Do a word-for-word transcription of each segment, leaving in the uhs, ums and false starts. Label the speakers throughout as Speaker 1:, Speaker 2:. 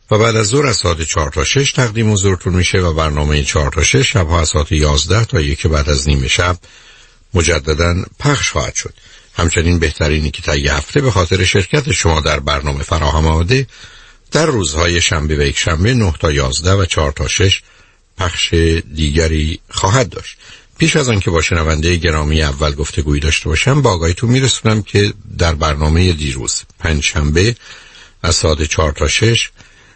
Speaker 1: و بعد از ظهر از ساعت چهار تا شش تقدیم حضورتون میشه و برنامه چهار تا شش شبها از ساعت یازده تا یک بعد از نیمه شب مجدداً پخش خواهد شد. همچنین بهترینی که تا یه هفته به خاطر شرکت شما در برنامه فراهم آمده در روزهای شنبه و یک شنبه نه تا یازده و چهار تا شش پخش دیگری خواهد داشت. پیش از آن که با شنونده گرامی اول گفتگویی داشته باشم با آگاهیتون میرسونم که در برنامه دیروز پنجشنبه از ساعت چهار تا شش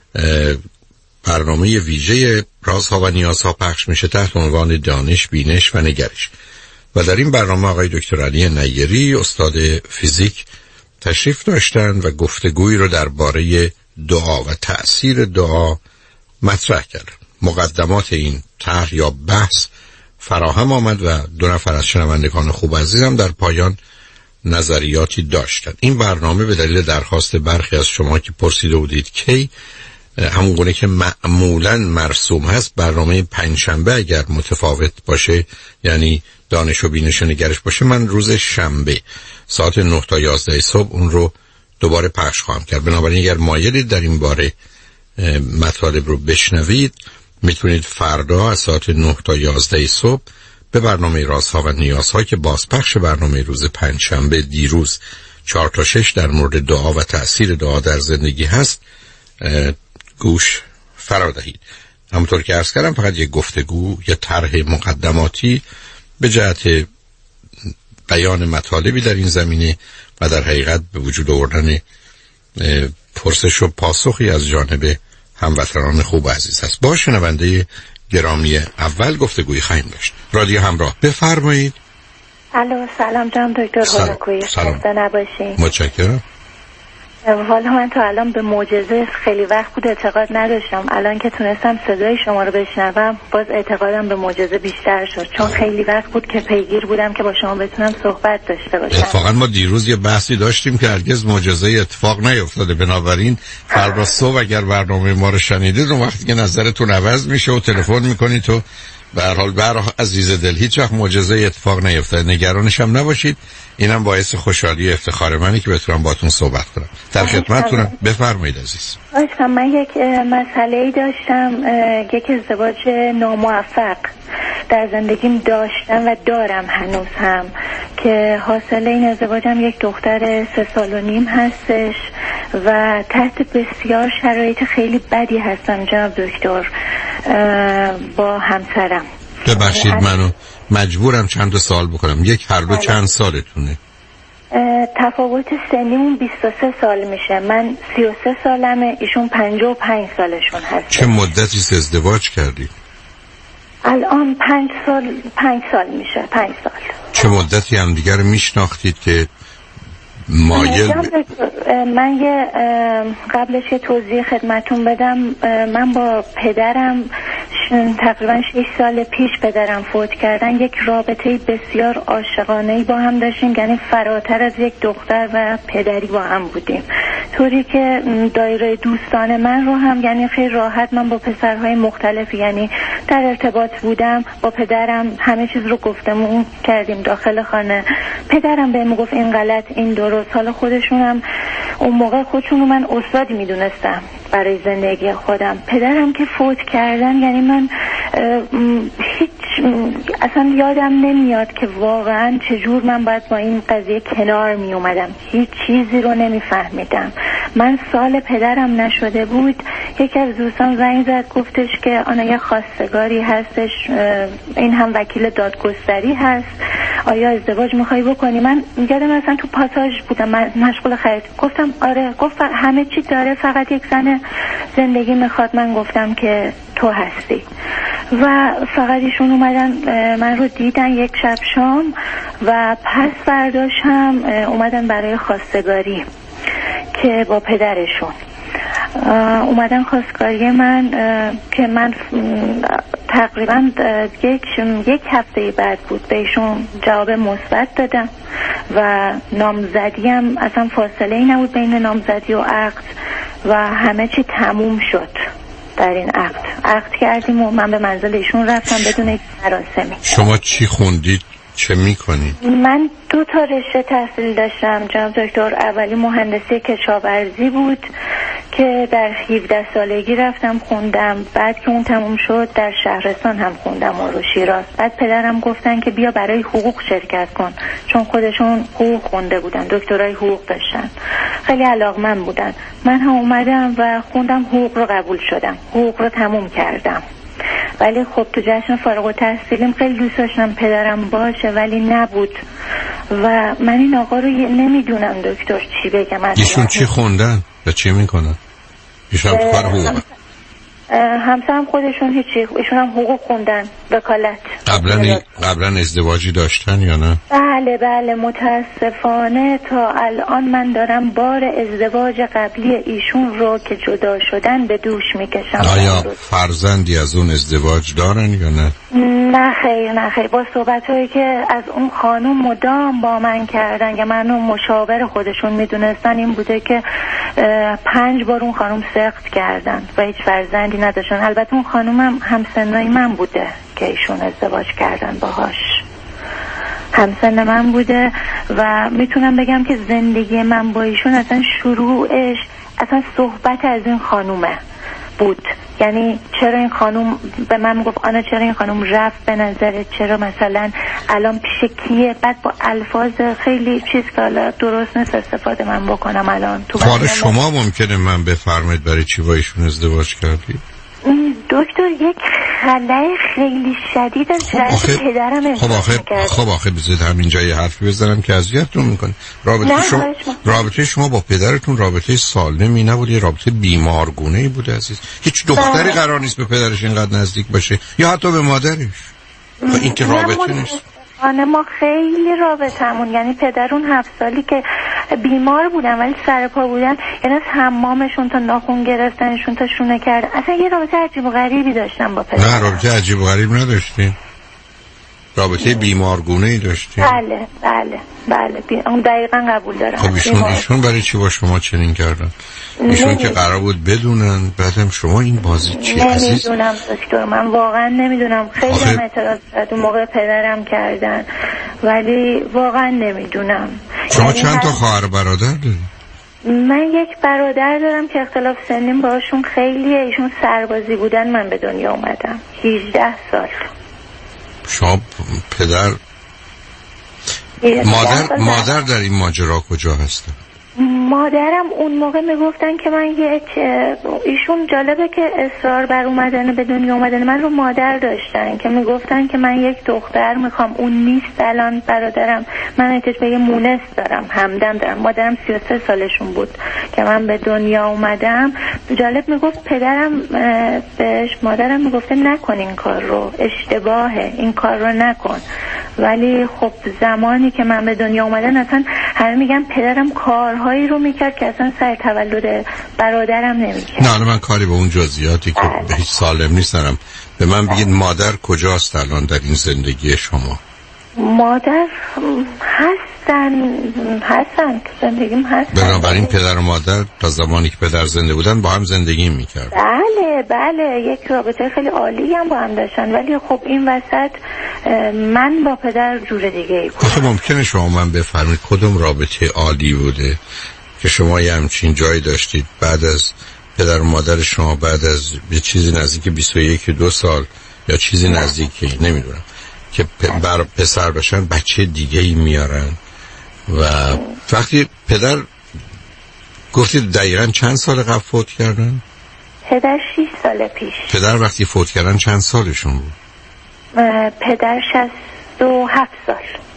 Speaker 1: برنامه ویژه رازها و نیازها پخش میشه تحت عنوان دانش، بینش و نگرش و در این برنامه آقای دکتر علی نیری استاد فیزیک تشریف داشتن و گفتگویی رو درباره دعا و تأثیر دعا مطرح کردن. مقدمات این طرح یا بحث فراهم آمد و دو نفر از شنوندگان خوب عزیزم در پایان نظریاتی داشتن. این برنامه به دلیل درخواست برخی از شما که پرسیده بودید کی همون گونه که معمولاً مرسوم هست برنامه پنجشنبه اگر متفاوت باشه یعنی دانش و بینش و نگرش باشه من روز شنبه ساعت نه تا یازده صبح اون رو دوباره پخش خواهم کرد. بنابراین اگر مایلید در این باره مطالب رو بشنوید میتونید فردا از ساعت نه تا یازده صبح به برنامه رازها و نیازها که بازپخش برنامه روز پنجشنبه دیروز چهار تا شش در مورد دعا و تأثیر دعا در زندگی هست گوش فرا دهید. همونطور که عرض کردم فقط یک گفتگو یا طرح مقدماتی به جهت بیان مطالبی در این زمینه و در حقیقت به وجود آوردن پرسش و پاسخی از جانب هموطنان خوب عزیز است. با شنونده گرامی اول گفتگوی خواهیم داشت. رادیو همراه بفرمایید.
Speaker 2: الو سلام جناب دکتر هولاکویی، خسته نباشین.
Speaker 1: متشکرم.
Speaker 2: حالا من تا الان به معجزه خیلی وقت بود اعتقاد نداشتم، الان که تونستم صدای شما رو بشنوم باز اعتقادم به معجزه بیشتر شد، چون خیلی وقت بود که پیگیر بودم که با شما بتونم صحبت داشته باشم.
Speaker 1: اتفاقا ما دیروز یه بحثی داشتیم که هرگز معجزه اتفاق نیفتاده، بنابراین فردا صبح اگر برنامه ما رو شنیدید اون وقتی که نظرتون عوض میشه و تلفن میکنید تو به هر حال بر عزیز دل هیچ وقت معجزه اتفاق نیفتاده، نگرانش هم نباشید. اینم باعث خوشحالی و افتخار منه که بتونم باهاتون صحبت کنم. در خدمتتونم، بفرمایید عزیز.
Speaker 2: عزیزم من یک مسئله‌ای داشتم، یک ازدواج ناموفق در زندگیم داشتم و دارم هنوز هم که حاصل این ازدواجم یک دختر سه سال و نیم هستش و تحت بسیار شرایط خیلی بدی هستم جناب دکتر با همسرم.
Speaker 1: ببخشید منو مجبورم چند تا سوال بکنم. یک هر دو چند سالتونه؟
Speaker 2: تفاوت سنیمون بیست و سه سال میشه، من سی و سه سالمه، ایشون پنجاه و پنج سالشون هست.
Speaker 1: چه مدتی ازدواج کردی؟
Speaker 2: الان پنج سال پنج سال میشه، پنج سال.
Speaker 1: چه مدتی هم دیگر میشناختید که مایل ب...
Speaker 2: من یه قبلش یه توضیح خدمتون بدم. من با پدرم تقریبا شش سال پیش پدرم فوت کردن، یک رابطه بسیار عاشقانه‌ای با هم داشتیم، یعنی فراتر از یک دختر و پدری با هم بودیم، طوری که دایره دوستان من رو هم یعنی خیلی راحت من با پسرهای مختلفی یعنی در ارتباط بودم. با پدرم همه چیز رو گفتمون کردیم داخل خانه. پدرم بهم گفت این غلط این درست. حالا خودشونم اون موقع خودشون رو من استادی میدونستم برای زندگی خودم. پدرم که فوت کردن یعنی من هیچ اصلا یادم نمیاد که واقعا چجور من باید با این قضیه کنار می اومدم، هیچ چیزی رو نمیفهمیدم. من سال پدرم نشده بود یکی از دوستان زنگ زد گفتش که آنا یه خواستگاری هستش، این هم وکیل دادگستری هست، آیا ازدواج میخوای بکنی؟ من یادم اصلا تو پاساژ بودم مشغول خرید. گفتم آره. گفت همه چی داره فقط یک زن زندگی میخواد. من گفتم که تو هستی و فقط ایشون اومدن من رو دیدن یک شب شام و پس فرداش هم اومدن برای خواستگاری که با پدرشون اومدن خواستگاری من که من تقریبا یک یک هفته بعد بود بهشون جواب مثبت دادم و نامزدی هم اصلا فاصله ای نبود بین نامزدی و عقد و همه چی تموم شد. در این عقد عقد کردیم و من به منزل ایشون رفتم بدون یک مراسمی.
Speaker 1: شما چی خوندید؟ چه میکنید؟
Speaker 2: من دو تا رشته تحصیل داشتم جناب دکتر. اولی مهندسی کشاورزی بود که در هفده سالگی رفتم خوندم. بعد که اون تموم شد در شهرستان هم خوندم و شیراز. بعد پدرم گفتن که بیا برای حقوق شرکت کن، چون خودشون حقوق خونده بودن، دکترای حقوق داشتن، خیلی علاقمند بودن. من هم اومدم و خوندم، حقوق رو قبول شدم، حقوق رو تموم کردم. ولی خب تو جشن فارغ التحصیلیم خیلی دوست داشتم پدرم باشه، ولی نبود و من این آقا رو نمیدونم دکتر چی بگم.
Speaker 1: ایشون چی خوندن و چی میکنن؟ ایشون هم کار حقوق؟
Speaker 2: همسرم خودشون هیچی، ایشون هم حقوق خوندن، وکالت.
Speaker 1: قبلا قبلا ازدواجی داشتن یا نه؟
Speaker 2: بله بله، متاسفانه تا الان من دارم بار ازدواج قبلی ایشون رو که جدا شدن به دوش میکشم.
Speaker 1: آیا فرزندی از اون ازدواج دارن یا نه؟
Speaker 2: نه خیر نه خیر. با صحبت‌هایی که از اون خانم مدام با من کردن که منو مشاور خودشون میدونستن این بوده که پنج بار اون خانم سقط کردن و هیچ فرزندی نداشتن. البته اون خانومم همسنای من بوده که ایشون ازدواج کردن باهاش، همسن من بوده و میتونم بگم که زندگی من با ایشون اصلا شروعش اصلا صحبت از این خانومه بود. یعنی چرا این خانوم به من میگفت آنا چرا این خانوم رفت به نظرت، چرا مثلا الان پیش کیه، بعد با الفاظ خیلی چیز که حالا درست نیست استفاده من بکنم الان تو.
Speaker 1: حالا شما ممکنه من بفرمایید برای چی با ایشون ازدواج کردید؟
Speaker 2: دکتر یک خلای خیلی شدید از شرط پدرم احساس کرد.
Speaker 1: خب آخه بذارید همین جایی حرفی بزنم که اذیتتون میکنه. رابطه شما رابطه شما با پدرتون رابطه سالمی نبود، یه رابطه بیمارگونه‌ای بوده عزیز. هیچ دختری قرار نیست به پدرش اینقدر نزدیک باشه یا حتی به مادرش. و این که رابطه نیست.
Speaker 2: آنه ما خیلی رابطمون، یعنی پدرون هفت سالی که بیمار بودن ولی سر پا بودن، یعنی از حمامشون تا ناخون گرفتنشون تا شونه کردن، اصلا یه رابطه عجیب و غریبی داشتن با پدر.
Speaker 1: نه رابطه عجیب و غریب نداشتین، رابطه بیمارگونه‌ای داشتین.
Speaker 2: بله بله بله بی... اون دقیقاً قبول دارم.
Speaker 1: خب ایشون ایشون برای چی با شما چنین کردن؟ ایشون که قرار بود بدونن، بعدم شما این بازی چی عزیز؟
Speaker 2: نمیدونم دکتر، من واقعا نمیدونم. خیلی آخه... هم اعتراض کرد اون موقع پدرم کردن ولی واقعا نمیدونم.
Speaker 1: شما یعنی چند تا خواهر برادر دارید؟
Speaker 2: من یک برادر دارم که اختلاف سنیم باشون خیلیه. ایشون سربازی بودن، من به دنیا اومدم هجده سال.
Speaker 1: شما پدر مادر مادر در این ماجرا کجا هستن؟
Speaker 2: مادرم اون موقع میگفتن که من یک ایشون جالبه که اصرار بر اومدن به دنیا اومدن من رو مادر داشتن که میگفتن که من یک دختر میخوام، اون نیست الان برادرم، من احتیاج به یه مونس دارم، همدم دارم. مادرم سی و سه سالشون بود که من به دنیا اومدم. جالب میگفت پدرم بهش، مادرم میگفته نکن این کار رو، اشتباهه، این کار رو نکن. ولی خب زمانی که من به دنیا اومدم اصلا همه میگن پدرم کارهایی رو میکرد که اصلا سر تولد برادرم نمیکرد.
Speaker 1: نه من کاری به اون جزئیاتی که به هیچ سالم نیستم. به من بگید مادر کجاست الان در این زندگی شما؟
Speaker 2: مادر هستن هستن زندگیم هستن.
Speaker 1: بنابراین پدر و مادر تا زمانی که پدر زنده بودن با هم زندگی میکرد.
Speaker 2: بله بله، یک رابطه خیلی عالی هم با هم داشتن. ولی خب این وسط من با پدر جور دیگه ای بودم.
Speaker 1: خب ممکنه شما من بفرمایید کدوم رابطه عالی بوده که شما یه همچین جایی داشتید بعد از پدر و مادر شما بعد از یه چیزی نزدیک بیست و یک دو سال یا چیزی نزدیکی نمیدونم که بر پسر باشن بچه دیگه ای میارن و وقتی پدر گفتید دقیقاً چند سال قبل فوت کردن؟
Speaker 2: پدر شش سال پیش.
Speaker 1: پدر وقتی فوت کردن چند سالشون بود؟
Speaker 2: پدر شصت و هفت سال.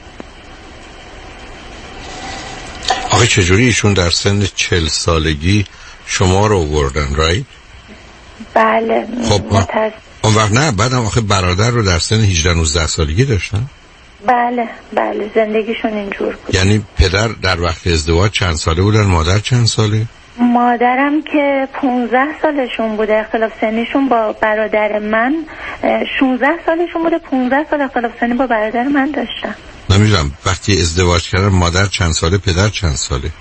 Speaker 1: آخه چجوری ایشون در سن چهل سالگی شما رو آوردن رایت؟
Speaker 2: بله.
Speaker 1: خب اون وقت نه، بعدم آخه برادر رو در سن هجده نوزده سالگی داشتن؟
Speaker 2: بله بله، زندگیشون اینجور بود.
Speaker 1: یعنی پدر در وقت ازدواج چند ساله بودن، مادر چند ساله؟
Speaker 2: مادرم که پونزده سالشون بوده، اختلاف سنیشون با برادر من شانزده سالشون بوده، پونزده سال اختلاف سنی با برادر من داشتن.
Speaker 1: نمیدونم وقتی ازدواج کردن مادر چند ساله، پدر چند ساله؟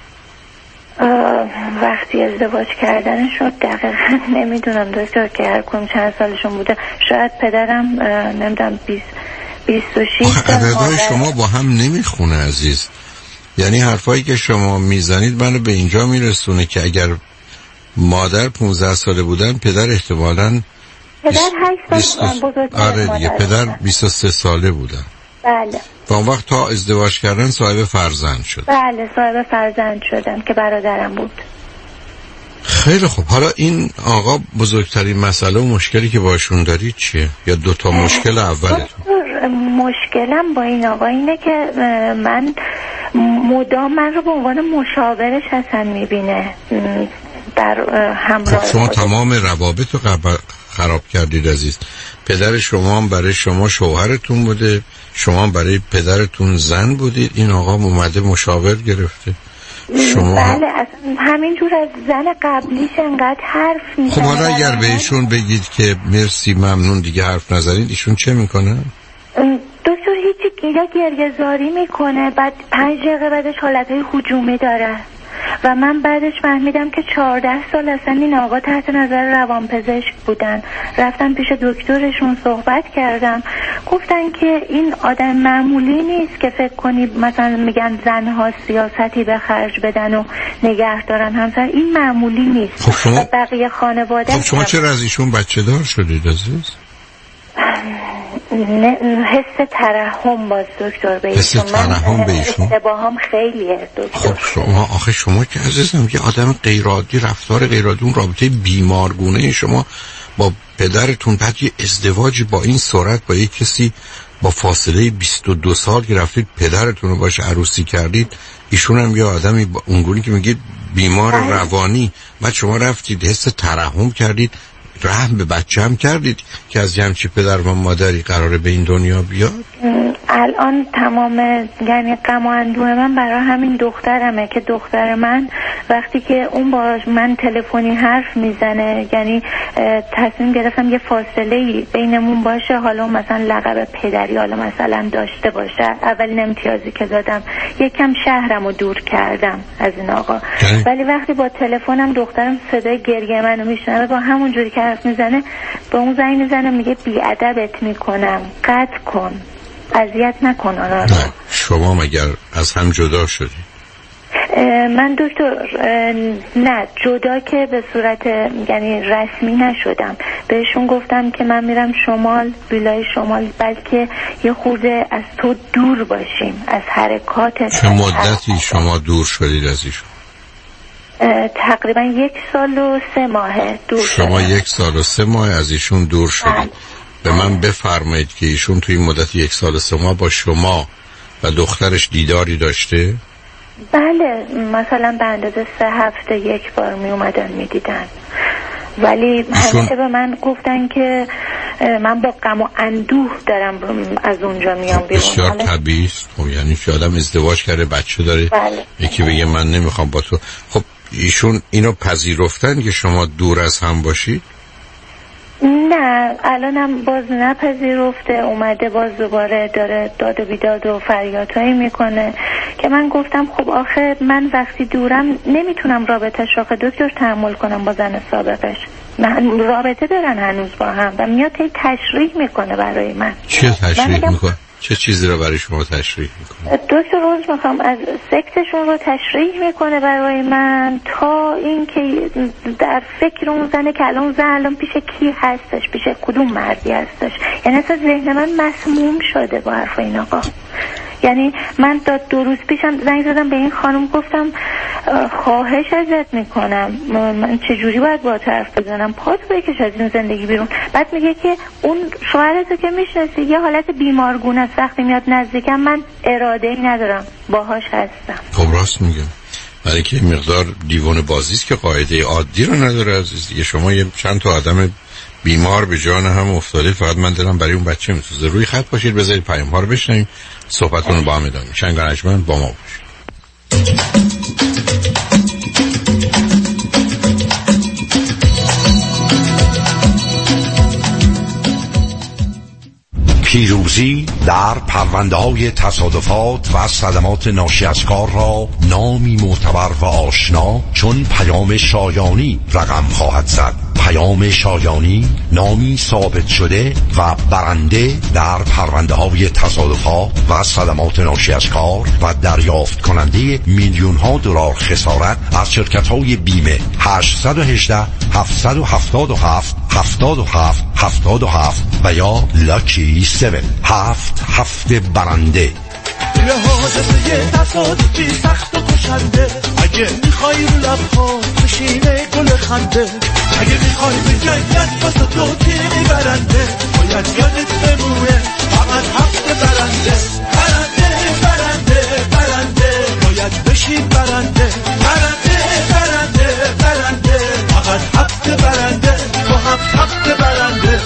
Speaker 2: وقتی ازدواج کردنشون دقیقا نمیدونم دکتر که هر کدوم چند سالشون بوده. شاید پدرم نمیدونم بیست بیست و شش سال.
Speaker 1: عددهای شما با هم نمیخونه عزیز. یعنی حرفایی که شما میزنید منو به اینجا میرسونه که اگر مادر پونزده ساله بودن، پدر احتمالاً
Speaker 2: پدر هشت سال بزرگتر.
Speaker 1: آره دیگه پدر بیست و سه ساله بودن.
Speaker 2: بله.
Speaker 1: و اون وقت تا ازدواج کردن صاحب فرزند شد.
Speaker 2: بله صاحب فرزند شدن که برادرم بود.
Speaker 1: خیلی خوب. حالا این آقا بزرگترین مسئله و مشکلی که باشون داری چیه؟ یا دوتا مشکل اولتون؟
Speaker 2: مشکلم با این آقا اینه که من مدام من رو به عنوان مشاورش هستن میبینه در همراه.
Speaker 1: خب شما تمام روابط رو خراب کردید عزیز. پدر شما هم برای شما شوهرتون بوده، شما هم برای پدرتون زن بودید، این آقا اومده مشاور گرفته. شما
Speaker 2: بله اصلا همینجور از زن قبلیش انقدر حرف میزنه.
Speaker 1: خب حالا اگر بهشون بگید که مرسی ممنون دیگه حرف نزنید، ایشون چه میکنن؟
Speaker 2: دکتر هیچی گیره گریه زاری میکنه، بعد پنج دقیقه بعدش حالتهای هجومی داره و من بعدش فهمیدم که چهارده سال اصلا این آقا تحت نظر روانپزشک بودن. رفتم پیش دکترشون صحبت کردم، گفتن که این آدم معمولی نیست که فکر کنی مثلا میگن زنها سیاستی به خرج بدن و نگه دارن همسر، این معمولی نیست.
Speaker 1: خب شما
Speaker 2: بقیه خانواده
Speaker 1: خب شما چرا از ایشون بچه دار شدید عزیز؟
Speaker 2: حس ترحم باز دکتر به
Speaker 1: ایشون. حس ترحم به ایشون؟
Speaker 2: اشتباهم خیلیه دکتر.
Speaker 1: خب شما آخه شما که عزیزم یه آدم غیرعادی، رفتار غیرعادی، اون رابطه بیمارگونه شما با پدرتون، بعد یه ازدواجی با این سرعت با یه کسی با فاصله بیست و دو سال که رفتید پدرتون رو باش عروسی کردید، ایشون هم یه آدمی با اونگونی که میگید بیمار آه. روانی، بعد شما رفتید حس ترحم کردید، رحم به بچه هم کردید که از همچی پدر و مادری قراره به این دنیا بیاد.
Speaker 2: الان تمام یعنی غم و اندوه من برای همین دخترمه که دختر من وقتی که اون با من تلفنی حرف میزنه، یعنی تصمیم گرفتم یه فاصله بینمون باشه، حالا مثلا لقب پدری حالا مثلا داشته باشه. اولین امتیازی که دادم یکم شهرمو دور کردم از این آقا، ولی وقتی با تلفنم دخترم صدای گریه منو میشنوه، با همون جوری که حرف میزنه به اون زنگ میزنه میگه بیادبت میکنم، قطع کن، اذیت نکن آنها رو.
Speaker 1: شما مگر از هم جدا شدید؟
Speaker 2: من دکتر نه جدا که به صورت یعنی رسمی نشدم. بهشون گفتم که من میرم شمال، ویلای شمال، بلکه یه خورده از تو دور باشیم، از حرکاتت.
Speaker 1: چه مدتی شما دور شدید از ایشون؟
Speaker 2: تقریبا یک سال و سه ماه دور
Speaker 1: شما
Speaker 2: شدم.
Speaker 1: یک سال و سه ماه از ایشون دور شدید. به من بفرمایید که ایشون توی مدت یک سال و سه ماه با شما و دخترش دیداری داشته؟
Speaker 2: بله مثلا به اندازه سه هفته یک بار می اومدن می دیدن، ولی همیشه به من گفتن که من با غم و اندوه دارم از اونجا میام بیرون.
Speaker 1: بسیار طبیعی است. خب یعنی که آدم ازدواج کرده بچه داره،
Speaker 2: بله.
Speaker 1: یکی بگه من نمیخوام با تو. خب ایشون اینو پذیرفتن که شما دور از هم باشید؟
Speaker 2: نه الانم باز نپذیرفته، اومده باز دوباره داره داد و بیداد و فریادهایی میکنه که من گفتم خب آخه من وقتی دورم نمیتونم رابطه شاخه دکتر تحمل کنم با زن سابقش. من رابطه دارن هنوز با هم و میاد هی تشریح میکنه برای من.
Speaker 1: چه تشریح میکنه؟ چه چیزی رو برای شما تشریح میکنه؟
Speaker 2: دکتر روز میخوام از سکتشون رو تشریح میکنه برای من، تا اینکه در فکر اون زنه که الان زن الان پیش کی هستش، پیش کدوم مردی هستش. یعنی اصلا ذهن من مسموم شده با حرف این آقا. یعنی من داد دو روز پیشم زنگ زدم به این خانم، گفتم خواهش ازت میکنم من چجوری باید با طرف بزنم، پات بکش از این زندگی بیرون. بعد میگه که اون شوهرتو که میشناسی یه حالت بیمارگونه است، وقتی میاد نزدیکم من اراده ای ندارم باهاش هستم.
Speaker 1: خب راست میگم، برای که مقدار دیوان بازیست که قاعده عادی رو نداره عزیز دیگه. شما یه چند تا آدم بیمار به جان هم افتاده، فقط من دلم برای اون بچه میسوزه. روی خط باشید، بذارید پیام ها رو بشنویم، صحبتون رو با هم ادامه. شنگ رجمن با ما باشید.
Speaker 3: پیروزی در پرونده‌های تصادفات و صدمات ناشی از کار را نامی معتبر و آشنا چون پیام شایانی رقم خواهد زد. پیام شایانی نامی ثابت شده و برنده در پرونده های تصادفات و صدمات ناشی از کار و دریافت کننده میلیون ها دلار خسارت از شرکت های بیمه. هشت یک هشت هفت هفت هفت هفت هفت هفت هفت و یا لاکی هفت هفت هفت برنده.
Speaker 4: حادثه یه تصادفی سخت و کشنده، اگه میخوای رو لبها بشینه گل خنده، اگه میخوای به جنگت واسه تو تیمی برنده، باید یادت بمونه فقط هفت برنده. برنده برنده برنده باید بشین برنده. برنده برنده برنده فقط هفت برنده تو هفت هفت برنده.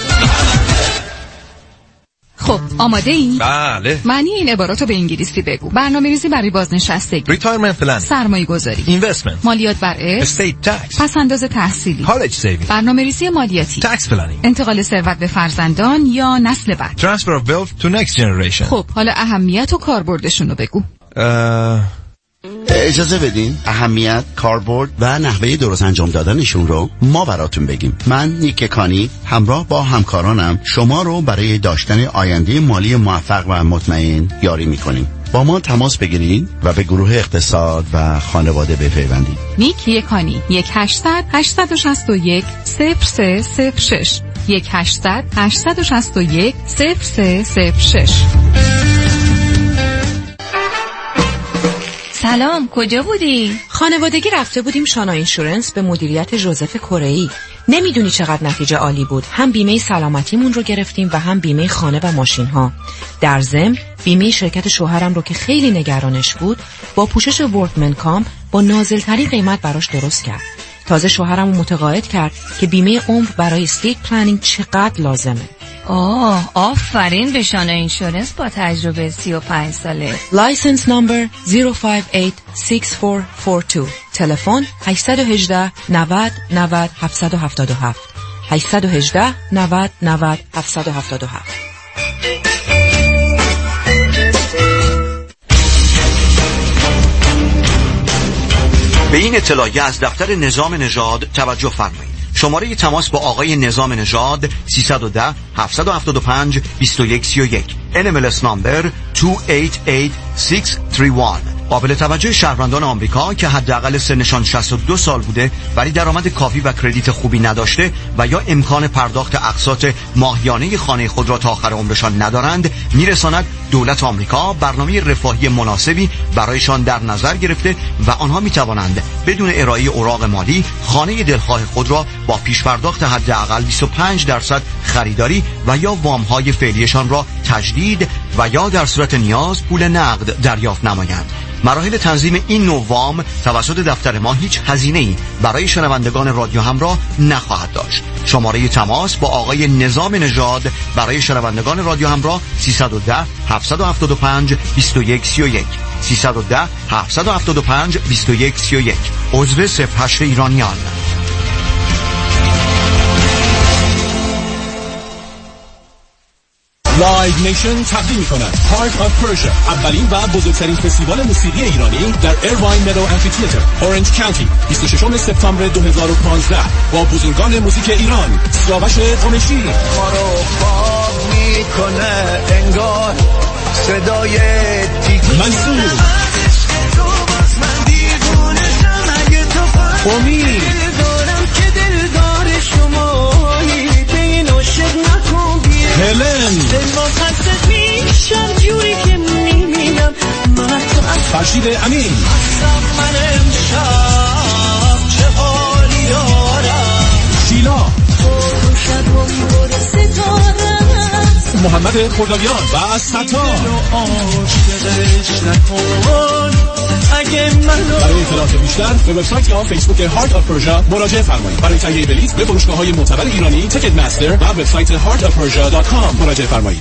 Speaker 5: خب آماده این؟
Speaker 6: بله.
Speaker 5: معنی این عبارات رو به انگلیسی بگو. برنامه‌ریزی برای بازنشستگی،
Speaker 6: ریتایرمنت پلن،
Speaker 5: سرمایه گذاری،
Speaker 6: اینوستمنت،
Speaker 5: مالیات بر ارث،
Speaker 6: استیت تکس،
Speaker 5: پس‌انداز تحصیلی،
Speaker 6: کالج سیوینگ،
Speaker 5: برنامه‌ریزی مالیاتی،
Speaker 6: تکس پلنینگ،
Speaker 5: انتقال ثروت به فرزندان یا نسل بعد،
Speaker 6: ترانسفر اف ویلث تو نکست جنریشن.
Speaker 5: خب حالا اهمیت و کاربردشون رو بگو.
Speaker 6: اه...
Speaker 7: اجازه بدین اهمیت، کاربرد و نحوه درست انجام دادنشون رو ما براتون بگیم. من نیک کانی همراه با همکارانم شما رو برای داشتن آینده مالی موفق و مطمئن یاری میکنیم. با ما تماس بگیرید و به گروه اقتصاد و خانواده بپیوندید.
Speaker 5: نیک یکانی یک هشتصد هشتصد و شصت و یک صفر سه صفر شش یک هشتصد هشتصد و شصت و یک صفر سه صفر شش.
Speaker 8: سلام، کجا بودی؟
Speaker 9: خانوادگی رفته بودیم شانا اینشورنس به مدیریت جوزف کره‌ای. نمیدونی چقدر نتیجه عالی بود. هم بیمه سلامتیمون رو گرفتیم و هم بیمه خانه و ماشین ها. در ضمن بیمه شرکت شوهرم رو که خیلی نگرانش بود با پوشش ورکمن کام با نازل‌ترین قیمت براش درست کرد. تازه شوهرم رو متقاعد کرد که بیمه عمر برای استیت پلنینگ چقدر لازمه.
Speaker 8: آه، آفرین به شانا اینشورنس با تجربه سی و پنج ساله.
Speaker 9: لایسنس نمبر صفر پنج هشت شش چهار چهار دو. تلفن هشت یک هشت نود نود هفت هفت هفت هشت یک هشت نود نود هفت هفت هفت.
Speaker 10: به این اطلاعیه از دفتر نظام نژاد توجه فرمایید. شماره تماس با آقای نظام نژاد سیصد و ده هفتصد و هفتاد و پنج بیست و یک سی و یک. ان ام ال اس نمبر دو هشت هشت شش سه یک. قابل توجه شهروندان آمریکا که حداقل سنشان شصت و دو سال بوده ولی درآمد کافی و کردیت خوبی نداشته و یا امکان پرداخت اقساط ماهیانه خانه خود را تا آخر عمرشان ندارند، میرساند دولت آمریکا برنامه رفاهی مناسبی برایشان در نظر گرفته و آنها میتوانند بدون ارائه اوراق مالی خانه دلخواه خود را با پیش پرداخت حداقل بیست و پنج درصد خریداری و یا وام‌های فعلیشان را تجدید و یا در صورت نیاز پول نقد دریافت نمایند. مراحل تنظیم این نوع وام توسط دفتر ما هیچ هزینه‌ای برای شنوندگان رادیو همراه نخواهد داشت. شماره تماس با آقای نظام نژاد برای شنوندگان رادیو همراه سیصد و ده هفتصد و هفتاد و پنج بیست و یک سی و یک سیصد و ده هفتصد و هفتاد و پنج بیست و یک سی و یک. عضو صفر هشت ایرانیان.
Speaker 11: لایو نیشن تقدیم می‌کند هارت آف پرشیا، اولین و بزرگترین فستیوال موسیقی ایرانی در ایرواین مدو آمفی‌تئاتر، اورنج کانتی، بیست و ششم سپتامبر دو هزار و پانزده با بزرگان موزیک ایران. سیاوش قمیشی
Speaker 4: ما رو خواب میکنه انگار صدای دیگه
Speaker 11: منصور امید هلن فرشید امین شیلا محمد خردادیان و ستار. برای اطلاعات بیشتر به وبسایت یا فیسبوک هارت آف پرژیا مراجعه فرمایید. برای تهیه بلیط به فروشگاه‌های معتبر ایرانی تیکت مستر و وبسایت هارت آف پرژیا دات کام مراجعه فرمایید.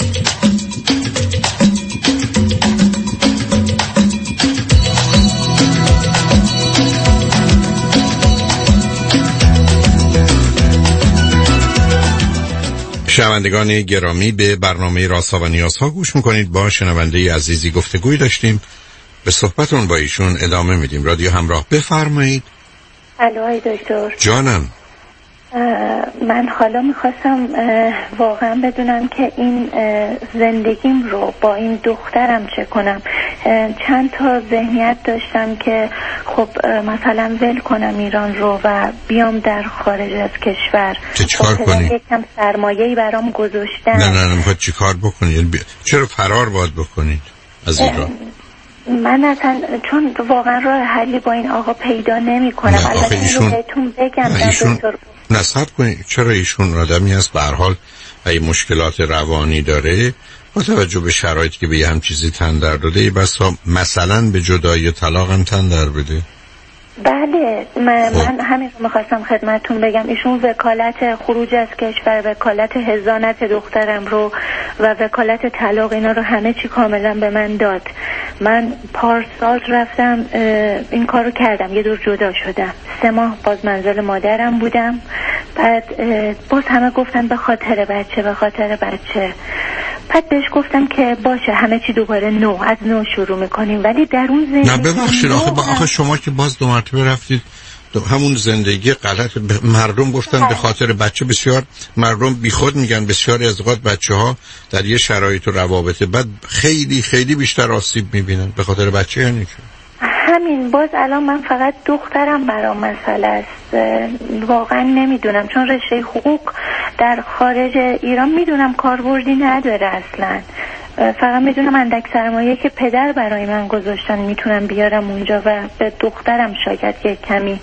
Speaker 1: شنوندگان گرامی، به برنامه رازها و نیازها گوش میکنید. با شنونده عزیزی گفتگوی داشتیم، به صحبتون با ایشون ادامه میدیم. رادیو همراه، بفرمایید.
Speaker 2: الو ای دکتر.
Speaker 1: جانم.
Speaker 2: من حالا میخواستم واقعا بدونم که این زندگیم رو با این دخترم چه کنم. چند تا ذهنیت داشتم که خب مثلا ول کنم ایران رو و بیام در خارج از کشور.
Speaker 1: چه چیکار کنی؟
Speaker 2: یکم سرمایه‌ای برام گذاشتن.
Speaker 1: نه نه نه میخواد چیکار بکنی؟ بی... چرا فرار باید بکنید از ایران؟
Speaker 2: من اصلا چون واقعا راه حلی با این آقا پیدا نمی کنم. البته ایشون بهتون بگم
Speaker 1: ایشون نصب کنید. چرا ایشون آدمی هست به هر حال اگه مشکلات روانی داره با توجه به شرایطی که به یه هم چیزی تن در داده بسا مثلا به جدایی طلاق هم تن در بده.
Speaker 2: بله من, من همین رو میخواستم خدمتون بگم. ایشون وکالت خروج از کشور، وکالت حضانت دخترم رو و وکالت طلاق اینا رو همه چی کاملا به من داد. من پارسال رفتم این کار رو کردم، یه دور جدا شدم، سه ماه باز منزل مادرم بودم. بعد باز همه گفتن به خاطر بچه به خاطر بچه. بعد بهش گفتم که باشه همه چی دوباره نو از نو شروع میکنیم، ولی در اون زندگی
Speaker 1: نه ببخشید آخه با آخه شما که باز دو مرتبه رفتید همون زندگی غلط. مردم گفتن به خاطر بچه. بسیار مردم بیخود میگن بسیاری از اوقات بچه ها در یه شرایط و روابط بعد خیلی خیلی بیشتر آسیب میبینن به خاطر بچه. یعنی چی؟
Speaker 2: همین باز الان من فقط دخترم برام مسئله است. واقعا نمیدونم چون رشته حقوق در خارج ایران میدونم کاربردی نداره اصلا. فقط میدونم اندک سرمایه که پدر برای من گذاشتن میتونم بیارم اونجا و به دخترم شاید یک کمی.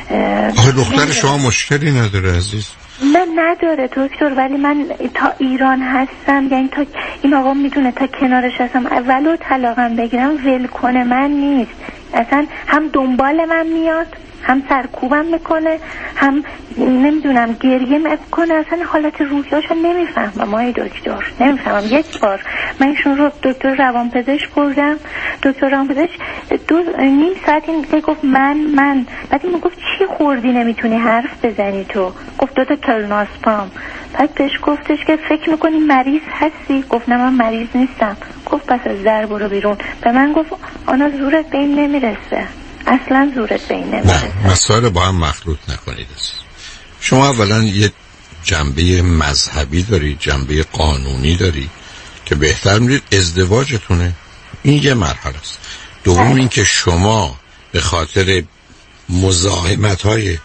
Speaker 1: آخه دختر شما مشکلی نداره عزیز؟
Speaker 2: نه نداره دکتر، ولی من تا ایران هستم، یعنی تا این آقا میدونه تا کنارش هستم ولو طلاقم بگیرم ول کنه من نیست اصلا. هم دنبال من میاد، هم سرکوبم میکنه، هم نمیدونم گریه میکنه. اصلا حالت روحیاشو نمیفهمم مای دکتر، نمیفهمم. یک بار من ایشون رو دکتر روانپزشک بردم، دکتر روانپزشک دو نیم ساعت این گفت من من بعد این گفت چی خوردی نمیتونی حرف بزنی تو؟ گفت دو تا کلوناسپام. بعد بهش گفتش که فکر میکنی مریض هستی؟ گفت نه من مریض نیستم. گفت پس از در برو بیرون. به من گفت آنا زورت به این نمیرسه، اصلا زورت به این نمیرسه.
Speaker 1: نه مسائل با هم مخلوط نکنید. شما اولا یه جنبه مذهبی دارید، جنبه قانونی دارید که بهتر میرید ازدواجتونه، این یه مرحله است. دوم این که شما به خاطر مزاحمت های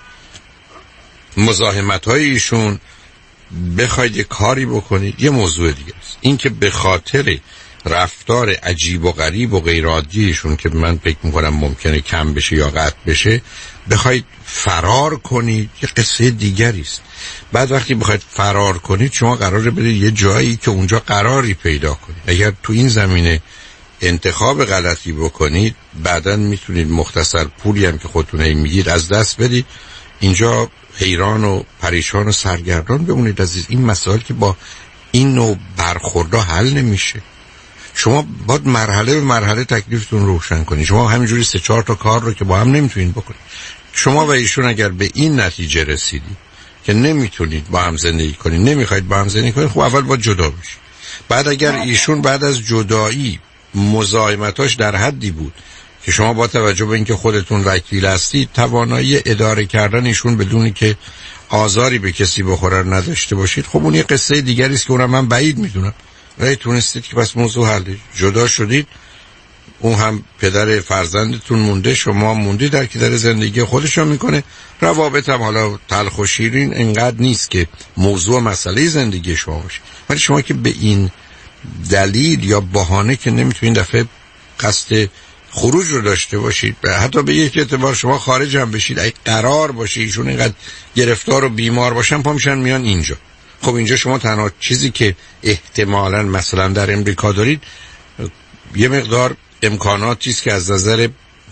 Speaker 1: مزاحمت های ایشون بخواید یه کاری بکنید یه موضوع دیگه است. این که به خاطر رفتار عجیب و غریب و غیر عادیشون که من فکر میکنم ممکنه کم بشه یا قطع بشه بخواید فرار کنید یه قصه دیگری است. بعد وقتی بخواید فرار کنید شما قراره برید یه جایی که اونجا قراری پیدا کنید. اگر تو این زمینه انتخاب غلطی بکنید بعداً میتونید مختصر پولی هم که خودتون میگید از دست بدید، اینجا حیران و پریشان و سرگردان بمونید. عزیز این مسائل که با این نوع برخوردها حل نمیشه. شما باید مرحله به مرحله تکلیفتون روشن کنید. شما همینجوری سه چهار تا کار رو که با هم نمیتونید بکنید. شما و ایشون اگر به این نتیجه رسیدید که نمیتونید با هم زندگی کنید، نمیخواید با هم زندگی کنید، خب اول باید جدا بشید. بعد اگر ایشون بعد از جدایی مزاحمتاش در حدی بود که شما با توجه به اینکه خودتون وکیل هستید توانایی اداره کردن ایشون بدونی که آزاری به کسی بخوره نداشته باشید، خب اون یه قصه دیگری است که اونم من بعید میدونم. ولی تونستید که پس موضوع حل جدا شدید، اون هم پدر فرزندتون مونده، شما موندید در که در زندگی خودش رو میکنه. روابط هم حالا تلخ و شیرین انقدر نیست که موضوع مسئله زندگی شما باشه، ولی شما که به این دلیل یا بهانه که نمیتونید دفعه قصد خروج رو داشته باشید، حتی به یک اعتبار شما خارج هم بشید، اگه قرار باشه ایشون اینقدر گرفتار و بیمار باشن پا میشن میان اینجا. خب اینجا شما تنها چیزی که احتمالاً مثلا در امریکا دارید یه مقدار امکاناتی است که از نظر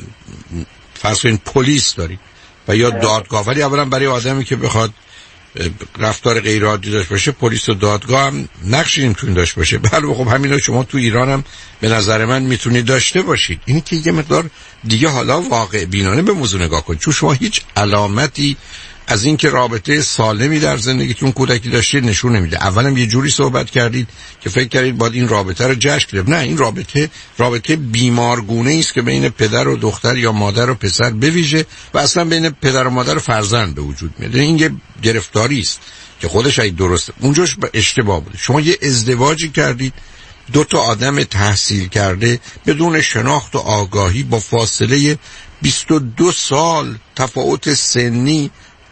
Speaker 1: فرض کنید پلیس دارید و یا دادگاه، ولی اولا برای آدمی که بخواد رفتار غیر عادی داشته باشه پلیس و دادگاه هم نقشی نمیتونه داشته باشه. بله خب همینا شما تو ایران هم به نظر من میتونید داشته باشید. این که یه مقدار دیگه حالا واقع بینانه به موضوع نگاه کنید، چون شما هیچ علامتی از اینکه رابطه سالمی در زندگیتون کودکی داشتید نشون نمیده. اولا یه جوری صحبت کردید که فکر کردید باید این رابطه رو جشن گرفت. نه، این رابطه رابطه بیمارگونه است که بین پدر و دختر یا مادر و پسر بویژه و اصلا بین پدر و مادر و فرزند به وجود میاد. این یه گرفتاری است که خودش اگه درسته اونجاش به اشتباه بوده. شما یه ازدواجی کردید، دو تا آدم تحصیل کرده بدون شناخت و آگاهی با فاصله بیست و دو سال تفاوت سنی،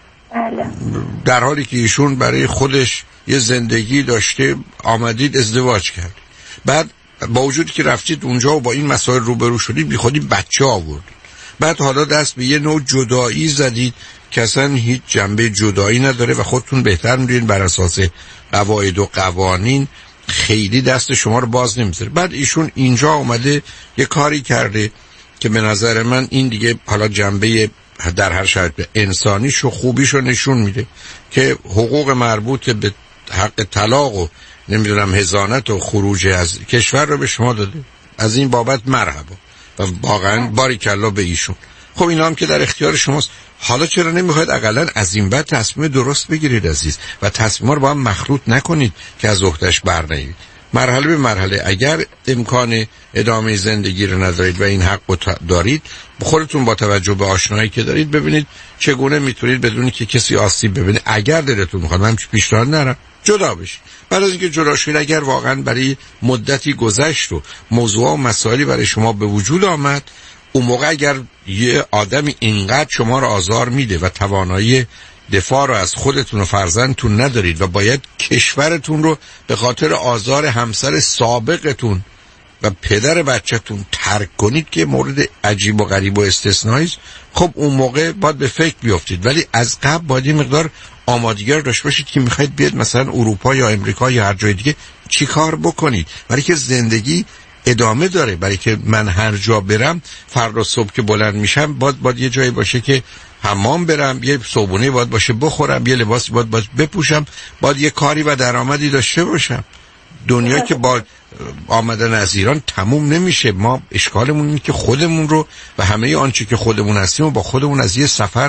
Speaker 1: در حالی که ایشون برای خودش یه زندگی داشته آمدید ازدواج کرد. بعد با وجودی که رفتید اونجا و با این مسائل روبرو شدید بی خودی بچه آوردید. بعد حالا دست به یه نوع جدایی زدید که اصلا هیچ جنبه جدایی نداره و خودتون بهتر میدونید بر اساس قواعد و قوانین خیلی دست شما رو باز نمیذاره. بعد ایشون اینجا اومده یه کاری کرده که به نظر من این دیگه حالا جنبه در هر شرط انسانیش و خوبیش رو نشون میده که حقوق مربوط به حق طلاق و نمیدونم حضانت و خروج از کشور رو به شما داده. از این بابت مرحبا و واقعا باریکلا به ایشون. خب اینا هم که در اختیار شماست. حالا چرا نمیخواید اقلا از این بعد تصمیم درست بگیرید عزیز و تصمیم‌ها رو با هم مخلوط نکنید که از عهده‌اش برنیایید. مرحله به مرحله اگر امکان ادامه زندگی رو ندارید و این حق رو دارید، خودتون با توجه به آشنایی که دارید ببینید چگونه میتونید بدونی که کسی آسیب ببینه. اگر دلتون میخواد، من پیشنهاد نرم، جدا بشید. بعد از اینکه جدا شدید اگر واقعا برای مدتی گذشت و موضوع و مسائلی برای شما به وجود آمد، اون موقع اگر یه آدمی اینقدر شما رو آزار میده و توانایی دفاع رو از خودتون و فرزندتون ندارید و باید کشورتون رو به خاطر آزار همسر سابقتون و پدر بچه‌تون ترک کنید که مورد عجیب و غریب و استثنایی است، خب اون موقع باید به فکر بیافتید. ولی از قبل باید این مقدار آمادگی داشته باشید که میخواید بیاد مثلا اروپا یا امریکا یا هر جای دیگه چی کار بکنید، برای که زندگی ادامه داره. برای که من هر جا برم فردا صبح که بلند میشم باید باید یه جایی باشه که حمام برم، یه صبحونه باید باشه بخورم، یه لباسی باید باید بپوشم، باید یه کاری و درآمدی داشته باشم. دنیا که با آمدن از ایران تموم نمیشه. ما اشکالمون اینه که خودمون رو و همه آنچه که خودمون هستیم و با خودمون از یه سفر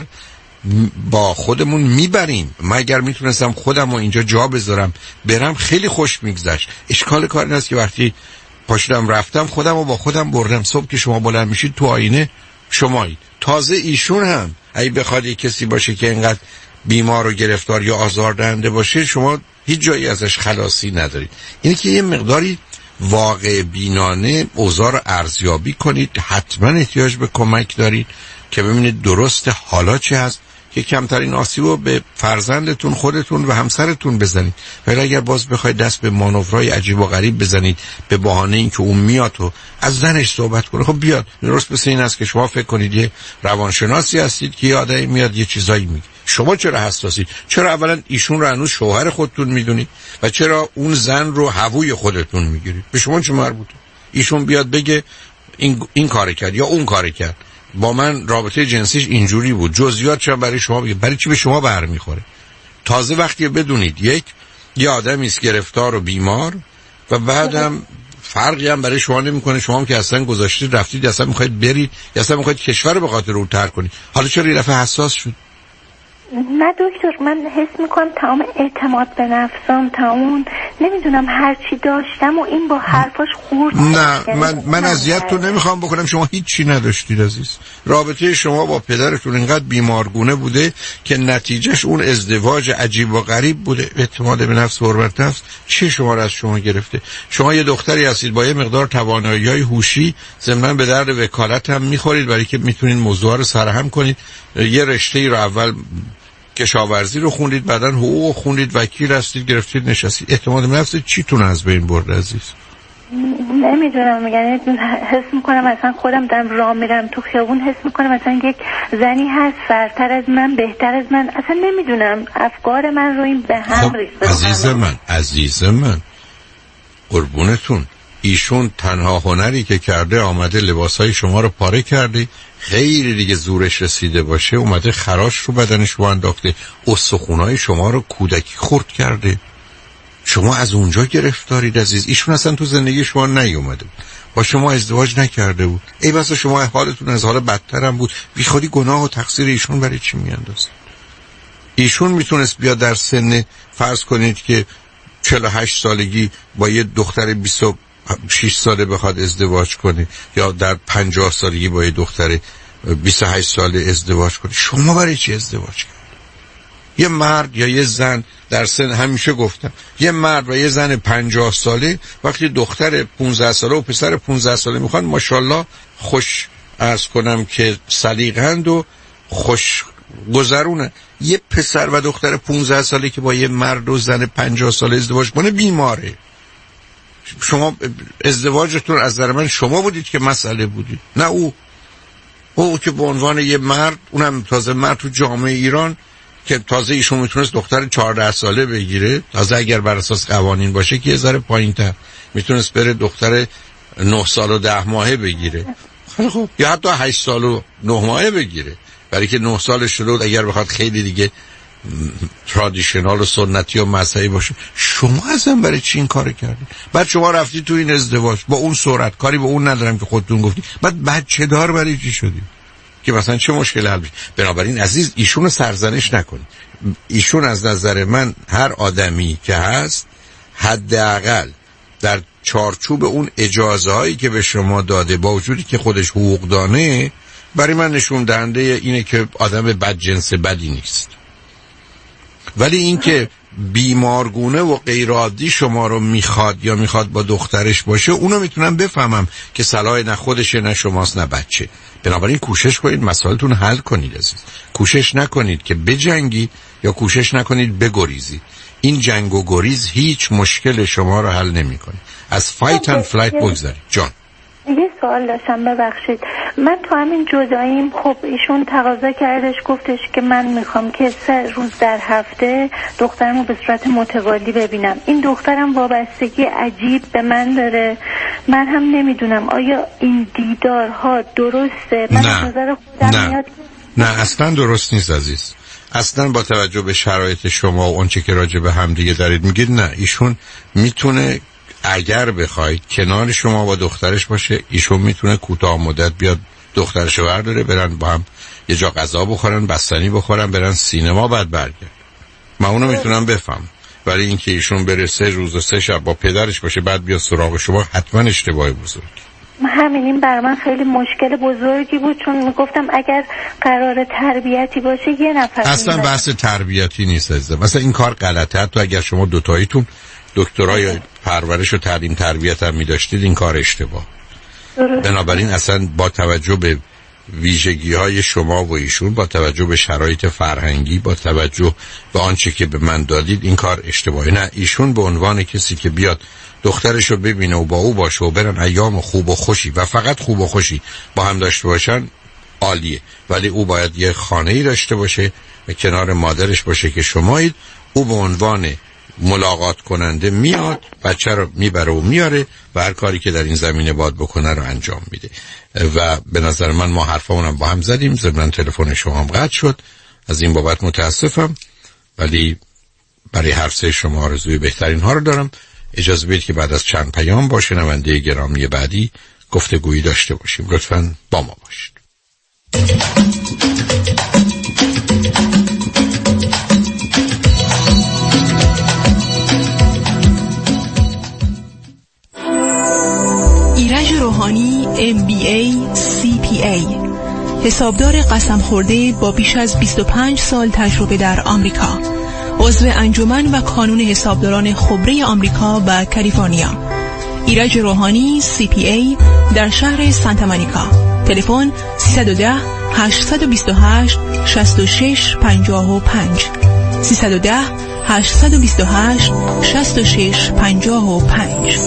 Speaker 1: با خودمون میبریم. من اگر میتونستم خودم رو اینجا جا بذارم برم خیلی خوش میگذشت. اشکال کار این است که وقتی پاشدم رفتم خودم رو با خودم بردم. صبح که شما بلند میشید تو آینه شمایید. تازه ایشون هم اگه بخواد یک کسی باشه که اینقدر بیمار و گرفتار یا آزاردهنده باشه، شما هیچ جایی ازش خلاصی ندارید. اینه که یه مقداری واقع بینانه اوضاع رو ارزیابی کنید. حتما احتیاج به کمک دارید که ببینید درست حالا چه هست که کمترین آسیب رو به فرزندتون، خودتون و همسرتون بزنید. ولی اگر باز بخواید دست به مانورهای عجیب و غریب بزنید به بهانه اینکه اون میاد و از زنش صحبت کنه، خب بیاد. درست مثل این است که شما فکر کنید یه روانشناسی هستید که یه آدمی میاد یه چیزایی میگه. شما چرا حساسید؟ چرا اولا ایشون رو هنوز شوهر خودتون میدونید و چرا اون زن رو هووی خودتون میگیرید؟ به شما چه مربوطه؟ ایشون بیاد بگه این این کار کرد یا اون کار کرد، با من رابطه جنسیش اینجوری بود، جزئیات چرا برای شما بگه؟ برای چی به شما برمیخوره؟ تازه وقتی بدونید یک یه آدمی است گرفتار و بیمار و بعدم فرقی هم برای شما نمیکنه، شما هم که اصلا گذاشتید رفتید اصلا میخواید برید یا اصلا میخواید کشور رو به خاطر اون ترک کنید، حالا چرا یه دفعه حساس شد؟
Speaker 2: نه دکتر، من حس میکنم تمام اعتماد به نفسم، تمام نمیدونم هر چی داشتم و این با حرفاش خورد.
Speaker 1: نه من من اذیتتون نمیخوام بکنم، شما هیچ چی نداشتید عزیز. رابطه شما با پدرتون اینقدر بیمارگونه بوده که نتیجهش اون ازدواج عجیب و غریب بوده. اعتماد به نفس و حرمت نفس چی شما رو از شما گرفته؟ شما یه دختری هستید با یه مقدار توانایی‌های هوشی، ضمن به درد وکالت هم میخورید برای که میتونید موضوع رو سرهم کنید. یه رشته‌ای رو اول کشاورزی رو خوندید، بعدن حقوق خوندید، وکیل هستید، گرفتید نشستید. اعتماد به نفس چی تون از بین برده عزیز؟
Speaker 2: نمیدونم، یعنی حس میکنم مثلا خودم دارم راه میرم تو خیابون، حس میکنم مثلا یک زنی هست فرتر از من، بهتر از من، اصلا نمیدونم افکار من رو این به هم
Speaker 1: خب
Speaker 2: ریخته.
Speaker 1: عزیز من عزیز من قربونتون، ایشون تنها هنری که کرده آمده لباسهای شما رو پاره کرده، خیلی دیگه زورش رسیده باشه اومده خراش رو بدنش رو انداخته، استخونای شما رو کودکی خورد کرده. شما از اونجا گرفتارید عزیز. ایشون اصلا تو زندگی شما نیومده بود، با شما ازدواج نکرده بود. ای بسا شما حالتون از حال بدتر هم بود، بی خودی گناه و تقصیر ایشون برای چی میاندازید؟ ایشون میتونست بیاد در سن فرض کنید که چهل و هشت سالگی با یه دختر بیست و شش ساله بخواد ازدواج کنه، یا در پنجاه سالگی با یه دختر بیست و هشت ساله ازدواج کنه. شما برای چی ازدواج کنید؟ یه مرد یا یه زن در سن، همیشه گفتم یه مرد و یه زن پنجاه ساله وقتی دختر پونزده ساله و پسر پونزده ساله میخوان، ماشاءالله خوش عرض کنم که سلیقه‌اند و خوش گذرونه. یه پسر و دختر پونزده ساله که با یه مرد و زن پنجاه ساله ازدواج کنه بیماره. شما ازدواجتون از نظر من شما بودید که مسئله بودید، نه او. او که به عنوان یه مرد، اونم تازه مرد تو جامعه ایران که تازه ایشون میتونست دختر چهارده ساله بگیره، تازه اگر بر اساس قوانین باشه که یه ذره پایین‌تر میتونست بره دختر نه سال و ده ماهه بگیره، خب یا حتی هشت سال و نه ماهه بگیره، برای که نه سالش شده اگر بخواد خیلی دیگه ترادیشنال و سنتی و مذهبی باشه. شما اصلا برای چی این کارو کردید؟ بعد شما رفتی تو این ازدواج با اون صورت، کاری به اون ندارم که خودتون گفتی، بعد بچه دار برای چی شدید که مثلا چه مشکل حل بشه؟ بنابراین عزیز ایشونو سرزنش نکنید. ایشون از نظر من هر آدمی که هست حداقل در چارچوب اون اجازه هایی که به شما داده، با وجودی که خودش حقوق دانه، برای من نشون دهنده اینه که آدم بدجنس بدی نیست. ولی این که بیمارگونه و غیر عادی شما رو میخواد یا میخواد با دخترش باشه، اونو میتونم بفهمم که صلاح نه خودشه نه شماست نه بچه. بنابراین کوشش کنید مسائلتون حل کنید عزیز. کوشش نکنید که بجنگید یا کوشش نکنید بگریزید. این جنگ و گریز هیچ مشکل شما رو حل نمیکنه. از فایت اند فلایت بگذارید. جان
Speaker 2: یه سوال داشتم، ببخشید. من تو همین جداییم، خب ایشون تقاضا کردش، گفتش که من میخوام که سه روز در هفته دخترمو به صورت متوالی ببینم. این دخترم وابستگی عجیب به من داره، من هم نمیدونم آیا این دیدارها درسته؟ من
Speaker 1: نه.
Speaker 2: نظر خودم
Speaker 1: نه.
Speaker 2: میاد
Speaker 1: نه اصلا درست نیست عزیز. اصلا با توجه به شرایط شما و اونچه که راجع به هم دیگه دارید میگید، نه ایشون میتونه اگر بخواید کنار شما با دخترش باشه، ایشون میتونه کوتاه مدت بیاد دخترشو برداره، برن با هم یه جا غذا بخورن، بستنی بخورن، برن سینما، بعد برگرد. من اونو میتونم بفهم. ولی اینکه ایشون بره سه روز و سه شب با پدرش باشه بعد بیاد سراغ شما، حتما اشتباه بزرگ.
Speaker 2: همین این بر من خیلی مشکل بزرگی بود، چون میگفتم اگر قرار تربیتی باشه یه نفر
Speaker 1: اصلا بحث تربیتی نیست عزیزم. مثلا این کار غلطه. حتی اگر شما دوتاییتون دکترای پرورش و تعلیم تربیت هم می داشتید، این کار اشتباه. بنابراین اصلا با توجه به ویژگی های شما و ایشون، با توجه به شرایط فرهنگی، با توجه به آنچه که به من دادید، این کار اشتباهه. نه ایشون به عنوان کسی که بیاد دخترش رو ببینه و با او باشه و برن ایام خوب و خوشی و فقط خوب و خوشی با هم داشته باشن، عالیه. ولی او باید یه خانه‌ای داشته باشه و کنار مادرش باشه که شمایید. او به عنوان ملاقات کننده میاد، بچه رو میبره و میاره و هر کاری که در این زمینه باید بکنه رو انجام میده. و به نظر من ما حرفمونم با هم زدیم، ضمن تلفن شما هم قطع شد، از این بابت متاسفم، ولی برای هر سه شما آرزوی بهترین ها رو دارم. اجازه بدید که بعد از چند پیام با شنونده گرامی بعدی گفتگویی داشته باشیم. لطفاً با ما باشید.
Speaker 12: ایرج روحانی ام بی ای سی پی ای، حسابدار قسم خورده با بیش از بیست و پنج سال تجربه در آمریکا، عضو انجمن و کانون حسابداران خبره آمریکا و کالیفرنیا. ایرج روحانی سی پی ای در شهر سانتا مونیکا. تلفن سیصد و ده هشتصد و بیست و هشت شصت و شش پنجاه و پنج سیصد و ده هشتصد و بیست و هشت شصت و شش پنجاه و پنج.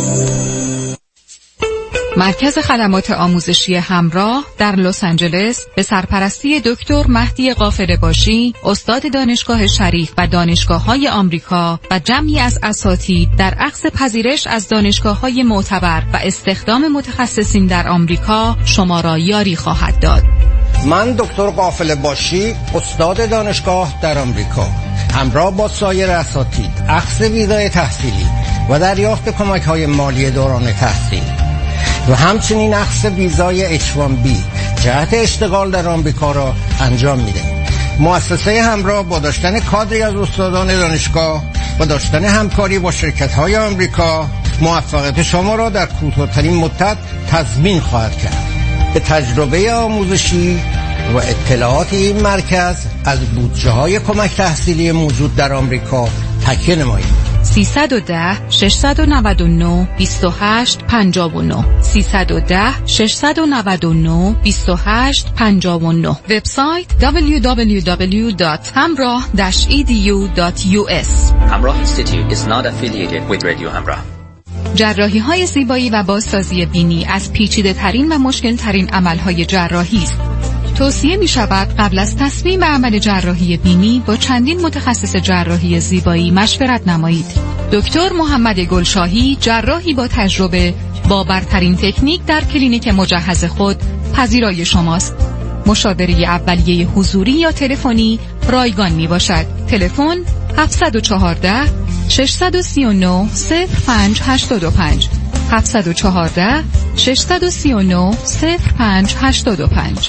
Speaker 5: مرکز خدمات آموزشی همراه در لس آنجلس به سرپرستی دکتر مهدی غافرباشی، استاد دانشگاه شریف و دانشگاه‌های آمریکا و جمعی از اساتید در اخذ پذیرش از دانشگاه‌های معتبر و استخدام متخصصین در آمریکا شما را یاری خواهد داد.
Speaker 13: من دکتر غافرباشی، استاد دانشگاه در آمریکا، همراه با سایر اساتید اخذ ویزای تحصیلی و دریافت کمک‌های مالی دوران تحصیل و همچنین اخذ ویزای اچ وان بی جهت اشتغال در آمریکا را انجام میده. مؤسسه همراه با داشتن کادری از استادان دانشگاه و داشتن همکاری با شرکت‌های آمریکا موفقیت شما را در کوتاه‌ترین مدت تضمین خواهد کرد. به تجربه آموزشی و اطلاعات این مرکز از بودجه‌های کمک تحصیلی موجود در آمریکا تکیه نمایید.
Speaker 5: سیصد و ده ششصد و نود و نه بیست و هشت پنجاه و نه سیصد و ده ششصد و نود و نه بیست و هشت پنجاه و نه. وبسایت دبلیو دبلیو دبلیو دات همراه داش ای دی یو دات یو اس.
Speaker 14: همراه Institute is not affiliated with Radio همراه.
Speaker 5: جراحی های زیبایی و بازسازی بینی از پیچیده ترین و مشکل ترین عمل های جراحی است. توصیه می شود قبل از تصمیم به عمل جراحی بینی با چندین متخصص جراحی زیبایی مشورت نمایید. دکتر محمد گلشاهی، جراحی با تجربه با برترین تکنیک در کلینیک مجهز خود پذیرای شماست. مشاوره اولیه حضوری یا تلفنی رایگان می باشد. تلفن هفت یک چهار شش سه نه صفر پنج هشت پنج هفت یک چهار شش سه نه صفر پنج هشت پنج.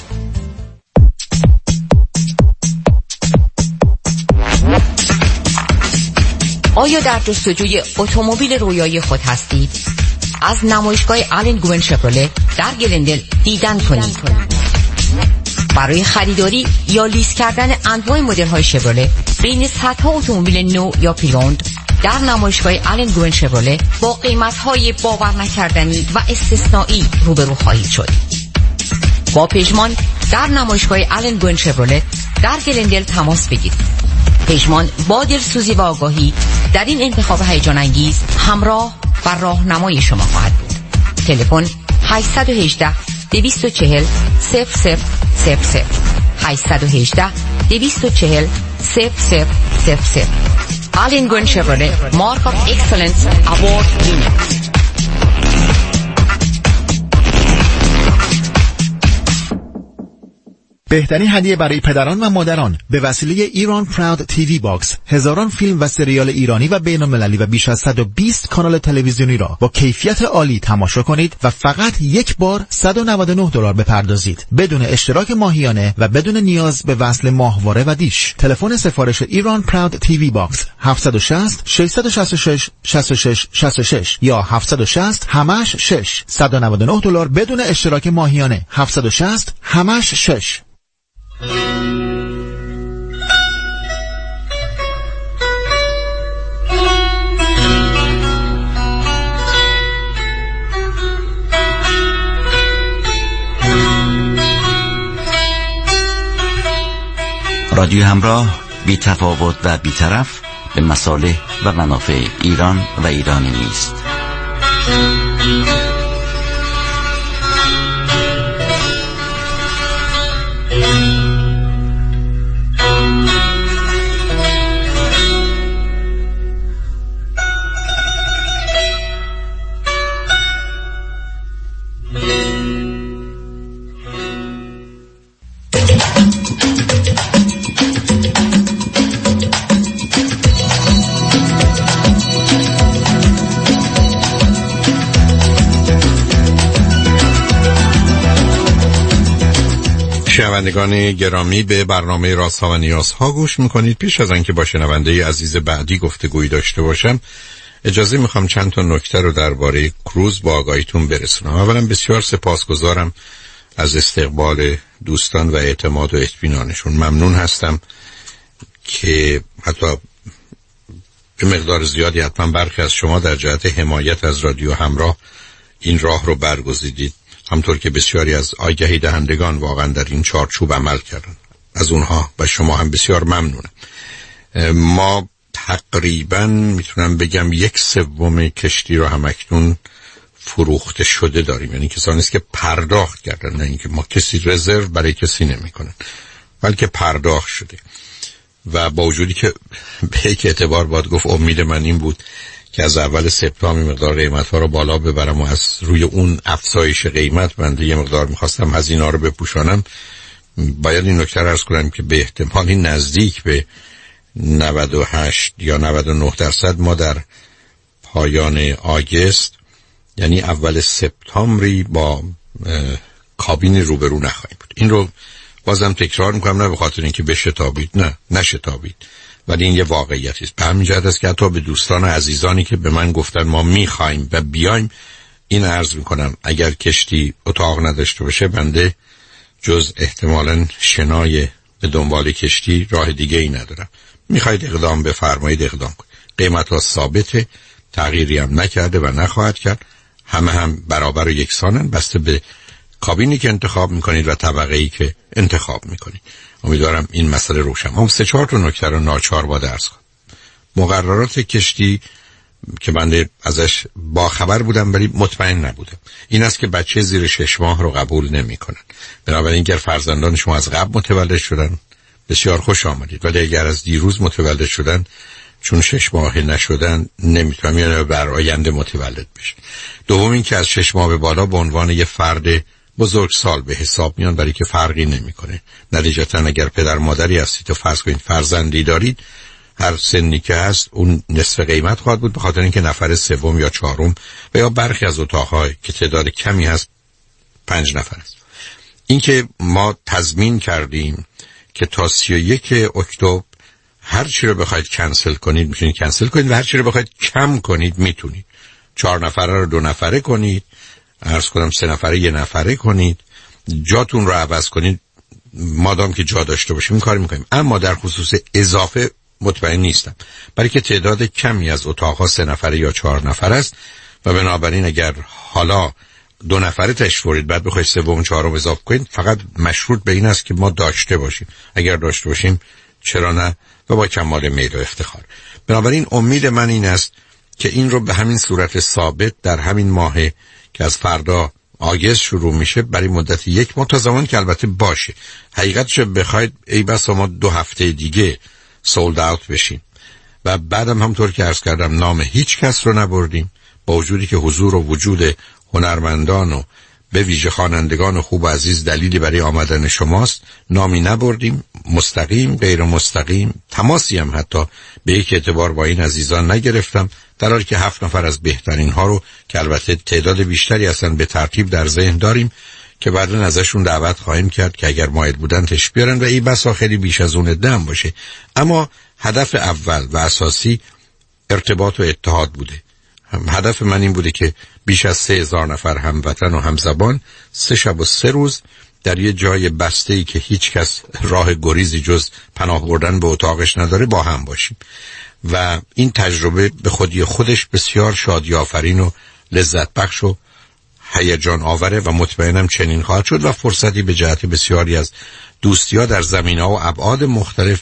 Speaker 9: آیا در جستجوی اتومبیل رویایی خود هستید؟ از نمایشگاه آلن گوین شپرله در گلندل دیدن کنید. برای خریداری یا لیز کردن انواع مدل‌های شپرله بین صدها اتومبیل نو یا پریوند در نمایشگاه آلن گوین شپرله با قیمت‌های باور نکردنی و استثنایی روبرو خواهید شد. با پژمان در نمایشگاه آلن گوین شپرله در گلندل تماس بگیرید. پژمان با دلسوزی و آگاهی در این انتخاب هیجان انگیز همراه و راهنمای شما خواهد بود. تلفن هشت یک هشت دو چهار صفر صفر صفر صفر هشت یک هشت دو چهار صفر صفر صفر صفر. آلن گوین شپرله مارک آف اکسلنس اوارد وینر.
Speaker 15: بهترین هدیه برای پدران و مادران به وسیله ایران پراود تیوی باکس، هزاران فیلم و سریال ایرانی و بین‌المللی و بیش از صد و بیست کانال تلویزیونی را با کیفیت عالی تماشا کنید و فقط یک بار صد و نود و نه دلار بپردازید بدون اشتراک ماهیانه و بدون نیاز به وصل ماهواره و دیش. تلفن سفارش ایران پراود تیوی باکس هفت شش صفر شش شش شش شش شش شش شش یا هفت شش صفر همش شش صد و نود و نه دلار بدون اشتراک ماهیانه هفت شش صفر همش شش.
Speaker 7: رادیو همراه، بی تفاوت و بی طرف به مصالح و منافع ایران و ایرانی نیست.
Speaker 1: شنوندگان گرامی، به برنامه رازها و نیازها گوش میکنید. پیش از آنکه با شنونده عزیز بعدی گفتگویی داشته باشم، اجازه میخوام چند تا نکته رو درباره کروز با آگاهیتون برسونم. اولا بسیار سپاسگزارم از استقبال دوستان و اعتماد و اطمینانشون. ممنون هستم که حتی به مقدار زیادی حتما برخی از شما در جهت حمایت از رادیو همراه این راه رو برگزیدید، همطور که بسیاری از آگهی دهندگان واقعا در این چارچوب عمل کردن. از اونها و شما هم بسیار ممنونم. ما تقریبا میتونم بگم یک سوم کشتی رو هم اکنون فروخته شده داریم، یعنی کسانی است که پرداخت کردن، نه اینکه ما کسی رزرو برای کسی نمیکنن، بلکه پرداخت شده. و با وجودی که به یک اعتبار باید گفت امید من این بود که از اول سپتامبر مقدار قیمت ها رو بالا ببرم و از روی اون افزایش قیمت بنده یه مقدار میخواستم هزینه ها رو بپوشانم. باید این نکته رو عرض کنم که به احتمالی نزدیک به نود و هشت یا نود و نه درصد ما در پایان آگست، یعنی اول سپتامبری، با کابین روبرو نخواهیم بود. این رو بازم تکرار میکنم، نه به خاطر اینکه بشتابید، نه نشتابید، ولی این یه واقعیتی است. به همین جهت است که حتی به دوستان و عزیزانی که به من گفتن ما میخوایم و بیایم، این عرض میکنم اگر کشتی اتاق نداشته باشه، بنده جز احتمالاً شنای به دنبال کشتی راه دیگه ای ندارم. میخواید اقدام بفرمایید اقدام کنید. قیمت ها ثابته، تغییری هم نکرده و نخواهد کرد، همه هم برابر و یکسانن، بسته به کابینی که انتخاب میکنید و طبقه ای که انتخاب میکنید. امیدوارم این مسئله روشن. هم سه چهار تا نکته رو ناچار با درس کنم. مقررات کشتی که بنده ازش با خبر بودم ولی مطمئن نبودم، این است که بچه زیر شش ماه رو قبول نمی کنن. بنابراین اگر فرزندان شما از قبل متولد شدن بسیار خوش آمدید، ولی اگر از دیروز متولد شدن چون شش ماه نشدن نمیتونم یعنی بر آینده متولد بشن. دوم این که از شش ماه به بالا به عنوان یه فرد بزرگ سال به حساب میان، برای که فرقی نمیکنه. نتیجتا اگر پدر مادری هستید و فرض کنید فرزندی دارید، هر سنی که هست اون نصف قیمت خواهد بود، به خاطر اینکه نفر سوم یا چهارم و یا برخی از اتاق‌های که تعداد کمی هست پنج نفر است. اینکه ما تضمین کردیم که تا سی و یک اکتبر هر چی رو بخواید کنسل کنید میتونید کنسل کنید و هر چی رو بخواید کم کنید میتونید. چهار نفره رو دو نفره کنید، عرض کنم سه نفره یه نفره کنید، جاتون رو عوض کنید، مادام که جا داشته باشیم این کار میکنیم. اما در خصوص اضافه مطمئن نیستم، برای که تعداد کمی از اتاقها سه نفره یا چهار نفر است و بنابراین اگر حالا دو نفره تشورید بعد بخواید سوم چهارم اضافه کنید، فقط مشروط به این است که ما داشته باشیم. اگر داشته باشیم چرا نه، و با کمال میل و افتخار. بنابراین امید من این است که این رو به همین صورت ثابت در همین ماه که از فردا آگست شروع میشه برای مدت یک ماه، تا زمان که البته باشه. حقیقتش بخواید ای بس ما دو هفته دیگه سولد اوت بشیم و بعدم همطور که عرض کردم نام هیچ کس رو نبردیم، با وجودی که حضور و وجود هنرمندان و به ویژه خوانندگان خوب و عزیز دلیلی برای آمدن شماست، نامی نبردیم، مستقیم غیر مستقیم تماسی هم حتی به یک اعتبار با این عزیزان نگرفتم، در حالی که هفت نفر از بهترین ها رو که البته تعداد بیشتری هستن به ترتیب در ذهن داریم که بعداً ازشون دعوت خواهیم کرد که اگر مایل بودن تشریف بیارن و این بسا خیلی بیش از اون دم باشه. اما هدف اول و اساسی ارتباط و اتحاد بوده. هدف من این بوده که بیش از سه هزار نفر هموطن و همزبان سه شب و سه روز در یه جای بسته‌ای که هیچ کس راه گریزی جز پناه بردن به اتاقش نداره با هم باشیم و این تجربه به خودی خودش بسیار شادی آفرین و لذت بخش و هیجان آوره و مطمئنم چنین خواهد شد و فرصتی به جهت بسیاری از دوستی‌ها در زمینه‌ها و ابعاد مختلف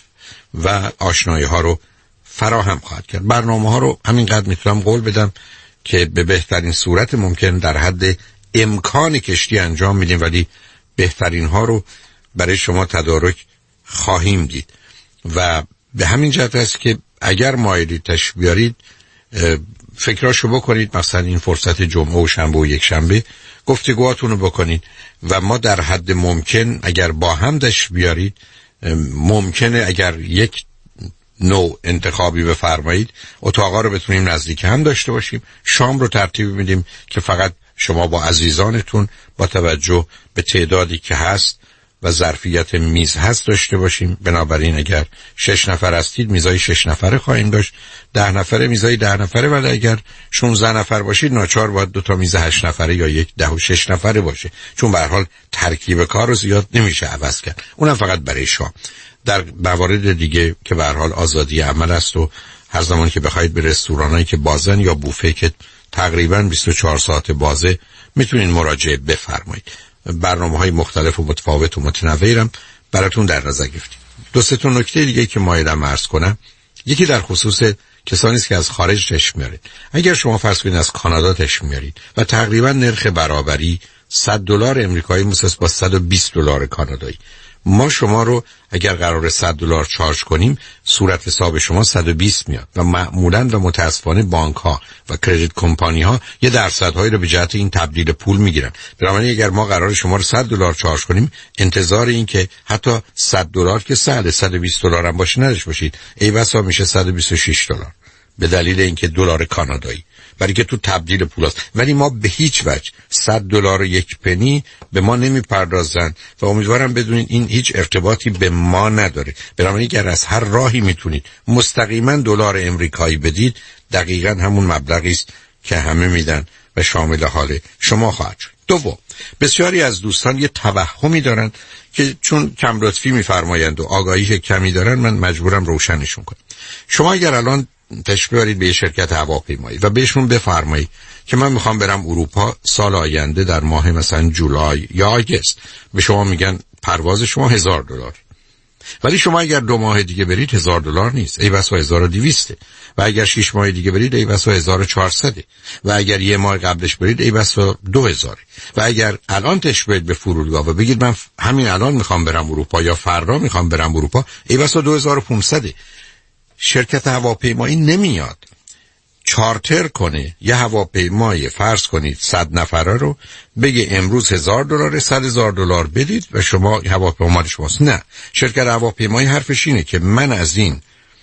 Speaker 1: و آشنایی‌ها رو فراهم خواهد کرد. برنامه‌ها رو همینقدر میتونم قول بدم که به بهترین صورت ممکن در حد امکان کشتی انجام میدیم، ولی بهترین ها رو برای شما تدارک خواهیم دید و به همین جهت است که اگر مایلید تشریف بیارید فکراشو بکنید، مثلا این فرصت جمعه و شنبه و یک شنبه گفتگوهاتون رو بکنید و ما در حد ممکن اگر با هم تشریف بیارید، ممکنه اگر یک نوع انتخابی بفرمایید اتاقا رو بتونیم نزدیک هم داشته باشیم، شام رو ترتیب میدیم که فقط شما با عزیزانتون با توجه به تعدادی که هست و ظرفیت میز هست داشته باشیم. بنابراین اگر شش نفر هستید میزای شش نفره خواهیم داشت، ده نفره میزای ده نفره، ولی اگر شانزده نفر باشید ناچار باید دو تا میز هشت نفره یا یک ده و شش نفره باشه، چون به هر حال ترکیب کار رو زیاد نمیشه عوض کرد، اونم فقط برای شام. در موارد دیگه که به هر حال آزادی عمل است و هر زمان که بخواید به رستورانایی که بازن یا بوفه که تقریبا بیست و چهار ساعت بازه میتونین مراجعه بفرمایید. برنامه‌های مختلف و متفاوت و متنوعی براتون در نظر گرفتیم. دو سه تا نکته دیگه که مایلم عرض کنم، یکی در خصوص کسانی است که از خارج تشریف میارید. اگر شما فرض کنید از کانادا تشریف میارید و تقریبا نرخ برابری صد دلار امریکایی مساوی با صد و بیست دلار کانادایی، ما شما رو اگر قرار صد دلار چارج کنیم صورت حساب شما صد و بیست میاد و معمولاً و متاسفانه بانک ها و کردیت کمپانی ها یه درصدهایی رو به جهت این تبدیل پول میگیرن. بنابراین اگر ما قرار شما رو صد دلار چارج کنیم، انتظار این که حتی صد دلار که سهل صد و بیست دلار هم باشه نداشته باشید، ای بسا میشه صد و بیست و شش دلار به دلیل اینکه دلار کانادایی. برای که تو تبدیل پول است. ولی ما به هیچ وجه صد دلار و یک پنی به ما نمیپردازن و امیدوارم بدونید این هیچ ارتباطی به ما نداره. بنابراین اگر از هر راهی میتونید مستقیما دلار امریکایی بدید، دقیقاً همون مبلغی است که همه میدن و شامل حال شما خواهد شد. دوم، بسیاری از دوستان یه توهمی دارن که چون کم لطفی میفرمایند و آگاهی کمی دارن، من مجبورم روشنشون کنم. شما اگر الان تشریف بیارید به شرکت هواپیمایی و بهشون بفرمایید که من میخوام برم اروپا سال آینده در ماه مثلا جولای یا آگست، به شما میگن پرواز شما هزار دلار، ولی شما اگر دو ماه دیگه برید هزار دلار نیست، ای بسا هزار و دویسته، و اگر شش ماه دیگه برید ای بسا هزار و چهارصده، و اگر یه ماه قبلش برید ای بسا دو هزار، و اگر الان تشبیه به فرودگاه و بگید من همین الان میخوام برم اروپا یا فردا میخوام برم اروپا، ای بسا دو هزار و پانصد. شرکت هواپیمایی نمیاد چارتر کنه یه هواپیمای فرض کنید صد نفره رو بگه امروز هزار دلار، صد هزار دلار بدید و شما هواپیما شماست. نه، شرکت هواپیمایی حرفش اینه که من از این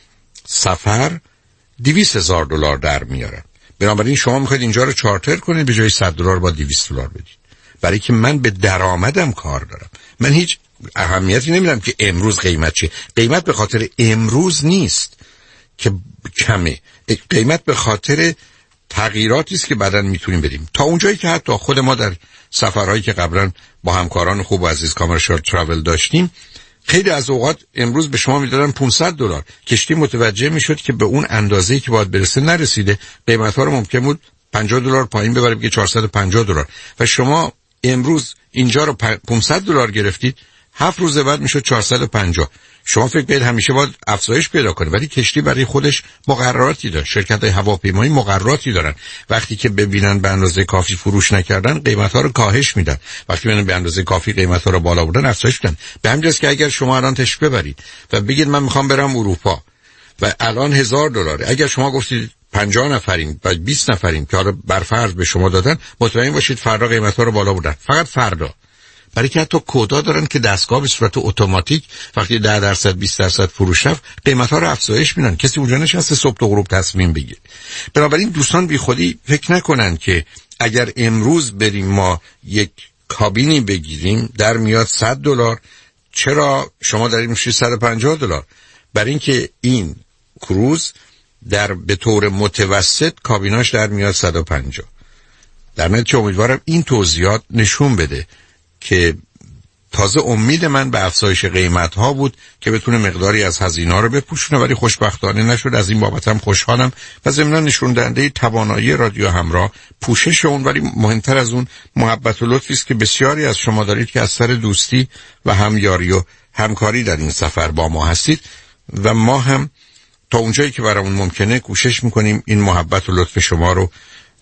Speaker 1: سفر دویست هزار دلار در میارم، بنابراین شما میخواید اینجا رو چارتر کنید به جای صد دلار با دویست دلار بدید، برای که من به درآمدم کار دارم. من هیچ اهمیتی نمیدم که امروز قیمت چیه. قیمت به خاطر امروز نیست که کمه، قیمت به خاطر تغییراتی است که بعداً میتونیم بدیم. تا اونجایی که حتی خود ما در سفرهایی که قبلا با همکاران خوب و عزیز کامرشال تراول داشتیم، خیلی از اوقات امروز به شما میدادن پانصد دلار، کشتی متوجه میشد که به اون اندازه‌ای که باید برسه نرسیده، قیمت‌ها رو ممکن بود پنجاه دلار پایین ببره بگه چهارصد و پنجاه دلار، و شما امروز اینجا رو پانصد دلار گرفتید، هفت روز بعد میشد چهارصد و پنجاه. شما فکر کنید همیشه باید افزایش پیدا کنه، ولی کشتی برای خودش مقرراتی داره، شرکت‌های هواپیمایی مقرراتی دارن. وقتی که ببینن به اندازه کافی فروش نکردن، قیمت‌ها رو کاهش میدن، وقتی ببینن به اندازه کافی قیمت‌ها رو بالا بردن، افزایش میدن. به همین جاست که اگر شما الان تشریف ببرید و بگید من میخوام برم اروپا و الان هزار دلاره، اگر شما گفتید پنجاه نفریم و بیست نفریم که حالا بر فرض به شما دادن، مطمئن باشید فردا قیمت‌ها رو بالا بردن، فقط فردا. برای که حتی کدا دارن که دستگاه به صورت اتوماتیک وقتی ده درصد بیست درصد فروش رفت قیمت‌ها رو افزایش میدن، کسی اونجا نشسته صبح تا غروب تصمیم بگیره. بنابراین دوستان بی خودی فکر نکنن که اگر امروز بریم ما یک کابینی بگیریم در میاد صد دلار، چرا شما دارید میشید صد و پنجاه دلار؟ برای اینکه این کروز در به طور متوسط کابیناش در میاد صد و پنجاه. در نتیجه امیدوارم این توضیحات نشون بده که تازه امید من به افزایش قیمت ها بود که بتونه مقداری از هزینه رو بپوشونه، ولی خوشبختانه نشد. از این بابت هم خوشحالم و ضمن نشون دهنده توانایی رادیو همراه پوشش اون، ولی مهمتر از اون محبت و لطفی است که بسیاری از شما دارید که از سر دوستی و همیاری و همکاری در این سفر با ما هستید و ما هم تا اونجایی که برامون ممکنه کوشش میکنیم این محبت و لطف شما رو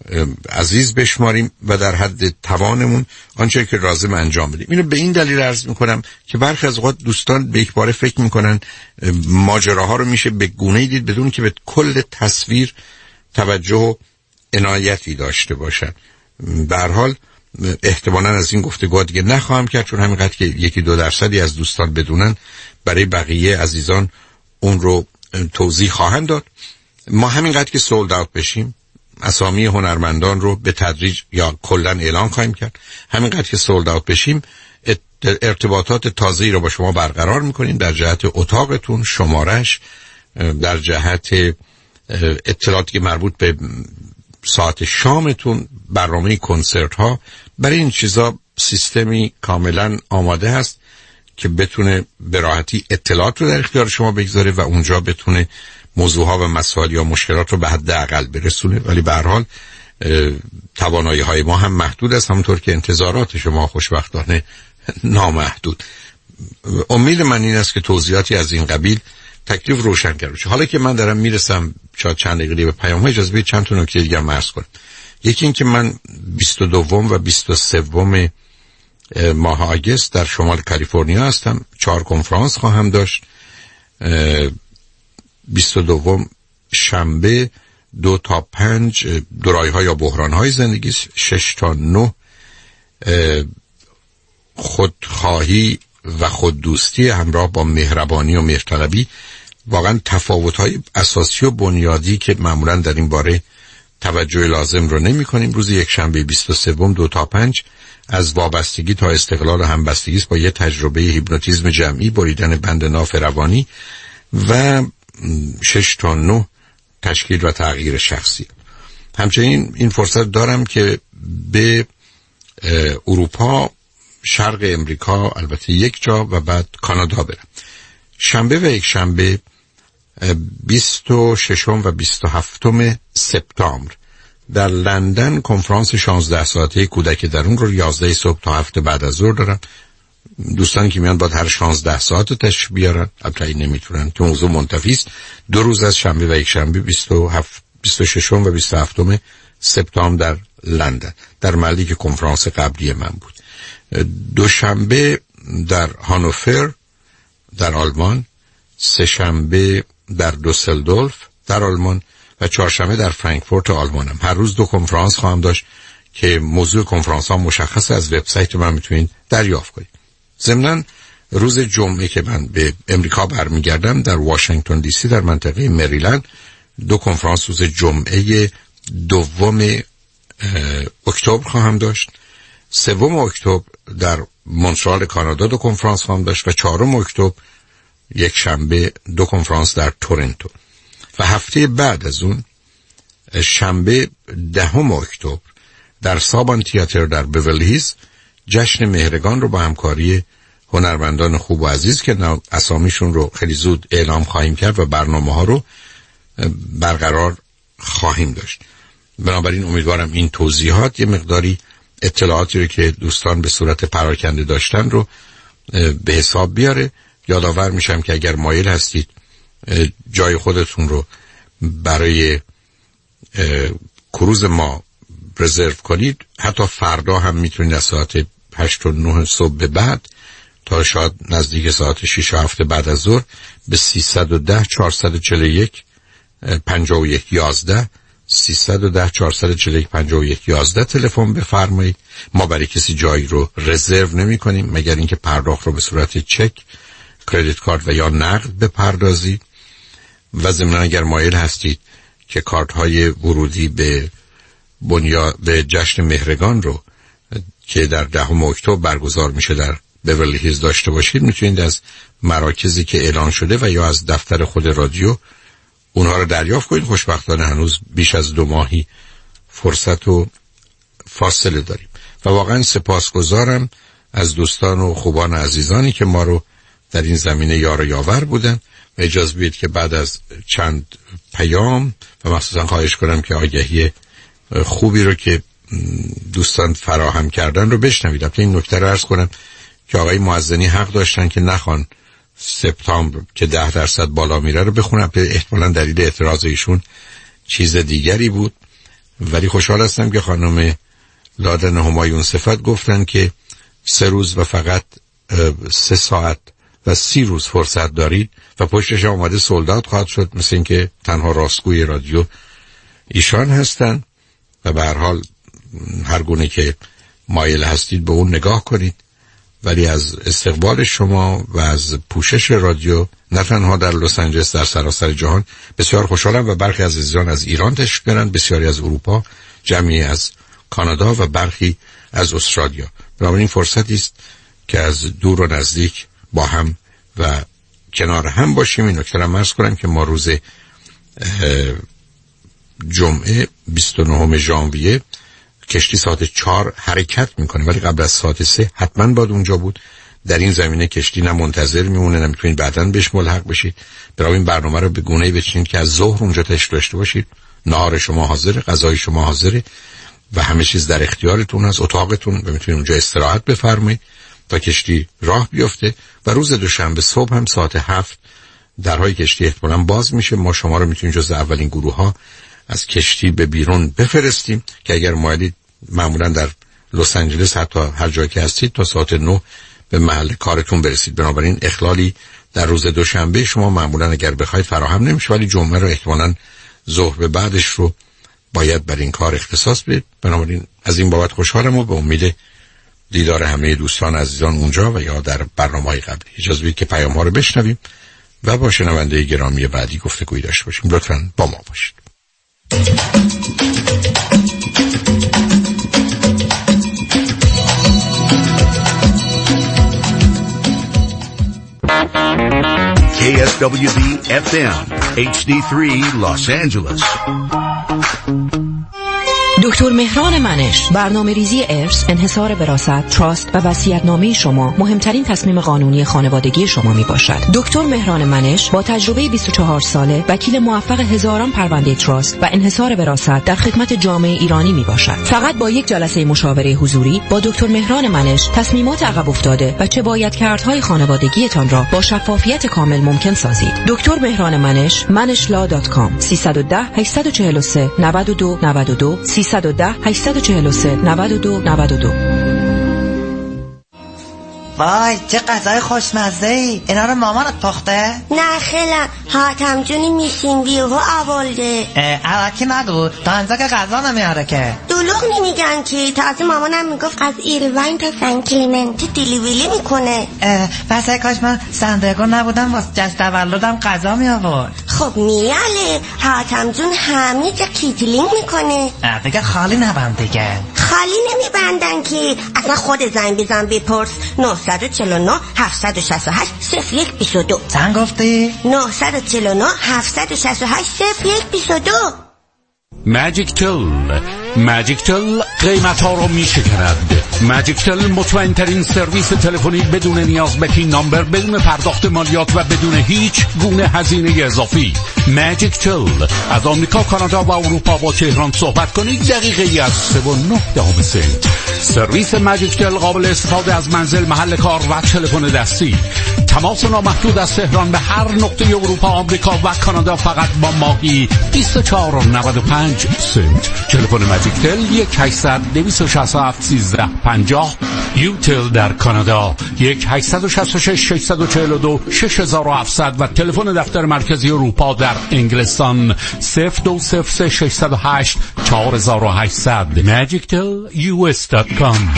Speaker 1: عزیز بشماریم و در حد توانمون آنچه که لازم انجام بدیم. اینو به این دلیل عرض میکنم که برخی از اوقات دوستان به یک باره فکر میکنن ماجراها رو میشه به گونه‌ای دید بدون که به کل تصویر توجه و عنایتی داشته باشن. به هر حال احتمالاً از این گفتگو دیگه نخواهم کرد، چون همینقدر که یکی دو درصدی از دوستان بدونن برای بقیه عزیزان اون رو توضیح خواهند داد. ما همینقدر که سولد اوت بشیم اسامی هنرمندان رو به تدریج یا کلن اعلان خواهیم کرد. همینقدر که سولد اوت بشیم ارتباطات تازه‌ای رو با شما برقرار می‌کنیم در جهت اتاقتون، شمارش، در جهت اطلاعاتی که مربوط به ساعت شامتون، برنامه کنسرت ها. برای این چیزا سیستمی کاملا آماده هست که بتونه به راحتی اطلاعات رو در اختیار شما بگذاره و اونجا بتونه موضوعها و مسائل یا مشکلات رو به حد اقل برسونه. ولی به هر حال توانایی های ما هم محدود است، همونطور که انتظارات شما خوشبختانه نامحدود. امید من این است که توضیحاتی از این قبیل تکلیف روشن کرده بشه. حالا که من دارم میرسم چند دقیقه به پیام ها، اجازه بدید چند تا نکته دیگه هم عرض کنم. یکی این که من بیست و دو و بیست و سه ماه آگوست در شمال کالیفرنیا هستم، چهار کنفرانس خواهم داشت. بیست و دو شنبه دو تا پنج دورای‌ها یا بحران‌های زندگی، شش تا نه خودخواهی و خوددوستی همراه با مهربانی و مهرطلبی. واقعا تفاوت‌های اساسی و بنیادی که معمولاً در این باره توجه لازم رو نمی کنیم. روز یک شنبه بیست و سه دو تا پنج از وابستگی تا استقلال و همبستگی است با یه تجربه هیپنوتیزم جمعی، بریدن بند ناف روانی و شش تا نه تشکیل و تغییر شخصی. همچنین این فرصت دارم که به اروپا، شرق امریکا، البته یک جا و بعد کانادا برم. شنبه و یک شنبه بیست و ششم و بیست و هفتم سپتامبر در لندن کنفرانس شانزده ساعته کودک درون رو یازده صبح تا هفت بعد از ظهر دارم. دوستانی که میان باید هر شانزده ساعت تشریف بیارن، البته این نمیتونن که موضوع منتفی است. دو روز از شنبه و یک شنبه بیست و هفت بیست و ششم و بیست و هفتم سپتامبر در لندن، در محلی که کنفرانس قبلی من بود. دوشنبه در هانوفر در آلمان، سه شنبه در دوسلدورف در آلمان و چهارشنبه در فرانکفورت آلمانم. هر روز دو کنفرانس خواهم داشت که موضوع کنفرانس ها مشخص از وبسایت من میتونید دریافت کنید. ضمناً روز جمعه که من به امریکا برمیگردم در واشنگتن دی سی در منطقه مریلند دو کنفرانس روز جمعه دوم اکتبر خواهم داشت. سوم اکتبر در مونترال کانادا دو کنفرانس خواهم داشت و چهارم اکتبر یک شنبه دو کنفرانس در تورنتو. و هفته بعد از اون شنبه دهم اکتبر در سابان تئاتر در بیورلی هیلز جشن مهرگان رو با همکاری هنرمندان خوب و عزیز که اسامیشون رو خیلی زود اعلام خواهیم کرد و برنامه ها رو برقرار خواهیم داشت. بنابراین امیدوارم این توضیحات یه مقداری اطلاعاتی رو که دوستان به صورت پراکنده داشتن رو به حساب بیاره. یادآور میشم که اگر مایل هستید جای خودتون رو برای کروز ما رزرو کنید، حتی فردا هم میتونید از ساعت هشت و نه صبح به بعد تا شاید نزدیک ساعت شش و هفت بعد از ظهر به سیصد و ده چهارصد و چهل و یک پنجاه و یک یازده سیصد و ده چهارصد و چهل و یک پنجاه و یک یازده تلفن بفرمایید. ما برای کسی جایی رو رزرو نمی کنیم مگر اینکه پرداخت رو به صورت چک، کردیت کارت و یا نقد بپردازید. و ضمناً اگر مایل هستید که کارت های ورودی به بنیاد به جشن مهرگان رو که در دهم اکتبر برگزار میشه در بیورلی هیلز داشته باشید، میتونید از مراکزی که اعلان شده و یا از دفتر خود رادیو اونها رو دریافت کنید. خوشبختانه هنوز بیش از دو ماهی فرصت و فاصله داریم و واقعا سپاسگزارم از دوستان و خوبان عزیزانی که ما رو در این زمینه یار و یاور بودن. و اجازه بدید که بعد از چند پیام و مخصوصا خواهش کنم که آگهی خوبی رو که دوستان فراهم کردن رو بشنوید. البته این نکته رو عرض کنم که آقای معزنی حق داشتن که نخوان سپتامبر که ده درصد بالا میره رو بخونم، به احتمالاً دلیل اعتراض ایشون چیز دیگری بود. ولی خوشحال هستم که خانم لادن همایون صفت گفتن که سه روز و فقط سه ساعت و سی روز فرصت دارید و پشتش آماده سولدات خواهد شد، مثل این که تنها راستگوی رادیو ایشان هستن. و به هر حال هر گونه که مایل هستید به اون نگاه کنید. ولی از استقبال شما و از پوشش رادیو نه تنها در لس آنجلس، در سراسر جهان بسیار خوشحالم و برخی از عزیزان از ایران تشریف میارن، بسیاری از اروپا، جمعی از کانادا و برخی از استرالیا. بنابراین فرصتی است که از دور و نزدیک با هم و کنار هم باشیم. این نکته را عرض کنم که ما روز جمعه بیست و نهم ژانویه کشتی ساعت چهار حرکت میکنه، ولی قبل از ساعت سه حتما باید اونجا بود. در این زمینه کشتی نه منتظر میمونه نه میتونید بعداً بهش ملحق بشید. برای این برنامه رو به گونه‌ای بچینید که از ظهر اونجا تشریف داشته باشید. نهار شما حاضره، غذای شما حاضره و همه چیز در اختیارتون از اتاقتون و میتونید اونجا استراحت بفرمایید تا کشتی راه بیفته. و روز دوشنبه صبح هم ساعت هفت درهای کشتی احتمالاً باز میشه. ما شما رو میتونید جز اولین گروه ها از کشتی به بیرون بفرستیم که اگر مایلید معمولا در لس آنجلس حتی هر جایی که هستید تا ساعت نه به محل کارتون برسید. بنابراین اخلالی در روز دوشنبه شما معمولا اگر بخواید فراهم نمیشه، ولی جمعه رو احتمالاً ظهر به بعدش رو باید بر این کار اختصاص بدید. بنابراین از این بابت خوشحالم و به امید دیدار همه دوستان عزیزان اونجا و یا در برنامه‌های قبلی. اجازه بدید که پیام‌ها رو بشنویم و با شنونده گرامی بعدی گفتگویی داشته باشیم. لطفاً با ما باشید.
Speaker 3: دبلیو بی اف ام اچ دی سه Los Angeles.
Speaker 9: دکتر مهران منش، برنامه ریزی ارث، انحصار وراثت، تراست و وصیت‌نامه شما مهمترین تصمیم قانونی خانوادگی شما می باشد. دکتر مهران منش با تجربه بیست و چهار ساله، وکیل موفق هزاران پرونده تراست و انحصار وراثت در خدمت جامعه ایرانی می باشد. فقط با یک جلسه مشاوره حضوری با دکتر مهران منش تصمیمات عقب افتاده و چه باید کردهای خانوادگیتان را با شفافیت کامل ممکن سازید. دکتر مهران منش، منش لا دات کام سیصد و ده هشتصد و چهل و سه نود و دو نود و دو سیصد و ده هشتصد و چهل و سه نود و دو نود و دو.
Speaker 16: وای چه غذای خوشمزه ای. اینا رو مامانت پخته؟
Speaker 17: نه خیلی حاتم جونی میشین بیهو آولده.
Speaker 16: الکی نگو تا انزا که غذا نمیاره که.
Speaker 17: دلوغ نمیگن که تازه مامانم میگفت از ایروین تا سن کلیمنت دیلیویلی میکنه.
Speaker 16: پس ای کاش من سندگو نبودم واسه جشن تولدم غذا می آورد.
Speaker 17: خب میاله حاتم جون همه جا کیتلینگ میکنه.
Speaker 16: دیگه خالی نبند دیگه.
Speaker 17: خالی نمیبندن که اصلا خود زنگ بزن بپرس. نه چهار نه هفت شش هشت صفر یک دو دو.
Speaker 16: چند گفتی؟
Speaker 17: نه چهار نه هفت شش هشت صفر یک دو دو.
Speaker 18: ماجیک تل ماجیک تل قیمت ها رو می شکرد. ماجیک تل مطمئن ترین سرویس تلفنی بدون نیاز به پین نامبر، بدون پرداخت مالیات و بدون هیچ گونه هزینه اضافی. ماجیک تل از آمریکا، کانادا و اروپا با تهران صحبت کنید دقیقه ای از سه و نه دهم سنت. سرویس ماجیک تل قابل استفاده از منزل، محل کار و تلفن دستی. تماس نامحدود از تهران به هر نقطه اروپا، آمریکا و کانادا فقط با ماهی بیست و چهار و نود و پنج سنت. تلفن ماجیک تل یک هشتصد دویست و شصت و هفت سیزده پنجاه. یوتل در کانادا یک هشتصد و شصت و شش ششصد و چهل و دو شش هزار و هفتصد و تلفن دفتر مرکزی اروپا در انگلستان صفر دو صفر سه ششصد و هشت چهار هزار و هشتصد. ماجیک تل یو اس دات کام.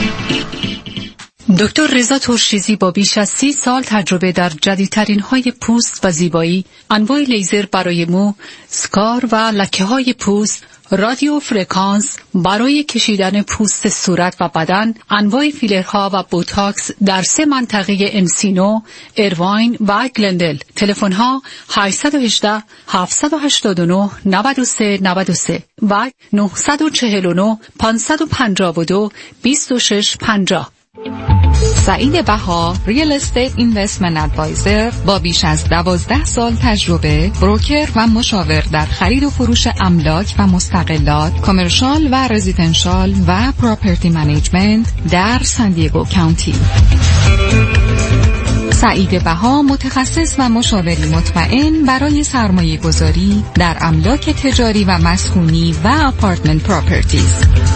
Speaker 19: دکتر رضا ترشیزی با بیش از سی سال تجربه در جدیدترین های پوست و زیبایی، انواع لیزر برای مو، سکار و لکه های پوست، رادیو فرکانس برای کشیدن پوست صورت و بدن، انواع فیلرها و بوتاکس در سه منطقه انسینو، ایرواین و گلندل. تلفن ها هشت یک هشت هفت هشت نه نه سه نه سه و نه چهار نه پنج پنج دو دو شش پنجاه.
Speaker 5: سعید بها، ریل استیت اینوستمنت ادوایزر با بیش از دوازده سال تجربه، بروکر و مشاور در خرید و فروش املاک و مستقلات، کامرشال و رزیدنشال و پراپرتی منیجمنت در سان دیگو کانتی. سعید بها متخصص و مشاوری مطمئن برای سرمایه گذاری در املاک تجاری و مسکونی و آپارتمنت پراپرتیز.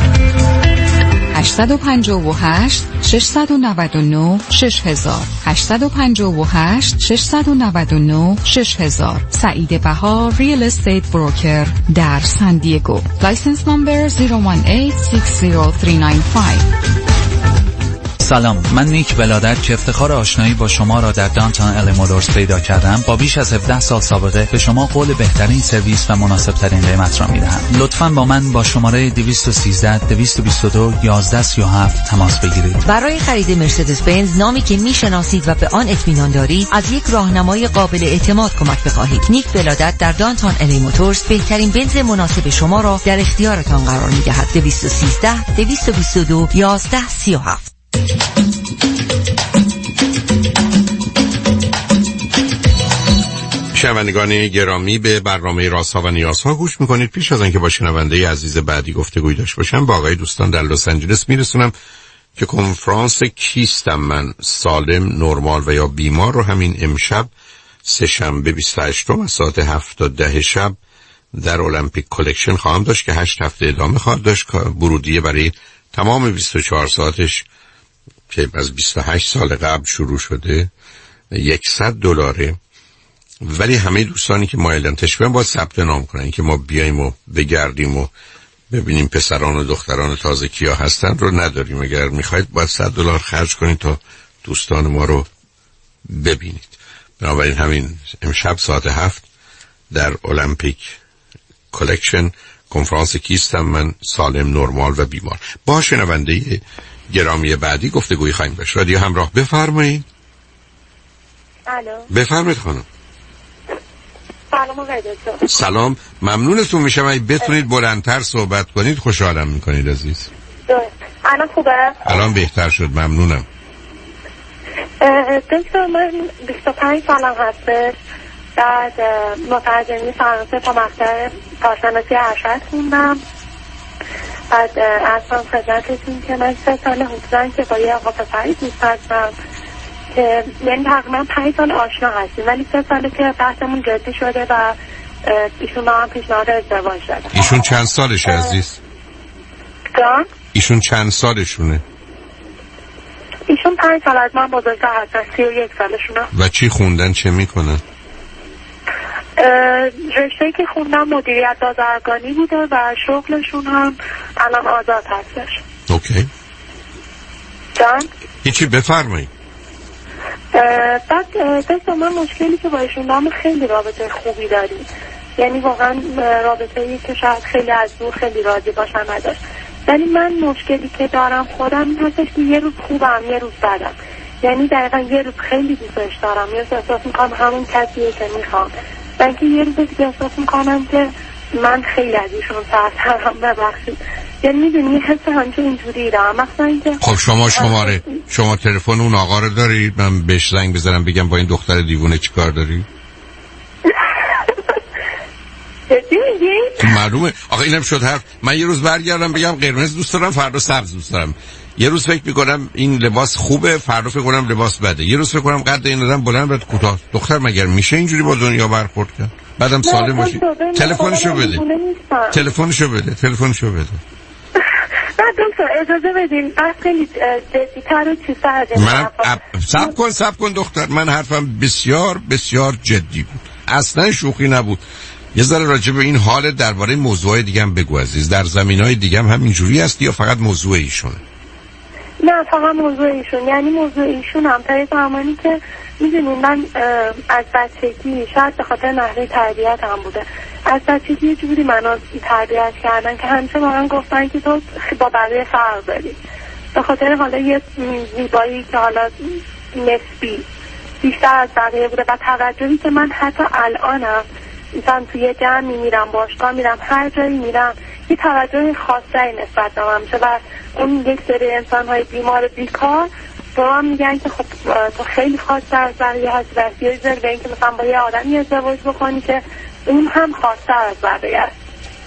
Speaker 5: هشت پنج هشت شش نه نه شش هزار هشت پنج هشت شش نه نه شش هزار. سعید بها، ریل استیت بروکر در سان دیگو. لایسنس نمبر صفر یک هشت شش صفر سه نه پنج.
Speaker 20: سلام، من نیک ولادت که افتخار آشنایی با شما را در دانتون ال مولورز پیدا کردم، با بیش از هفده سال سابقه به شما قول بهترین سرویس و مناسب ترین قیمت را میدهم. لطفاً با من با شماره دویست و سیزده دویست و بیست و دو یازده سی و هفت تماس بگیرید.
Speaker 21: برای خرید مرسدس بنز، نامی که میشناسید و به آن اطمینان دارید، از یک راهنمای قابل اعتماد کمک بخواهید. نیک ولادت در دانتون ال موتورز بهترین بنز مناسب شما را در اختیارتان قرار میدهد. دویست و سیزده دویست و بیست و دو یازده سی و هفت.
Speaker 1: شنوندگان گرامی، به برنامه رازها و نیازها گوش میکنید. پیش از اینکه با شنونده عزیز بعدی گفتگوی داشته باشم، با آقای دوستان در لس آنجلس میرسونم که کنفرانس کیستم من، سالم، نرمال و یا بیمار رو همین امشب سه شنبه بیست و هشتم از ساعت هفت تا ده شب در المپیک کلکشن خواهم داشت که هشت هفته ادامه خواهد داشت. ورودیه برای تمام بیست و چهار ساعتش که از بیست و هشت سال قبل شروع شده صد دلاره، ولی همه دوستانی که مایلن تشریف باید ثبت نام کنن که ما بیایم و بگردیم و ببینیم پسران و دختران تازه کیا هستن رو نداریم. اگر میخواید باید صد دلار خرج کنید تا دوستان ما رو ببینید. بنابراین همین امشب ساعت هفت در المپیک کلکشن کنفرانس کیستم من، سالم، نرمال و بیمار. با شنونده گرامی بعدی گفتگوی خواهیم داشت. رادیو همراه، بفرمایید.
Speaker 2: الو.
Speaker 1: بفرمایید خانم.
Speaker 6: سلام آقای دکتر.
Speaker 1: سلام، ممنونتون میشم اگه بتونید بلندتر صحبت کنید خوشحالم میکنید عزیز.
Speaker 6: درست. الان خوبه؟
Speaker 1: الان بهتر شد، ممنونم.
Speaker 6: دکتر من بیست و پنج سالم هستش، بعد مترجمی فرانسه تا مقطع کارشناسی ارشد خوندم. بعد اصلا خدمتتون که من سه سال حدوداً که با یه آقا پسری دوست هستم که یعنی تقریبا پنج سال آشنا هستیم، ولی سه ساله که بحثمون جدی شده و ایشون با هم پیشنهاد ازدواج داده.
Speaker 1: ایشون چند سالشه عزیز؟
Speaker 6: جان؟
Speaker 1: ایشون چند سالشونه؟
Speaker 6: ایشون پنج سال از من بزرگتر هستن، سی و یک سالشونه.
Speaker 1: و چی خوندن، چه میکنن؟
Speaker 6: رشته‌ای که خوندم مدیریت بازرگانی بوده و شغلشون هم الان آزاد هستش.
Speaker 1: اوکی.
Speaker 6: جان؟
Speaker 1: هیچی، بفرمایید.
Speaker 6: بعد دست من مشکلی که با ایشون دارم خیلی رابطه خوبی داریم، یعنی واقعا رابطه‌ای که شاید خیلی از دور خیلی راضی باشن نداشت، ولی من مشکلی که دارم خودم این هستش که یه روز خوبم یه روز بدم، یعنی دقیقا یه روز خیلی دوستش دارم، یه روز احساس میکنم همون کسیه که میخوام، و اینکه یه روز دیگه احساس میکنم که من خیلی از ایشون سرسرم، ببخشید، یعنی میدونی حس همچون اینجوری دارم. مثلا اینکه
Speaker 1: خب شما شماره شما تلفن اون آقا رو دارید؟ من بهش زنگ بزنم بگم با این دختر دیوونه چی کار داری؟
Speaker 6: جدی میگی؟
Speaker 1: معلومه آقا، اینم شد حرف. من یه روز برگردم بگم قرمز دوست دارم، فردا سبز دوست دارم. یه روز فکر میکنم این لباس خوبه، فردا فکر کنم لباس بده. یه روز فکر کنم قد این آدم بلند بعد کوتاه. دختر مگر میشه اینجوری با دنیا برخورد کرد؟ بعدم سالم باشی. تلفنشو بده. تلفنشو بده. تلفنشو بده.
Speaker 6: بعد دکتر اجازه بدین، بس خیلی جدی‌تر و چیزتر از این.
Speaker 1: من صبر کن صبر کن دختر، من حرفم بسیار بسیار جدی بود، اصلا شوخی نبود. یه ذره راجع به این حال درباره موضوعای دیگه هم بگو عزیز. در زمینهای دیگه هم همینجوری است یا فقط موضوع ایشونه؟
Speaker 6: نه فقط موضوع ایشون، یعنی موضوع ایشون هم تا زمانی که میدونین من از بچگی، شاید به خاطر نحوه تربیت هم بوده، از بچگی یه جوری منو تربیت کردن که همیشه با من گفتن که تو با بقیه فرق داری، به خاطر حالا یه زیبایی که حالا نسبی بیشتر از بقیه بوده، و توجهی که من حتی الانم مثلا توی جمعی میرم، باشگاه میرم، هر جایی میرم یه توجه خاصی نسبت به من میشه، و اون یک سری انسان‌های بیمار بیکار با هم میگن که خب تو خیلی خاص‌تر از بقیه هستی و احتیاج داری به اینکه مثلا با یه آدمی ازدواج بکنی که اون هم خاص‌تر از بقیه است.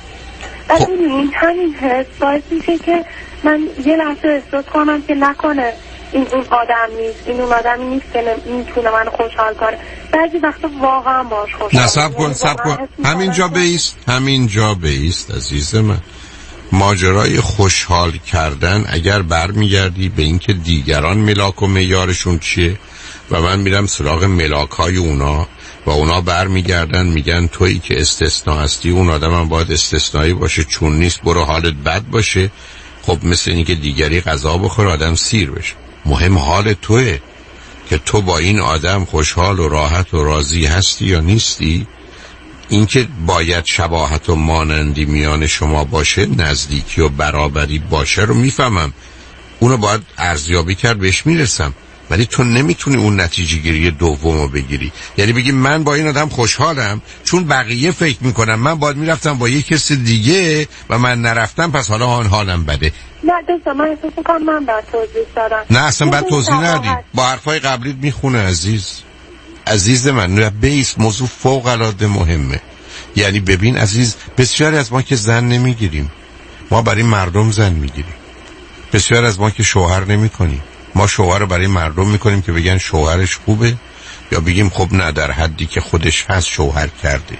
Speaker 6: و می‌بینین همین حس باعث میشه که من یه لحظه احساس کنم که نکنه این اون آدم نیست، این اون آدمی نیست که میتونه من خوشحال کنه. بعضی وقتا واقعا باش خوشحال.
Speaker 1: نه صبر کن صبر کن، همینجا بیست همینجا بیست عزیز من. ماجرای خوشحال کردن اگر برمیگردی به اینکه دیگران ملاک و معیارشون چیه و من میرم سراغ ملاک های اونا و اونا برمیگردن میگن تویی که استثناء هستی، اون آدم هم باید استثنایی باشه، چون نیست برو حالت بد باشه. خب مثل اینکه دیگری غذا بخور آدم سیر بشه. مهم حال توئه که تو با این آدم خوشحال و راحت و راضی هستی یا نیستی. اینکه باید شباهت و مانندی میان شما باشه، نزدیکی و برابری باشه رو میفهمم، اونو باید ارزیابی کرد، بهش میرسم، ولی تو نمیتونی اون نتیجه گیری دومو بگیری. یعنی بگی من با این آدم خوشحالم چون بقیه فکر میکنم من باید میرفتم با یک کس دیگه و من نرفتم پس حالا آن حالم بده.
Speaker 6: نه دوستان من احساس میکنم من باید توضیح دادم.
Speaker 1: نه اصلا باید توضیح ندی، با حرفای قبلیت میخونه عزیز. عزیز من بیس موضوع فوق العاده مهمه. یعنی ببین عزیز، بسیاری از ما که زن نمیگیریم، ما برای مردم زن میگیریم. بسیار از ما که شوهر نمی کنیم، ما شوهر رو برای مردم میکنیم که بگن شوهرش خوبه، یا بگیم خب نه در حدی که خودش هست شوهر کرده.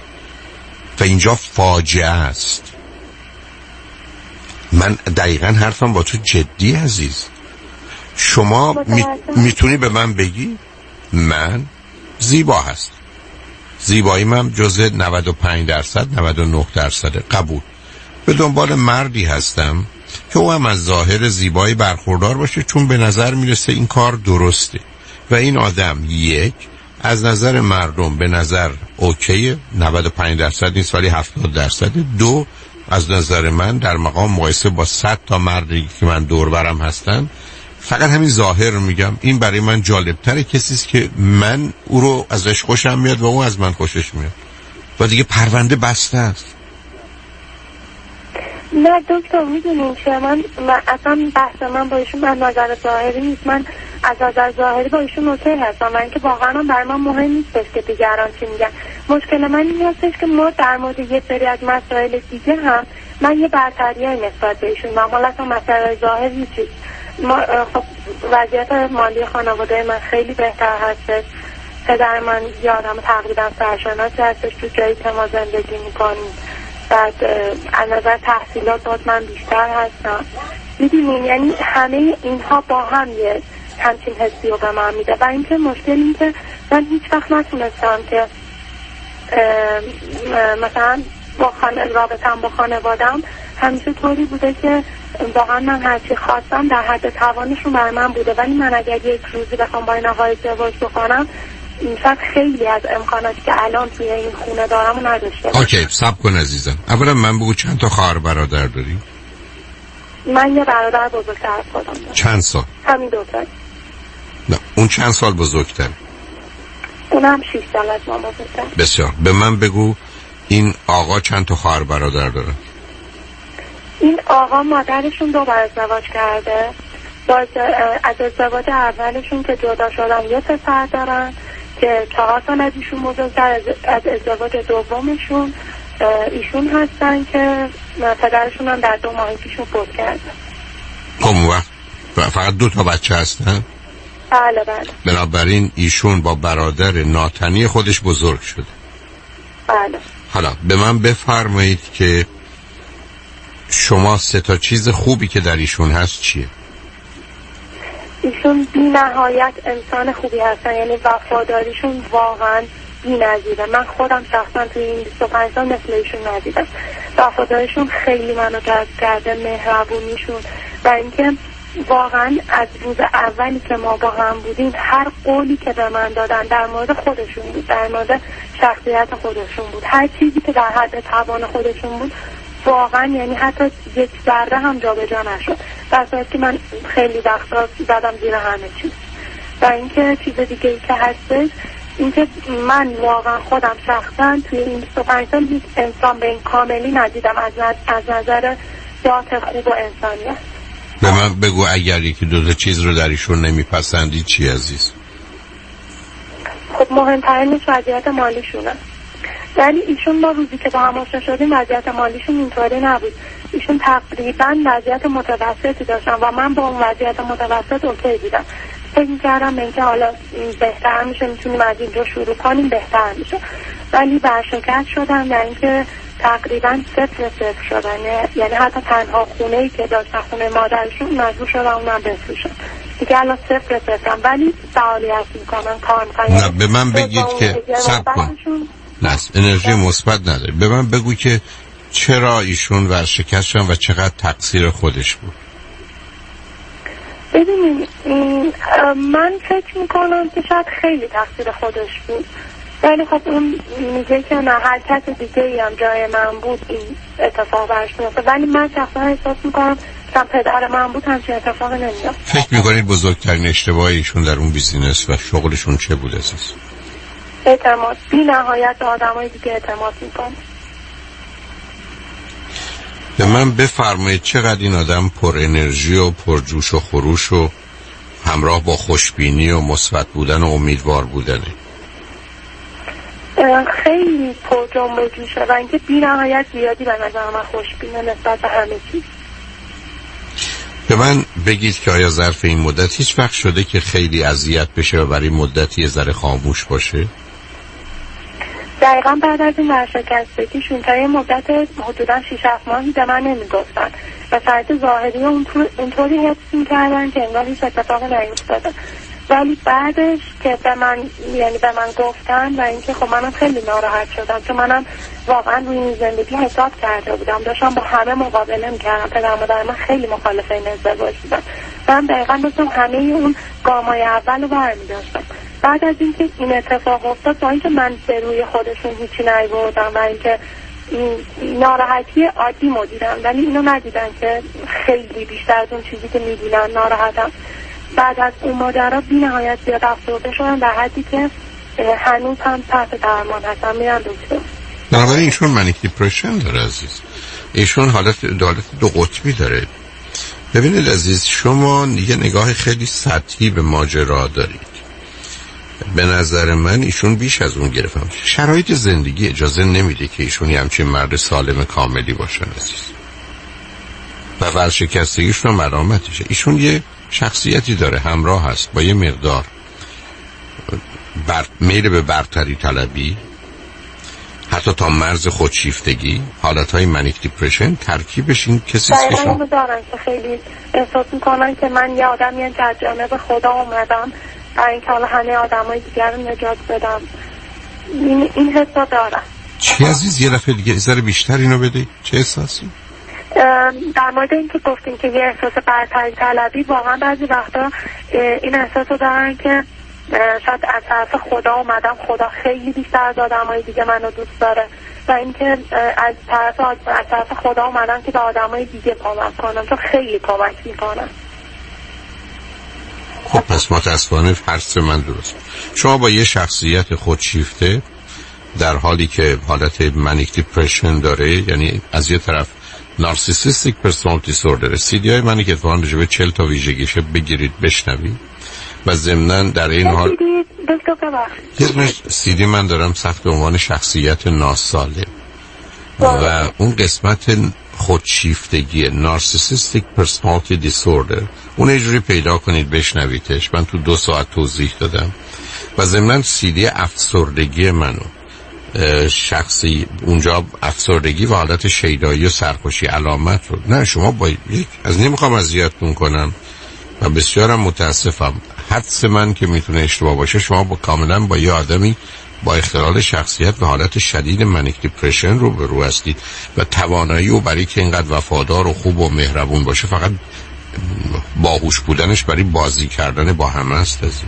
Speaker 1: و اینجا فاجعه است. من دقیقا حرفم با تو جدی عزیز. شما می... میتونی به من بگی من زیبا هست، زیبایی من جزء نود و پنج درصد نود و نه درصد قبول، به دنبال مردی هستم که او هم از ظاهر زیبایی برخوردار باشه چون به نظر میرسه این کار درسته و این آدم یک از نظر مردم به نظر اوکیه، نود و پنج درصد نیست ولی هفتاد درصد. دو از نظر من در مقام مقایسه با صد تا مردی که من دور برم هستن، فقط همین ظاهر رو میگم، این برای من جالبتره کسیست که من او رو ازش خوشم میاد و او از من خوشش میاد و دیگه پرونده بسته است.
Speaker 6: نه دکتر میدونین چه من, من اصلا بحث من با ایشون من نظر ظاهری نیست. من از نظر ظاهری با ایشون اوکی هستم و اینکه واقعا برای من مهم نیستش که دیگران چی میگن. مشکل من این هستش که ما در مورد یه سری از مسائل دیگه هم من یه برتریای نسبت به ایشون من حالا اصلا مسائل ظاهری چیز ما خب وضعیت مالی خانواده من خیلی بهتر هستش. پدر من یه آدم تقریبا سرشناسی هستش، تو جایی که ما زندگی میکنیم. بعد از نظر تحصیلات باز من بیشتر هستم. میدونین یعنی همه اینها با هم یه همچین حسی رو به من میده و اینکه مشکل این که من هیچ وقت نتونستم که مثلا با خانه رابطم با خانوادم همیشه طوری بوده که واقعا من هرچی خواستم در حد توانشون برای من بوده، ولی من اگر یک روزی بخوام با این آقای ازدواج بکنم شاید خیلی از امکاناتی که الان توی این خونه دارم و نداشته باشم.
Speaker 1: اوکی صبر کن عزیزم. اولا من بگو چند تا خواهر برادر داری؟
Speaker 6: من یه برادر بزرگتر از خودم دارم.
Speaker 1: چند سال؟
Speaker 6: همین دو سال.
Speaker 1: نه اون چند سال بزرگتر؟
Speaker 6: اونم شش سال از ما بزرگتر.
Speaker 1: بسیار. به من بگو این آقا چند تا خواهر برادر داره؟
Speaker 6: این آقا مادرشون دو بار ازدواج کرده. باز از ازدواج اولشون که جدا شدن یه پسر دارن که چهار سال از ایشون بزرگتر. از ازدواج دومشون ایشون هستن که پدرشون هم در دو ماهی پیشون فوت کرده.
Speaker 1: خب اون وقت فقط دو تا بچه هستن؟
Speaker 6: بله بله.
Speaker 1: بنابراین ایشون با برادر ناتنی خودش بزرگ شده.
Speaker 6: بله.
Speaker 1: حالا به من بفرمایید که شما سه تا چیز خوبی که در ایشون هست چیه؟
Speaker 6: ایشون بی نهایت انسان خوبی هستن، یعنی وفاداریشون واقعا بی نظیره. من خودم شخصا توی این بیست و پنج سال مثل ایشون ندیدم. وفاداریشون خیلی منو جذب کرده، مهربونیشون و اینکه واقعا از روز اولی که ما با هم بودیم هر قولی که به من دادن در مورد خودشون بود، در مورد شخصیت خودشون بود، هر چیزی که در حد توان خودشون بود واقعا یعنی حتی یک ذره هم جابجا نشد. در صورتی که من خیلی وقتا زدم زیر همه چیز. و اینکه چیز دیگه ای که هستش اینکه من واقعا خودم شخصا توی این بیست و پنج سال هیچ انسان به این کاملی ندیدم از از نظر ذات خوب و انسانیت.
Speaker 1: به من بگو اگر یکی دو تا چیز رو در ایشون نمیپسندی چی عزیز؟
Speaker 6: خب مهمترینش وضعیت مالیشونه. ولی ایشون ما روزی که با هم آشنا شدیم وضعیت مالیشون اینطوری نبود. ایشون تقریبا وضعیت متوسطی داشتن و من با اون وضعیت متوسط اوکی بودم. فکر می‌کردم اینکه حالا بهتر میشه، میتونیم از اینجا شروع کنیم، بهتر میشه. ولی برشکست شدن و اینکه تقریبا صفر صفر شدن، یعنی حتی تنها خونه‌ای که داشتن خونه مادرشون مجبور شدن اونم بفروشن. دیگه الان صفر صفرم ولی فعالیت میکنن، کار میکنن.
Speaker 1: نه به من بگید که صبر کن. نه انرژی مثبت نداره. به من بگو که چرا ایشون ورشکست شدن و چقدر تقصیر خودش بود؟
Speaker 6: ببینید من فکر میکنم که شاید خیلی تقصیر خودش بود، ولی خب اون میگه که نه هر کس دیگه ای هم جای من بود این اتفاق برش میفته، ولی من شخصا احساس میکنم که پدر من بود همچین اتفاق نمیاد.
Speaker 1: فکر میکنید بزرگترین اشتباه ایشون در اون بیزینس و شغلشون چه بود اساس؟
Speaker 6: اعتماد. بی نهایت آدم های دیگه اعتماد میکنه.
Speaker 1: به من بفرمایید چقدر این آدم پر انرژی و پر جوش و خروش و همراه با خوشبینی و مثبت بودن و امیدوار بودنه؟
Speaker 6: خیلی پر جنب و جوشه و اینکه بی نهایت زیادی به نظر من خوشبینه نسبت به همه چیز.
Speaker 1: به من بگید که آیا ظرف این مدت هیچ وقت شده که خیلی اذیت بشه و برای مدتی یه ذره خاموش باشه؟
Speaker 6: دقیقا بعد از این ورشکستگیشون تا یه مدت حدودا شش هفت ماهی به من نمیگفتن و شرط ظاهری اونطوری حفظ میکردن که انگار هیچ اتفاق نیفتاده، ولی بعدش که به من یعنی به من گفتن و اینکه خب منم خیلی ناراحت شدم چون منم واقعا روی این زندگی حساب کرده بودم، داشتم با همه مقابله میکردم. پدر مادر من خیلی مخالف این ازدواج بودن، من دقیقا داشتم همه اون گامای اول رو برمی‌داشتم. بعد از اینکه این اتفاق افتاد با اینکه من به روی خودشون هیچی نیاوردم و اینکه ناراحتی عادی مدیرم، ولی اینو ندیدن که خیلی بیشتر از اون چیزی که میدونن ناراحتم. بعد از اون ماجرا بی نهایت زیاد افسرده شدم در حدی که هنوز هم تحت درمان هستم، میرم دکتر.
Speaker 1: بنابراین ایشون منیک دیپرشن داره عزیز. ایشون حالت حالت دو قطبی داره. ببینید عزیز، شما یه نگاه خیلی سطحی به ماجرا دارید. به نظر من ایشون بیش از اون گرفتم. شرایط زندگی اجازه نمیده که ایشون یه همچین مرد سالم کاملی باشن عزیز. و ورشکستگیشون و ملامتشه. ایشون یه شخصیتی داره، همراه هست با یه مقدار بر... میل به برتری طلبی، حتی تا مرز خودشیفتگی، حالتهای منیک دیپرشن. ترکیبش این کسی است که
Speaker 6: شما دارن که خیلی احساس میکنن که من یه آدمی از جانب خدا اومدم برای اینکه حالا همه آدمای دیگر رو نجات بدم. این این حسا دارن.
Speaker 1: چی عزیز؟ یه دفعه دیگه ذره بیشتر اینو بده. چه احساسی؟
Speaker 6: در مورد اینکه گفتین که یه احساس برتری طلبی، واقعا بعضی وقتا این احساس رو دارن که شاید از طرف خدا اومدم، خدا خیلی بیشتر از آدمای دیگه منو دوست داره و اینکه از طرف از طرف خدا اومدم که به آدمای دیگه کمک کنم، چون خیلی کمک میکنم.
Speaker 1: خب پس متاسفانه فرض من درست. شما با یه شخصیت خودشیفته در حالی که حالت منیک دیپرشن داره، یعنی از یه طرف نارسیسیستیک پرسونالیتی دیسوردر، سیدی های منی که اتفاقاً رجبه چل تا ویژگیشه بگیرید بشنوید و ضمناً در این حال یه دونه سیدی من دارم تحت عنوان شخصیت ناسالم و اون قسمت خودشیفتگی نارسیسیستیک پرسونالیتی دیسوردر، اون یه جوری پیدا کنید بشنویدش. من تو دو ساعت توضیح دادم. و ضمناً سیدی افسردگی منو شخصی، اونجا افسردگی و حالت شیدایی و سرخوشی علامت رو. نه شما با یک از نمیخوام اذیتتون کنم و بسیارم متاسفم، حدس من که میتونه اشتباه باشه، شما با کاملا با یه آدمی با اختلال شخصیت و حالت شدید منیک دیپرشن رو به رو هستید و توانایی و برای که اینقدر وفادار و خوب و مهربون باشه فقط باهوش بودنش برای بازی کردن با همه است عزیز.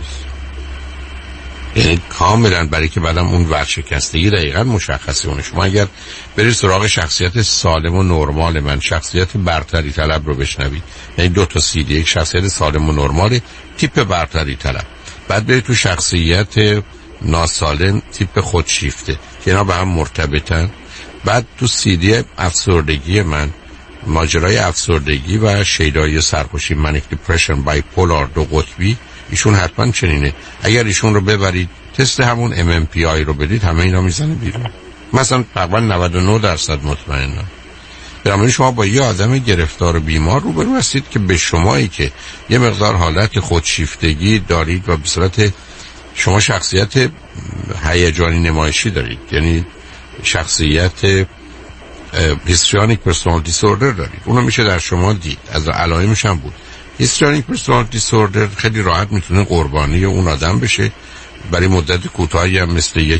Speaker 1: یعنی کاملا برای که بعدم اون ورشکستگی دقیقا مشخصه اونه. شما اگر برید سراغ شخصیت سالم و نرمال من، شخصیت برتری طلب رو بشنوید، یعنی دو تا سیدی، یک شخصیت سالم و نرمال تیپ برتری طلب، بعد برید تو شخصیت ناسالم تیپ خودشیفته که اینا به هم مرتبطن، بعد تو سیدی افسردگی من، ماجرای افسردگی و شیدایی سرخوشی منیک دیپرشن بایپولار دو قطبی، ایشون حتما چنینه. اگر ایشون رو ببرید تست همون ام ام پی آی رو بدید، همه اینا میزنه بیرون. مثلا تقریبا نود و نه درصد مطمئنم. برای شما با یه آدم گرفتار و بیمار روبرو هستید که به شمایی که یه مقدار حالت خودشیفتگی دارید و به صورت شما شخصیت هیجانی نمایشی دارید، یعنی شخصیت هیستریونیک پرسونالیتی دیسوردر دارید، اونو میشه در شما دید. از علائمش هم بود. هیستریونیک پرسونالیتی دیسوردر خیلی راحت میتونه قربانی اون آدم بشه، برای مدت کوتاهی هم مثل یک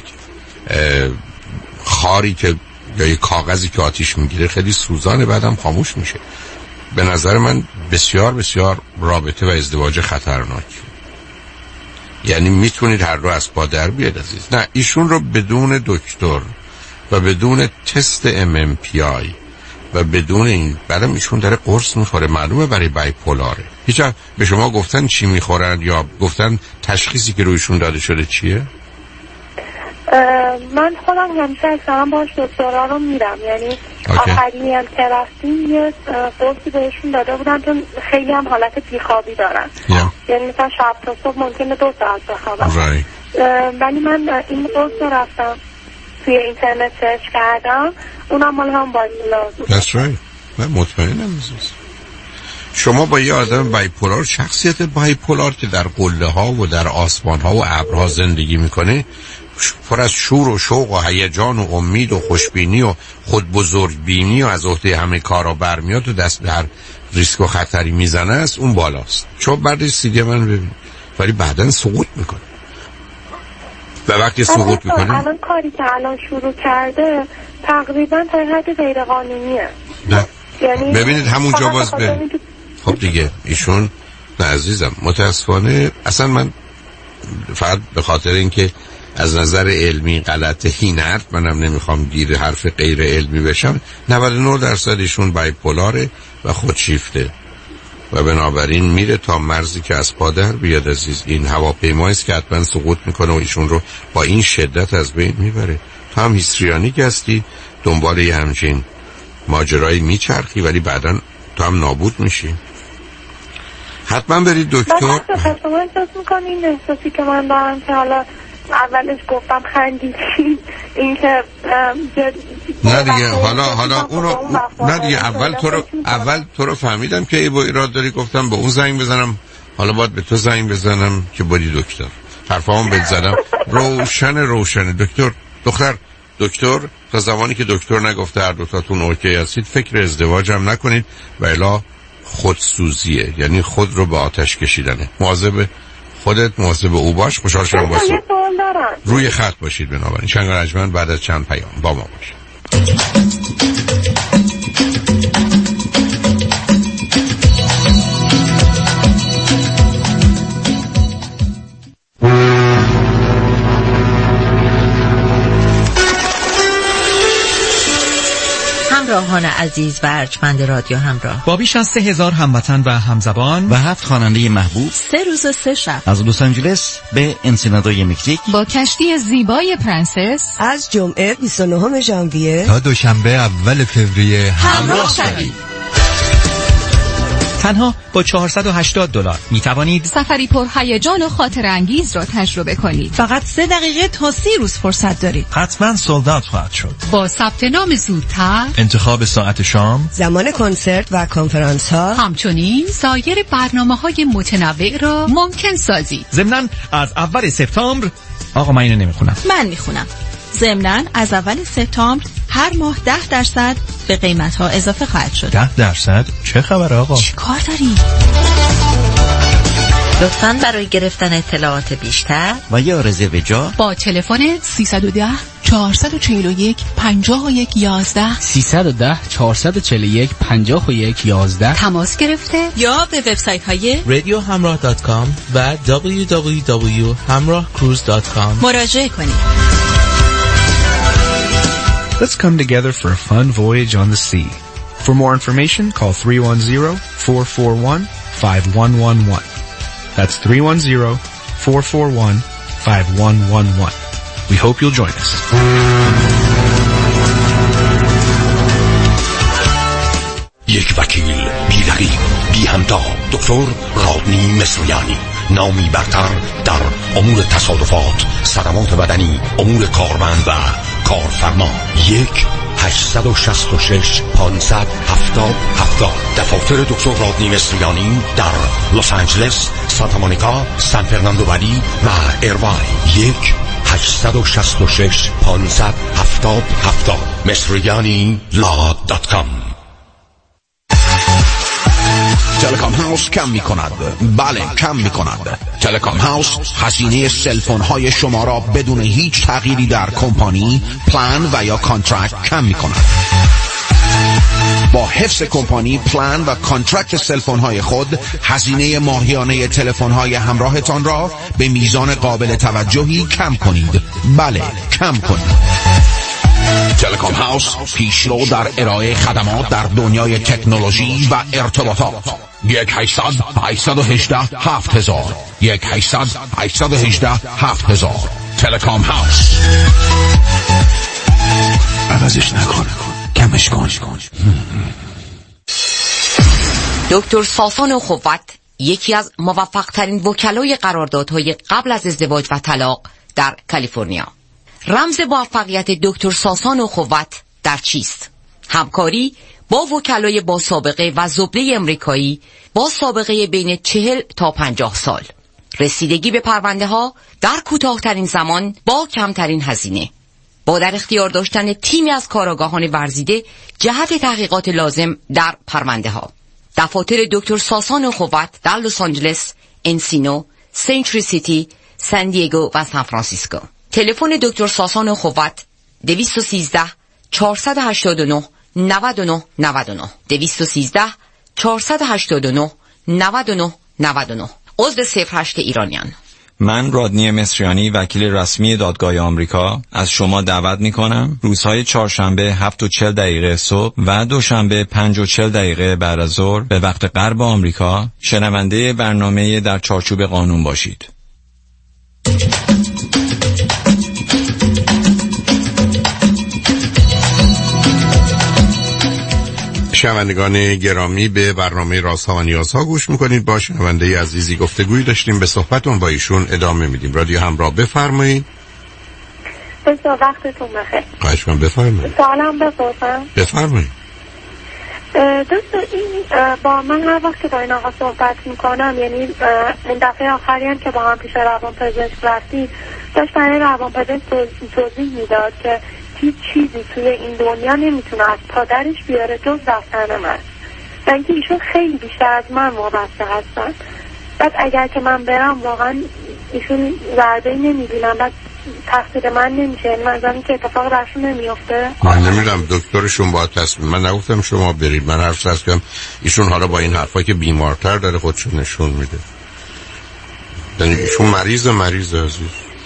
Speaker 1: خاری که یا یک کاغذی که آتیش میگیره خیلی سوزانه، بعدم خاموش میشه. به نظر من بسیار بسیار رابطه و ازدواج خطرناک، یعنی میتونید هر دو از پا در بیاد عزیز. نه ایشون رو بدون دکتر و بدون تست ام ام پی آی و بدون این، بعدم ایشون داره قرص میخوره، معلومه برای بایپولاره. هیچ به شما گفتن چی میخورن یا گفتن تشخیصی که رویشون داده شده چیه؟
Speaker 6: من خودم همیشه اکثرا باش دکترها رو میرم، یعنی آخری هم که رفتیم یه قرصی بهشون داده بودن چون خیلی هم حالت بیخوابی دارن yeah. یعنی مثلا شب تا صبح ممکنه دو ساعت بخوابم right. ولی من این قرص رو رفتم توی اینترنت سرچ کردم، اونم مال هم بایپولار بود.
Speaker 1: That's right. من مطمئنم عزیز. شما با یه آدم بایپولار، شخصیت بایپولار که در قله ها و در آسمان ها و ابرها زندگی میکنه، پر از شور و شوق و هیجان و امید و خوشبینی و خود بزرگبینی و از عهده همه کارا برمیاد و دست به هر ریسک و خطری میزنه است، اون بالاست. شما بعد سیدی من ببین ولی بعدن سقوط میکنه و وقتی سقوط میکنه
Speaker 6: الان کاری که الان شروع کرده تقریبا تا حد غیر قانونیه.
Speaker 1: نه
Speaker 6: یعنی
Speaker 1: ببینید همونجا باز به خب دیگه ایشون نه عزیزم متاسفانه اصلا من فقط به خاطر اینکه از نظر علمی غلط هینرد منم نمیخوام گیر حرف غیر علمی بشم، نود و نه درصد ایشون بایپولاره و خودشیفته و بنابراین میره تا مرزی که از پا در بیاد عزیز. این هواپیمایی است که حتما سقوط میکنه و ایشون رو با این شدت از بین میبره. هم هیستریانیک هستی، دنبال یه همچین ماجرایی میچرخی ولی بعداً تو هم نابود میشی. حتما برید دکتر.
Speaker 6: من شما احساس میکنم این احساسی که من دارم که حالا اولش گفتم خندیدین این که
Speaker 1: نه دیگه حالا حالا اونو نه دیگه اول تو رو اول تو رو فهمیدم که ای با ایراد داری، گفتم به اون زنگ بزنم، حالا باید به تو زنگ بزنم که بودی دکتر. حرفامو بهت زدم روشن روشن دکتر. دختر دکتر تا زمانی که دکتر نگفته هر دو تاتون اوکی هستید فکر ازدواج هم نکنید و الا خودسوزیه، یعنی خود رو به آتش کشیدنه. مواظب خودت مواظب او باش. خوشحال شدم با تو. روی خط باشید. بنابراین چنگ رجمن بعد از چند پیام با ما باشید.
Speaker 21: همراهان عزیز و ارجمند رادیو همراه،
Speaker 8: با بیش از سه هزار هموطن و همزبان
Speaker 7: و هفت خواننده محبوب،
Speaker 21: سه روز سه شب،
Speaker 7: از لس آنجلس به انسینادوی مکزیک،
Speaker 5: با کشتی زیبای پرنسس،
Speaker 22: از جمعه بیست و نهم ژانویه
Speaker 23: تا دوشنبه اول فوریه
Speaker 5: همراه شوید.
Speaker 8: تنها با چهارصد و هشتاد دلار می توانید
Speaker 5: سفری پر هیجان و خاطر انگیز را تجربه کنید.
Speaker 12: فقط سه دقیقه تا سی روز فرصت دارید.
Speaker 23: حتما سولد اوت خواهد شد.
Speaker 19: با ثبت نام زودتر،
Speaker 23: انتخاب ساعت شام،
Speaker 22: زمان کنسرت و کنفرانس ها،
Speaker 19: همچنین سایر برنامه‌های متنوع را ممکن سازید.
Speaker 8: ضمناً از اول سپتامبر، آقا من اینو نمیخونم،
Speaker 12: من میخونم. ضمناً از اول سپتامبر هر ماه ده درصد به قیمت ها اضافه خواهد شد.
Speaker 23: ده درصد؟ چه خبره آقا؟
Speaker 12: چی کار داری؟
Speaker 21: لطفاً برای گرفتن اطلاعات بیشتر
Speaker 7: و یا رزرو جا
Speaker 19: با تلفن
Speaker 12: سیصد و ده چهارصد و چهل و یک پنجاه و یک یازده
Speaker 24: سیصد و ده چهارصد و چهل و یک پنجاه و یک یازده
Speaker 19: تماس گرفته
Speaker 12: یا به وبسایت های
Speaker 25: رادیو همراه دات کام و دبلیو دبلیو دبلیو دات همراه کروز دات کام
Speaker 12: مراجعه کنید.
Speaker 24: Let's come together for a fun voyage on the sea. For more information, call three one zero, four four one, five one one one. That's three one zero, four four one, five one one one. We hope you'll join us.
Speaker 3: یک وکیل بی رقیب بی همتا، دکتر رادنی مصریانی، نامی برتر در امور تصادفات، صدمات بدنی، امور کارمند و کارفرما. یک هشتصد و شصت و شش پانصد هفتاد هفتاد. دفاتر دکتر رادنی مصریانی در لس آنجلس، سانتا مونیکا، سان فرناندو ولی و ایرواین. یک هشتصد و شصت و شش پانصد هفتاد هفتاد. مصریانی لا دات کام.
Speaker 26: تلکام هاوس کم می کند. بله کم می کند. تلکام هاوس هزینه سلفون های شما را بدون هیچ تغییری در کمپانی، پلان و یا کانترکت کم می کند. با حفظ کمپانی، پلان و کانترکت سلفون های خود، هزینه ماهیانه تلفن های همراهتان را به میزان قابل توجهی کم کنید. بله کم کنید. تلکام هاوس پیشرو در ارائه خدمات در دنیای تکنولوژی و ارتباطات. یک هشتصد هشتصد و هجده هفت هزار. یک هشتصد هشتصد و هجده هفت هزار. تلکام هاوس. عوضش نکن، کمش کن.
Speaker 9: دکتر ساسان اخوت یکی از موفق ترین وکلای قراردادهای قبل از ازدواج و طلاق در کالیفرنیا. رمز موفقیت دکتر ساسان اخوت در چیست؟ همکاری با وکلای با سابقه و زبده امریکایی با سابقه بین چهل تا پنجاه سال. رسیدگی به پرونده ها در کوتاه‌ترین زمان با کمترین هزینه. با در اختیار داشتن تیمی از کارآگاهان ورزیده جهت تحقیقات لازم در پرونده ها. دفاتر دکتر ساسان اخوت در لس آنجلس، انسینو، سنچری سیتی، سان دیگو و سان فرانسیسکو. تلفن دکتر ساسان اخوت دویست و سیزده چهارصد و هشتاد و نه نود و نه نود و نه دویست و سیزده چهارصد و هشتاد و نه نود و نه نود و نه. عضو صفر هشت ایرانیان.
Speaker 27: من رادنی مصریانی، وکیل رسمی دادگاه آمریکا، از شما دعوت می کنم روزهای چهارشنبه هفت و چهل دقیقه صبح و دوشنبه پنج و چهل دقیقه بعد از ظهر به وقت غرب آمریکا شنونده برنامه در چارچوب قانون باشید.
Speaker 1: شنوندگان گرامی، به برنامه رازها و نیازها گوش میکنید. با شنونده عزیزی گفتگویی داشتیم، به صحبتون با ایشون ادامه میدیم. رادیو همراه، بفرمایید.
Speaker 6: بسیار وقتتون بخیر.
Speaker 1: خواهش کنم بفرمایید.
Speaker 6: سوالم بپرسم؟
Speaker 1: بفرمایید.
Speaker 6: دوست این با من هر وقت که با این آقا صحبت میکنم، یعنی این دفعه آخری هم که با هم پیش روان پزشک رفتیم، داشت برای روان پزشک توضیح میداد که هیچ چیزی توی این دنیا نمیتونه از پادرش بیاره جز رفتن من، و اینکه ایشون خیلی بیشتر از من وابسته هستن. بعد اگر که من برم واقعا ایشون ضربه نمیبینم، بعد تقصیر من نمیشه، یعنی منظورم که اتفاق برشون نمیفته.
Speaker 1: من نمیدونم دکترشون باید تصمیم، من نگفتم شما برید، من حرف زدم که ایشون حالا با این حرفا که بیمارتر داره خودشون نشون میده. یعنی ایشون مریض مریض عزیز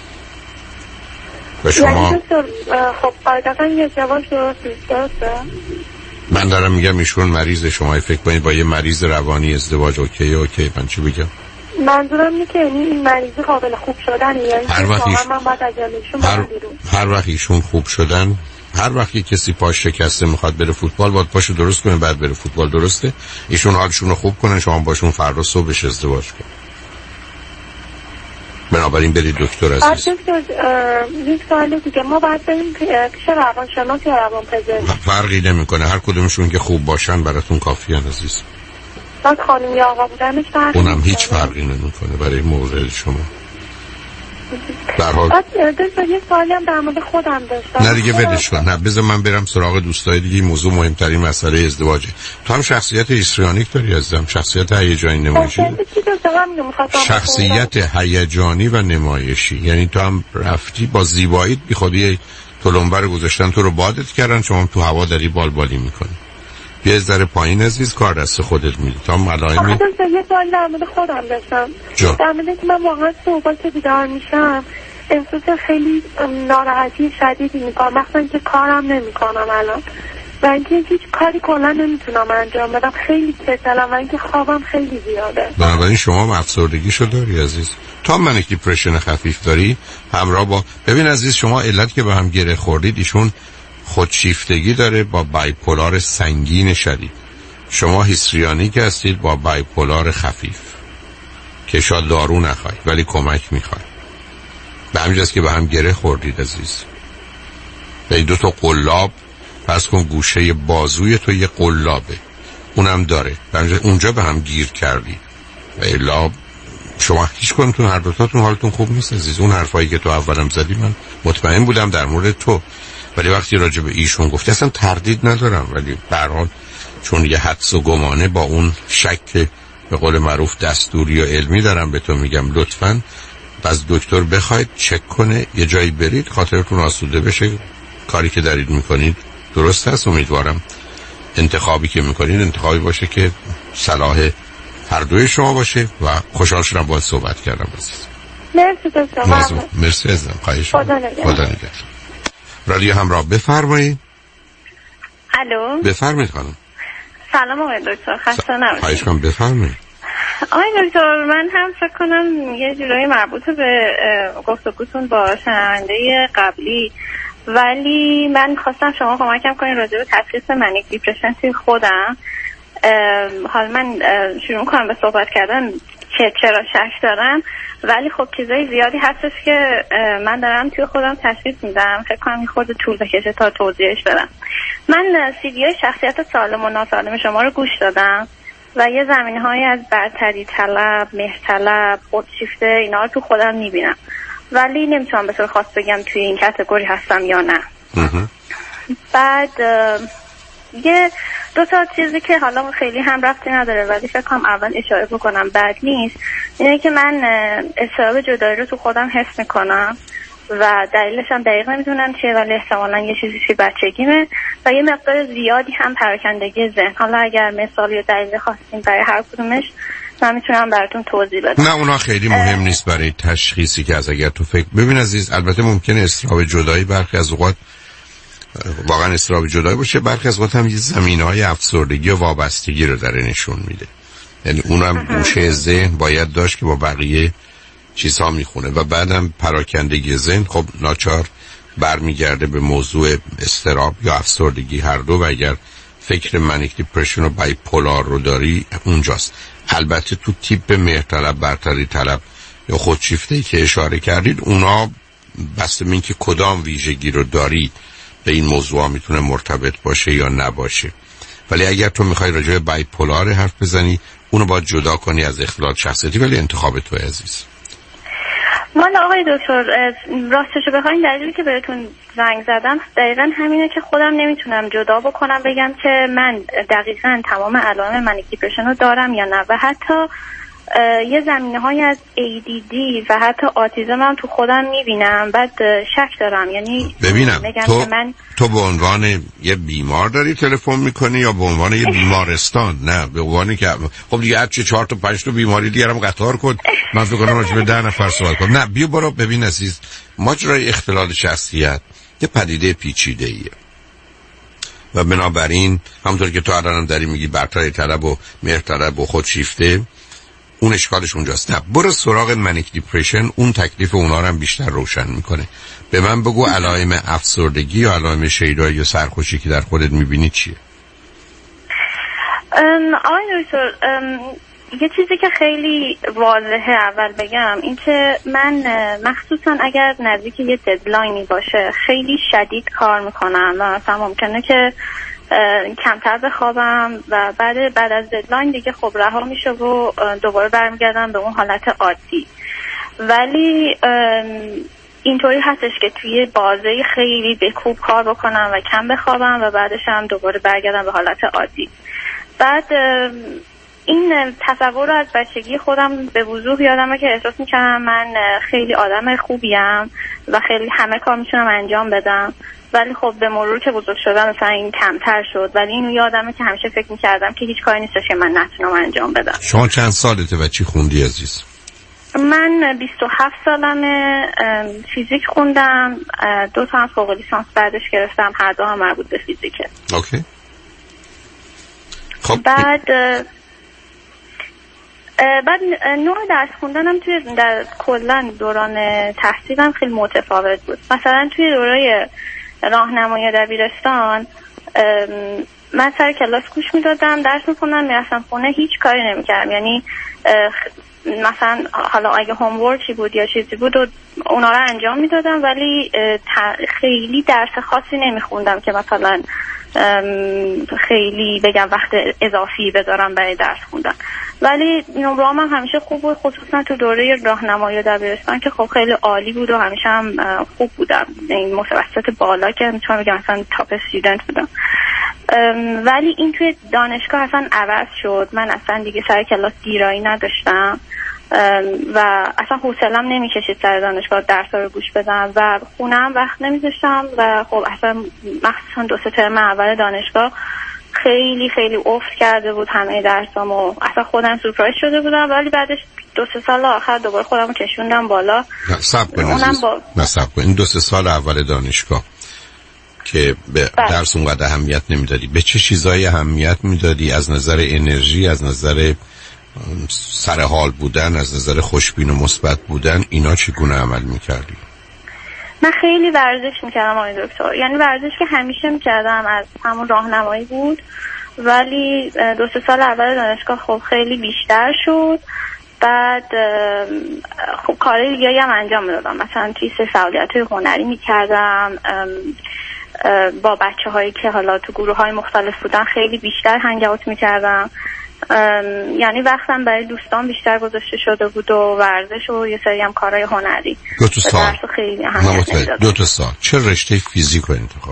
Speaker 1: و شما
Speaker 6: خب قاعدتا یه جواز درست درسته.
Speaker 1: من دارم میگم ایشون مریض، شما فکر کنید با یه مریض روانی ازدواج اوکی اوکی من چی بگم؟
Speaker 6: منظورم اینه که یعنی این مریضی قابل خوب شدن، یعنی
Speaker 1: هر وقت ایش...
Speaker 6: من باید از جلوشون
Speaker 1: هر... هر وقت ایشون خوب شدن، هر وقت کسی پاش شکسته میخواد بره فوتبال، باید پاشو درست کنه بعد بره فوتبال. درسته؟ ایشون حالشون رو خوب کنن، شما باشون فردا صبحش ازدواج کنید. بنابراین برید دکتر عزیز.
Speaker 6: دکتر یک سوال دیگه، ما باید بریم پیش روانشناس یا روانپزشک؟
Speaker 1: فرقی نمیکنه، هر کدومشون که خوب باشن براتون کافیه عزیز.
Speaker 6: بعد خانم یا آقا بودنش فرق
Speaker 1: اونم هیچ فرقی نمیکنه برای موضوع شما. در حال
Speaker 6: دوستا یه سوالی هم در مورد خودم داشتم.
Speaker 1: نه دیگه ولش کن، نه بذار من برم سراغ دوستای دیگه. موضوع مهمترین مسئله ازدواجه. تو هم شخصیت هیستریونیک داری عزیزم، شخصیت هیجانی نمایشی. شخصیت هیجانی و نمایشی، یعنی تو هم رفتی با زیباییت بی خودی تلمبر گذاشتن تو رو بادت کردن، شما تو هوا داری بالبالی میکنی. یه ذره پایین عزیز، کار دست خودت میدی. تا ملایمی
Speaker 6: آخه یه سوال در مورد خودم داشتم. در مورد که من واقعا صبح که بیدار میشم احساس خیلی ناراحتی شدیدی میکنم، مثلا که کارم نمیکنم الان، و اینکه هیچ کاری کلا نمیتونم انجام بدم، خیلی کسلم، و اینکه خوابم خیلی زیاده.
Speaker 1: بنابراین شما هم افسردگیشو داری عزیز. تا منیک دیپرشن خفیف داری همراه با، ببین عزیز، شما علت که به هم گره خوردید، ایشون خودشیفتگی داره با بایپولار سنگین شدید، شما هیستریونیک هستید با بایپولار خفیف که شاید دارو نخواهی ولی کمک میخوای. به همین جاست که به هم گره خوردید عزیز. به دو تا قلاب فرض کن، گوشه بازوی تو یه قلابه، اونم داره، به اونجا به هم گیر کردی و الا شما هیچ کنتون هر دوتاتون حالتون خوب نیست عزیز. اون حرفایی که تو اولم زدی من مطمئن بودم در مورد تو، ولی وقتی راجع به ایشون گفتی اصلا تردید ندارم، ولی به هر حال چون یه حدس و گمانه با اون شک به قول معروف دستوری و علمی دارم به تو میگم، لطفاً از دکتر بخواید چک کنه، یه جایی برید خاطرتون آسوده بشه. کاری که دارید میکنید درست است. امیدوارم انتخابی که میکنید انتخابی باشه که صلاح هر دوی شما باشه و خوشحال شدم باهات صحبت کردم عزیز.
Speaker 6: مرسی دکتر.
Speaker 1: مرسی عزیزم. خواهش
Speaker 6: خدا نگهدار.
Speaker 1: خدا نگهدار. رادیو همراه، بفرمایید.
Speaker 4: الو
Speaker 1: بفرمایید خانم.
Speaker 4: سلام آقای دکتر، خسته نباشید.
Speaker 1: خواهش کنم بفرمایید.
Speaker 4: آقای دکتر، من هم فکر کنم یه جورایی مربوط به گفتگوتون با شنونده قبلی، ولی من خواستم شما کمکم کنین راجع به تشخیص منیک دیپرشن توی خودم. حالا من شروع کنم به صحبت کردن که چرا شک دارم، ولی خب چیزای زیادی هستش که من دارم توی خودم تشخیص میدم، فکر کنم این خورده طول بکشه تا توضیحش بدم. من سیدی های شخصیت سالم و ناسالم شما رو گوش دادم و یه زمینه‌هایی از برتری طلب، مهر طلب، خودشیفته، اینا رو تو خودم میبینم، ولی نمیتونم به طور خاص بگم توی این کاتگوری هستم یا نه. بعد یه دو تا چیزی که حالا خیلی هم ربطی نداره ولی فکر کنم اول اشاره بکنم بد نیست، اینه که من اضطراب جدایی رو تو خودم حس میکنم و دلیلش هم دقیق نمیدونم چیه، ولی احتمالاً یه چیزی که بچگیمه و یه مقدار زیادی هم پراکندگی ذهن. حالا اگر مثال یا دلیل خواستین برای هر کدومش من میتونم براتون توضیح بدم.
Speaker 1: نه اونا خیلی مهم نیست برای تشخیصی که از اگر تو فکر ببین عزیز، البته ممکنه اضطراب جدایی برخی از اوقات واقعا اضطراب جدایی باشه، برخی از اوقات هم یه زمینه‌های افسردگی و وابستگی رو داره نشون میده. یعنی اونم گوشه ذهن باید داشت که با بقیه چیزها میخونه و بعدم پراکندگی ذهن خب ناچار برمیگرده به موضوع اضطراب یا افسردگی هر دو، و اگر فکر منیک دیپرشن و بایپولار رو داری اونجاست. البته تو تیپ مهرطلب، برتری طلب یا خودشیفته‌ای که اشاره کردید، اونا بسته به اینکه کدام ویژگی رو دارید به این موضوع میتونه مرتبط باشه یا نباشه. ولی اگر تو میخوای راجع به بایپولار حرف بزنی، اونو باید جدا کنی از اختلال شخصیتی، ولی انتخاب تو عزیز.
Speaker 4: والا آقای دکتر، راستشو بخواین دلیلی که بهتون زنگ زدم دقیقا همینه که خودم نمیتونم جدا بکنم بگم که من دقیقا تمام علائم منیک دیپرشن رو دارم یا نه، و حتی یه زمینه های از ای دی دی و حتی آتیزم هم تو خودم میبینم. بعد شک دارم، یعنی
Speaker 1: ببینم تو
Speaker 4: من...
Speaker 1: تو به عنوان یه بیمار داری تلفن میکنی یا به عنوان یه بیمارستان؟ نه، به عنوان که خب دیگه هرچی چهار تا پنج تا بیماری دیگه هم قطار کن، من فکر کنم راجع به ده نفر صحبت کنم. نه، بیا برو ببین عزیز، ماجرای اختلال شخصیت یه پدیده پیچیده ایه و بنابراین همونطور که تو الان داری میگی برتری طلب و مهرطلب و خودشیفته، اون اشکالش اونجاست. نه، برو سراغ منیک دیپرشن، اون تکلیف اونا رو هم بیشتر روشن میکنه. به من بگو علائم افسردگی یا علائم شیدایی یا سرخوشی که در خودت میبینی چیه؟
Speaker 4: آقای دکتر، یه چیزی که خیلی واضحه اول بگم این که من مخصوصا اگر نزدیک یه ددلاینی باشه خیلی شدید کار میکنم و مثلا ممکنه که کمتر بخوابم و بعد بعد از ددلاین دیگه خب رها میشه و دوباره برمیگردم به اون حالت عادی. ولی اینطوری هستش که توی بازه خیلی بکوب کار بکنم و کم بخوابم و بعدش هم دوباره برگردم به حالت عادی. بعد این تصور رو از بچگی خودم به وضوح یادمه که احساس میکنم من خیلی آدم خوبیم و خیلی همه کار میتونم انجام بدم، ولی خب به مرور که بزرگ شدم مثلا این کمتر شد. ولی اینو یادمه که همیشه فکر میکردم که هیچ کاری نیستش که من نتونم انجام بدم.
Speaker 1: شما چند سالته و چی خوندی عزیز؟
Speaker 4: من بیست و هفت سالمه، فیزیک خوندم، دو تا هم فوق لیسانس بعدش گرفتم، هر دو هم مربوط به فیزیکه.
Speaker 1: اوکی. خب
Speaker 4: بعد بعد نوع درس خوندنم توی در کلا دوران تحصیلم خیلی متفاوت بود. مثلا توی دوره راهنمایی دبیرستان من سر کلاس گوش میدادم، درس میخوندم، میرفتم خونه، هیچ کاری نمیکردم. یعنی مثلا حالا اگه هوم ورکی بود یا چیزی بود و اونا رو انجام میدادم، ولی خیلی درس خاصی نمیخوندم که مثلا خیلی بگم وقت اضافی بذارم برای درس خوندن. ولی نمره‌ام هم همیشه خوب بود، خصوصا تو دوره راهنمایی دبیرستان که خب خیلی عالی بود و همیشه هم خوب بودم، این متوسط بالا که میتونم بگم مثلا تاپ استودنت بودم. ولی این توی دانشگاه اصلا عوض شد. من اصلا دیگه سر کلاس گیرایی نداشتم و اصلا حوصله‌ام نمی‌کشید سر دانشگاه درس‌ها رو گوش بدم و خونه‌ام وقت نمی‌ذاشتم و خب اصلا مخصوصا دو سه ترم اول دانشگاه خیلی خیلی افت کرده بود همه درسامو، اصلا خودم سورپرایز شده بودم. ولی بعدش دو سه سال آخر دوباره خودمو کشوندم بالا.
Speaker 1: نه صبر کن عزیز، با... نه صبر کن. این دو سه سال اول دانشگاه که به بله. درس اونقدر اهمیت نمیدادی، به چه چیزایی اهمیت میدادی؟ از نظر انرژی، از نظر سر حال بودن، از نظر خوشبین و مثبت بودن، اینا چگونه عمل میکردی؟
Speaker 4: من خیلی ورزش میکردم آقای دکتر، یعنی ورزش که همیشه میکردم، از همون راهنمایی بود، ولی دو سه سال اول دانشگاه خب خیلی بیشتر شد. بعد خب کارهای دیگه هم انجام میدادم، مثلا توی سه فعالیت‌های هنری میکردم با بچه هایی که حالا تو گروه های مختلف بودن، خیلی بیشتر هنگ اوت میکردم. یعنی وقتم برای دوستان بیشتر گذاشته شده بود و ورزش و یه سری هم کارهای هنری.
Speaker 1: دو تا سال
Speaker 4: خیلی اهمیت میدادم.
Speaker 1: دو تا سال چه رشته فیزیک رو انتخاب؟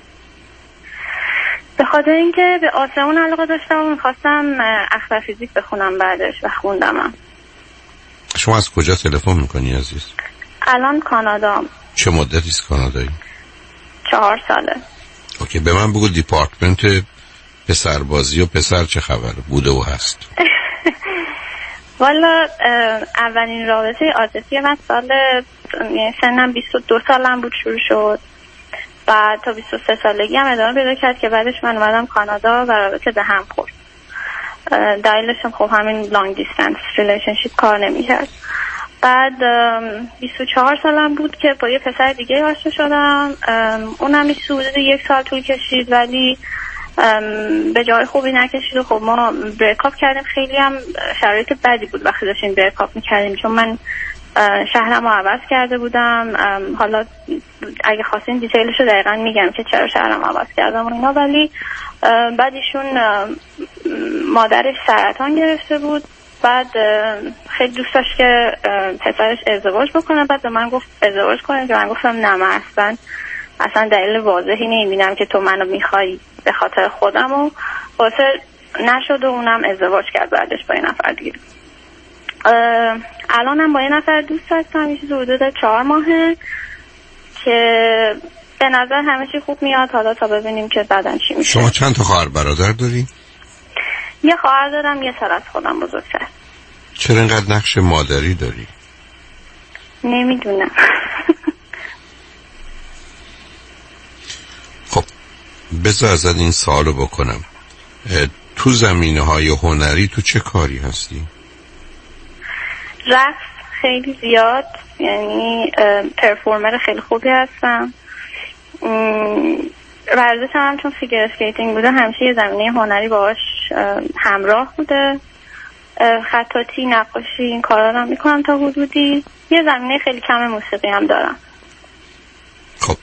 Speaker 4: به خاطر اینکه به آسمون علاقه داشتم و میخواستم اختر فیزیک بخونم بعدش و خوندم.
Speaker 1: شما از کجا تلفن میکنی عزیز؟
Speaker 4: الان کانادا.
Speaker 1: چه مدتی از کانادایی؟
Speaker 4: چهار ساله.
Speaker 1: اوکی، به من بگو دیپارتمنت پسربازی و پسر چه خبر بوده و هست؟
Speaker 4: والا اولین رابطه عاطفی من سال سنم بیست و دو سالم بود شروع شد، بعد تا بیست و سه سالگی هم ادامه پیدا کرد که بعدش من اومدم کانادا و رابطه به هم خورد. دلیلش هم خب همین لانگ دیستنس ریلیشنشیپ کار نمی‌کرد. بعد بیست و چهار سالم بود که با یه پسر دیگه آشنا شدم، اونم حدود یک سال طول کشید، ولی به جای خوبی نکشید و خب ما بریکاپ کردیم. خیلی هم شرایط بدی بود وقتی داشتیم بریکاپ میکردیم، چون من شهرم رو عوض کرده بودم. حالا اگه خواستین دیتیلش رو دقیقا میگم که چرا شهرم عوض کردم و اینا. ولی بعد ایشون مادرش سرطان گرفته بود، بعد خیلی دوست داشت که پسرش ازدواج بکنه. بعد به من گفت ازدواج کنه که من گفتم نه، من اصلا اصلا دلیل واضحی نمیبینم که تو منو میخوای به خاطر خودم، و واسه نشد و اونم ازدواج کرد بعدش با یه نفر دیگه. الانم با یه نفر دوست هستم، یه چیز حدود چهار ماهه که به نظر همه چی خوب میاد. حالا تا ببینیم که بعدن چی میشه.
Speaker 1: شما چند تا خواهر برادر داری؟
Speaker 4: یه خواهر دارم، یه سال از خودم بزرگتر.
Speaker 1: چرا اینقدر نقش مادری داری؟
Speaker 4: نمیدونم.
Speaker 1: خب بذار ازت این سوالو بکنم، تو زمینه‌های هنری تو چه کاری هستی؟
Speaker 4: رقص خیلی زیاد، یعنی پرفورمر خیلی خوبی هستم. ورزش هم چون فیگر اسکیتینگ بوده همیشه یه زمینه هنری باهاش همراه بوده. خطاطی، نقاشی، این کارا رو میکنم تا حدودی. یه زمینه خیلی کم موسیقی هم دارم.
Speaker 1: خب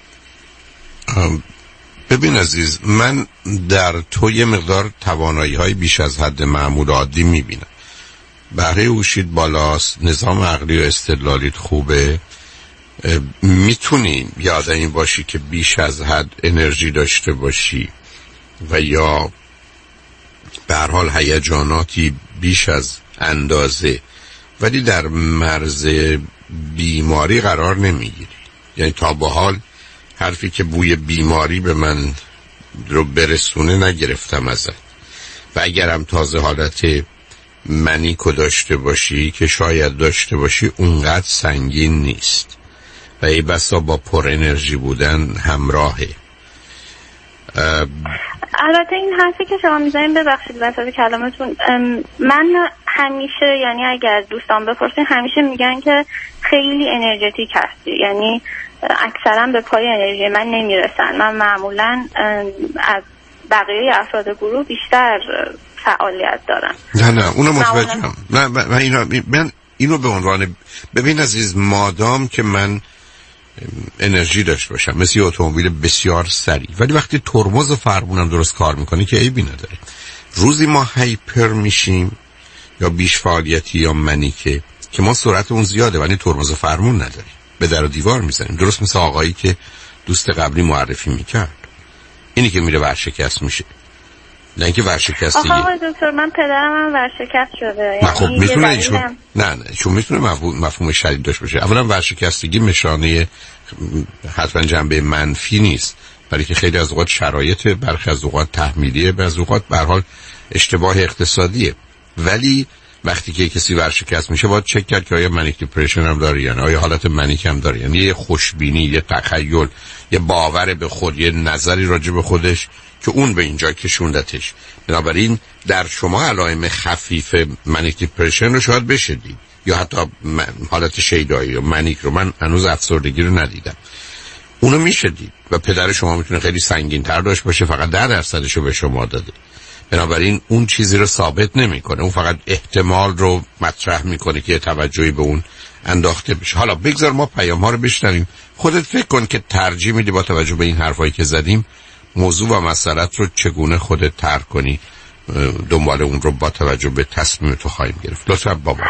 Speaker 1: ببین عزیز، من در تو یه مقدار توانایی های بیش از حد معمول عادی میبینم. بهره هوشیت بالاست، نظام عقلی و استدلالیت خوبه، میتونی یه آدمی باشی که بیش از حد انرژی داشته باشی و یا به هر حال هیجاناتی بیش از اندازه، ولی در مرز بیماری قرار نمیگیری. یعنی تا به حال حرفی که بوی بیماری به من رو برسونه نگرفتم ازت، و اگرم تازه حالت منیکو داشته باشی که شاید داشته باشی اونقدر سنگین نیست و ای بسا با پر انرژی بودن همراهه.
Speaker 4: البته این حرفی که شما میزنید، ببخشید وسط کلامتون، من همیشه، یعنی اگر دوستان بپرسین، همیشه میگن که خیلی انرژتیک هستی، یعنی اکثرا به پای انرژی من نمیرسن. من معمولا از بقیه افراد گروه بیشتر فعالیت دارم.
Speaker 1: نه نه اونو متوجهم. نه من اینو من اینو به عنوان، ببین عزیز، مادام که من انرژی داشته باشم مثل اتومبیل بسیار سریع، ولی وقتی ترمز فرمونم درست کار میکنه که عیبی نداره. روزی ما هایپر میشیم یا بیش فعالیتی یا منیکه که ما سرعت اون زیاده ولی ترمز فرمون نداریم، به در و دیوار میزنیم، درست مثل آقایی که دوست قبلی معرفی میکرد. اینی که میره ورشکست میشه، نه اینکه ورشکستگی.
Speaker 4: آقای دکتر، من پدرم هم ورشکست شده.
Speaker 1: نه خب میتونه ایشون هم... نه نه چون میتونه مفهوم مفهوم شدید داشته باشه. اولا ورشکستگی نشانه حتما جنبه منفی نیست، ولی که خیلی از اوقات شرایط، برخی از اوقات تحمیلیه، بعضی اوقات به هر حال اشتباه اقتصادیه. ولی وقتی که کسی ورشکست میشه باید چک کرد که آیا منیک دیپرشن هم داره یا نه، آیا حالت منیک هم داره، یعنی یه خوشبینی، یه تخیل، یه باور به خود، یه نظری راجع به خودش که اون به اینجا کشوندتش. بنابراین در شما علائم خفیف منیک دیپرشن رو شاید بشدید، یا حتی حالت شیدایی یا منیک رو، من هنوز افسردگی رو ندیدم، اونو میشدید و پدر شما میتونه خیلی سنگین تر داشت باشه، فقط ده درصدش رو به شما داده. بنابراین اون چیزی رو ثابت نمیکنه، اون فقط احتمال رو مطرح میکنه که توجهی به اون انداخته بشه. حالا بگذار ما پیام ها رو بشنویم، خودت فکر کن که ترجیح میدی با توجه به این حرفایی که زدیم موضوع و مسئلت رو چگونه خودت ترک کنی، دنبال اون رو با توجه به تصمیم تو خواهیم گرفت. لطفا بابا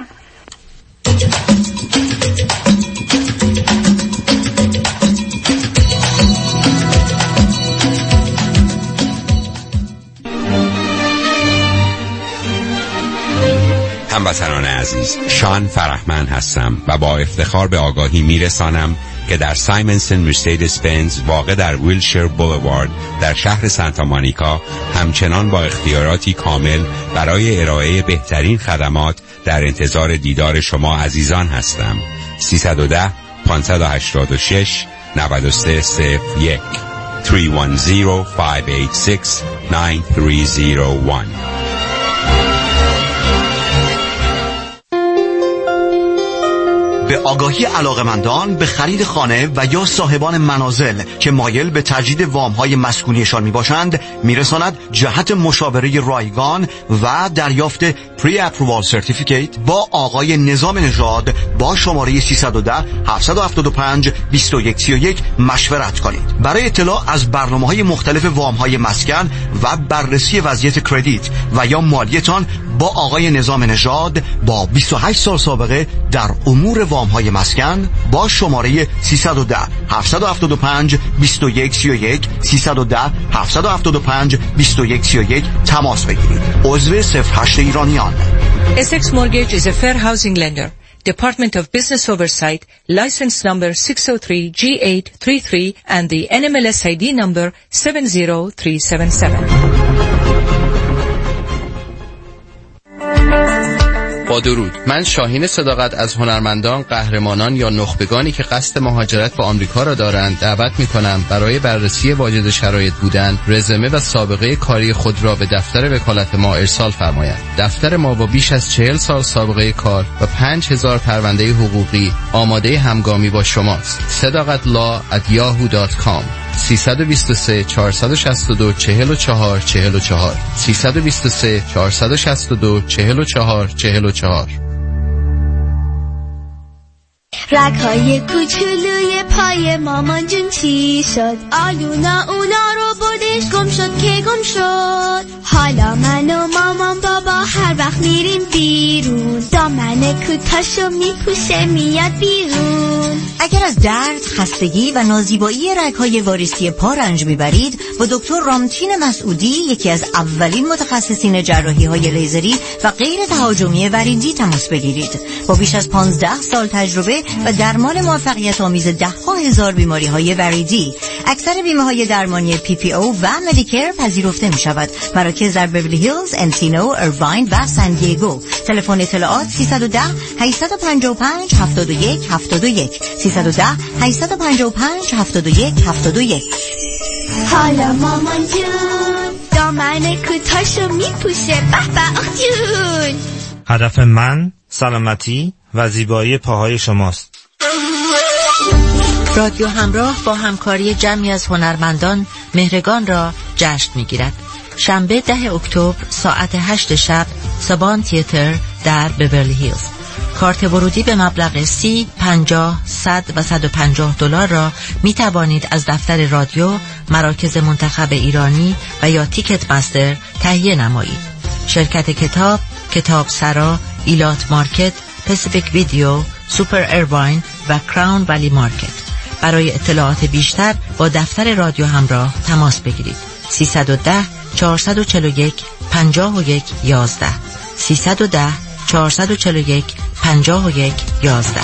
Speaker 26: هموطنان عزیز، شان فرحمند هستم و با افتخار به آگاهی میرسانم که در سایمنسن مرسدس بنز واقع در ویلشیر بولوارد در شهر سانتا مونیکا همچنان با اختیاراتی کامل برای ارائه بهترین خدمات در انتظار دیدار شما عزیزان هستم. سیصد و ده پانصد و هشتاد و شش نود و سه صفر یک سه یک صفر پنج هشت شش نه سه صفر یک.
Speaker 7: به آگاهی علاقمندان به خرید خانه و یا صاحبان منازل که مایل به تجدید وام‌های مسکونیشان میباشند میرساند جهت مشاوره رایگان و دریافت پری اپرووال سرتیفیکیت با آقای نظام نژاد با شماره سیصد و ده هفتصد و هفتاد و پنج بیست و یک سی و یک مشورت کنید. برای اطلاع از برنامه‌های مختلف وام‌های مسکن و بررسی وضعیت کردیت و یا مالیتان با آقای نظام نژاد با بیست و هشت سال سابقه در امور وام‌های مسکن با شماره سیصد و ده هفتصد و هفتاد و پنج بیست و یک سی و یک سیصد و ده هفتصد و هفتاد و پنج بیست و یک سی و یک تماس بگیرید. عضو صفر هشت ایرانیان.
Speaker 10: Essex Mortgage is a fair housing lender. Department of Business Oversight, license number six oh three G eight three three and the N M L S I D number seven oh three seven seven.
Speaker 11: با درود، من شاهین صداقت از هنرمندان، قهرمانان یا نخبگانی که قصد مهاجرت به آمریکا را دارند دعوت می‌کنم برای بررسی واجد شرایط بودن، رزومه و سابقه کاری خود را به دفتر وکالت ما ارسال فرمایند. دفتر ما با بیش از چهل سال سابقه کار و پنج هزار پرونده حقوقی آماده همگامی با شماست. صداقت لا ات یاهو دات کام سیصد و بیست و سه چهارصد و شصت و دو چهل و چهار چهل و چهار سیصد و بیست و سه چهارصد و شصت و دو چهل و چهار چهل و چهار.
Speaker 13: رگ‌های کوچولوی پای مامان جون چی شد؟ آلونا اونا رو بردش گم شد که گم شد. حالا من و مامان بابا هر وقت میریم بیرون دامن کوتاشو میپوشه میاد بیرون.
Speaker 21: اگر از درد، خستگی و نازیبایی رگ‌های واریسی پا رنج میبرید با دکتر رامتین مسعودی، یکی از اولین متخصصین جراحی‌های لیزری و غیر تهاجمی وریدی تماس بگیرید. با بیش از پانزده سال تجربه و درمان موفقیت آمیز ده ها هزار بیماری های وریدی، اکثر بیمه های درمانی پی پی او و مدیکر پذیرفته می شود. مراکز در بیولی هیلز، انسینو، ارواین و سان دیگو. تلفن اطلاعات سیصد و ده هشتصد و پنجاه و پنج هفتاد و یک هفتاد و یک سیصد و ده هشتصد و پنجاه و پنج هفتاد و یک هفتاد و یک.
Speaker 13: حالا مامان جون دامن کوتاشو میپوشه به به آخ جون.
Speaker 14: هدف من سلامتی و زیبایی پاهای شماست.
Speaker 21: رادیو همراه با همکاری جمعی از هنرمندان مهرگان را جشن میگیرد. شنبه ده اکتبر ساعت هشت شب سابان تیاتر در بیورلی هیلز. کارت ورودی به مبلغ سی، پنجاه، صد و صد و پنجاه دلار را می توانید از دفتر رادیو، مراکز منتخب ایرانی و یا تیکت مستر تهیه نمایید. شرکت کتاب، کتاب سرا، ایلات مارکت، پسیفیک ویدیو، سوپر ایرواین و کراون ولی مارکت. برای اطلاعات بیشتر با دفتر رادیو همراه تماس بگیرید. سیصد و ده چهارصد و چهل و یک پنجاه و یک یازده سیصد و ده چهارصد و چهل و یک پنجاه و یک یازده.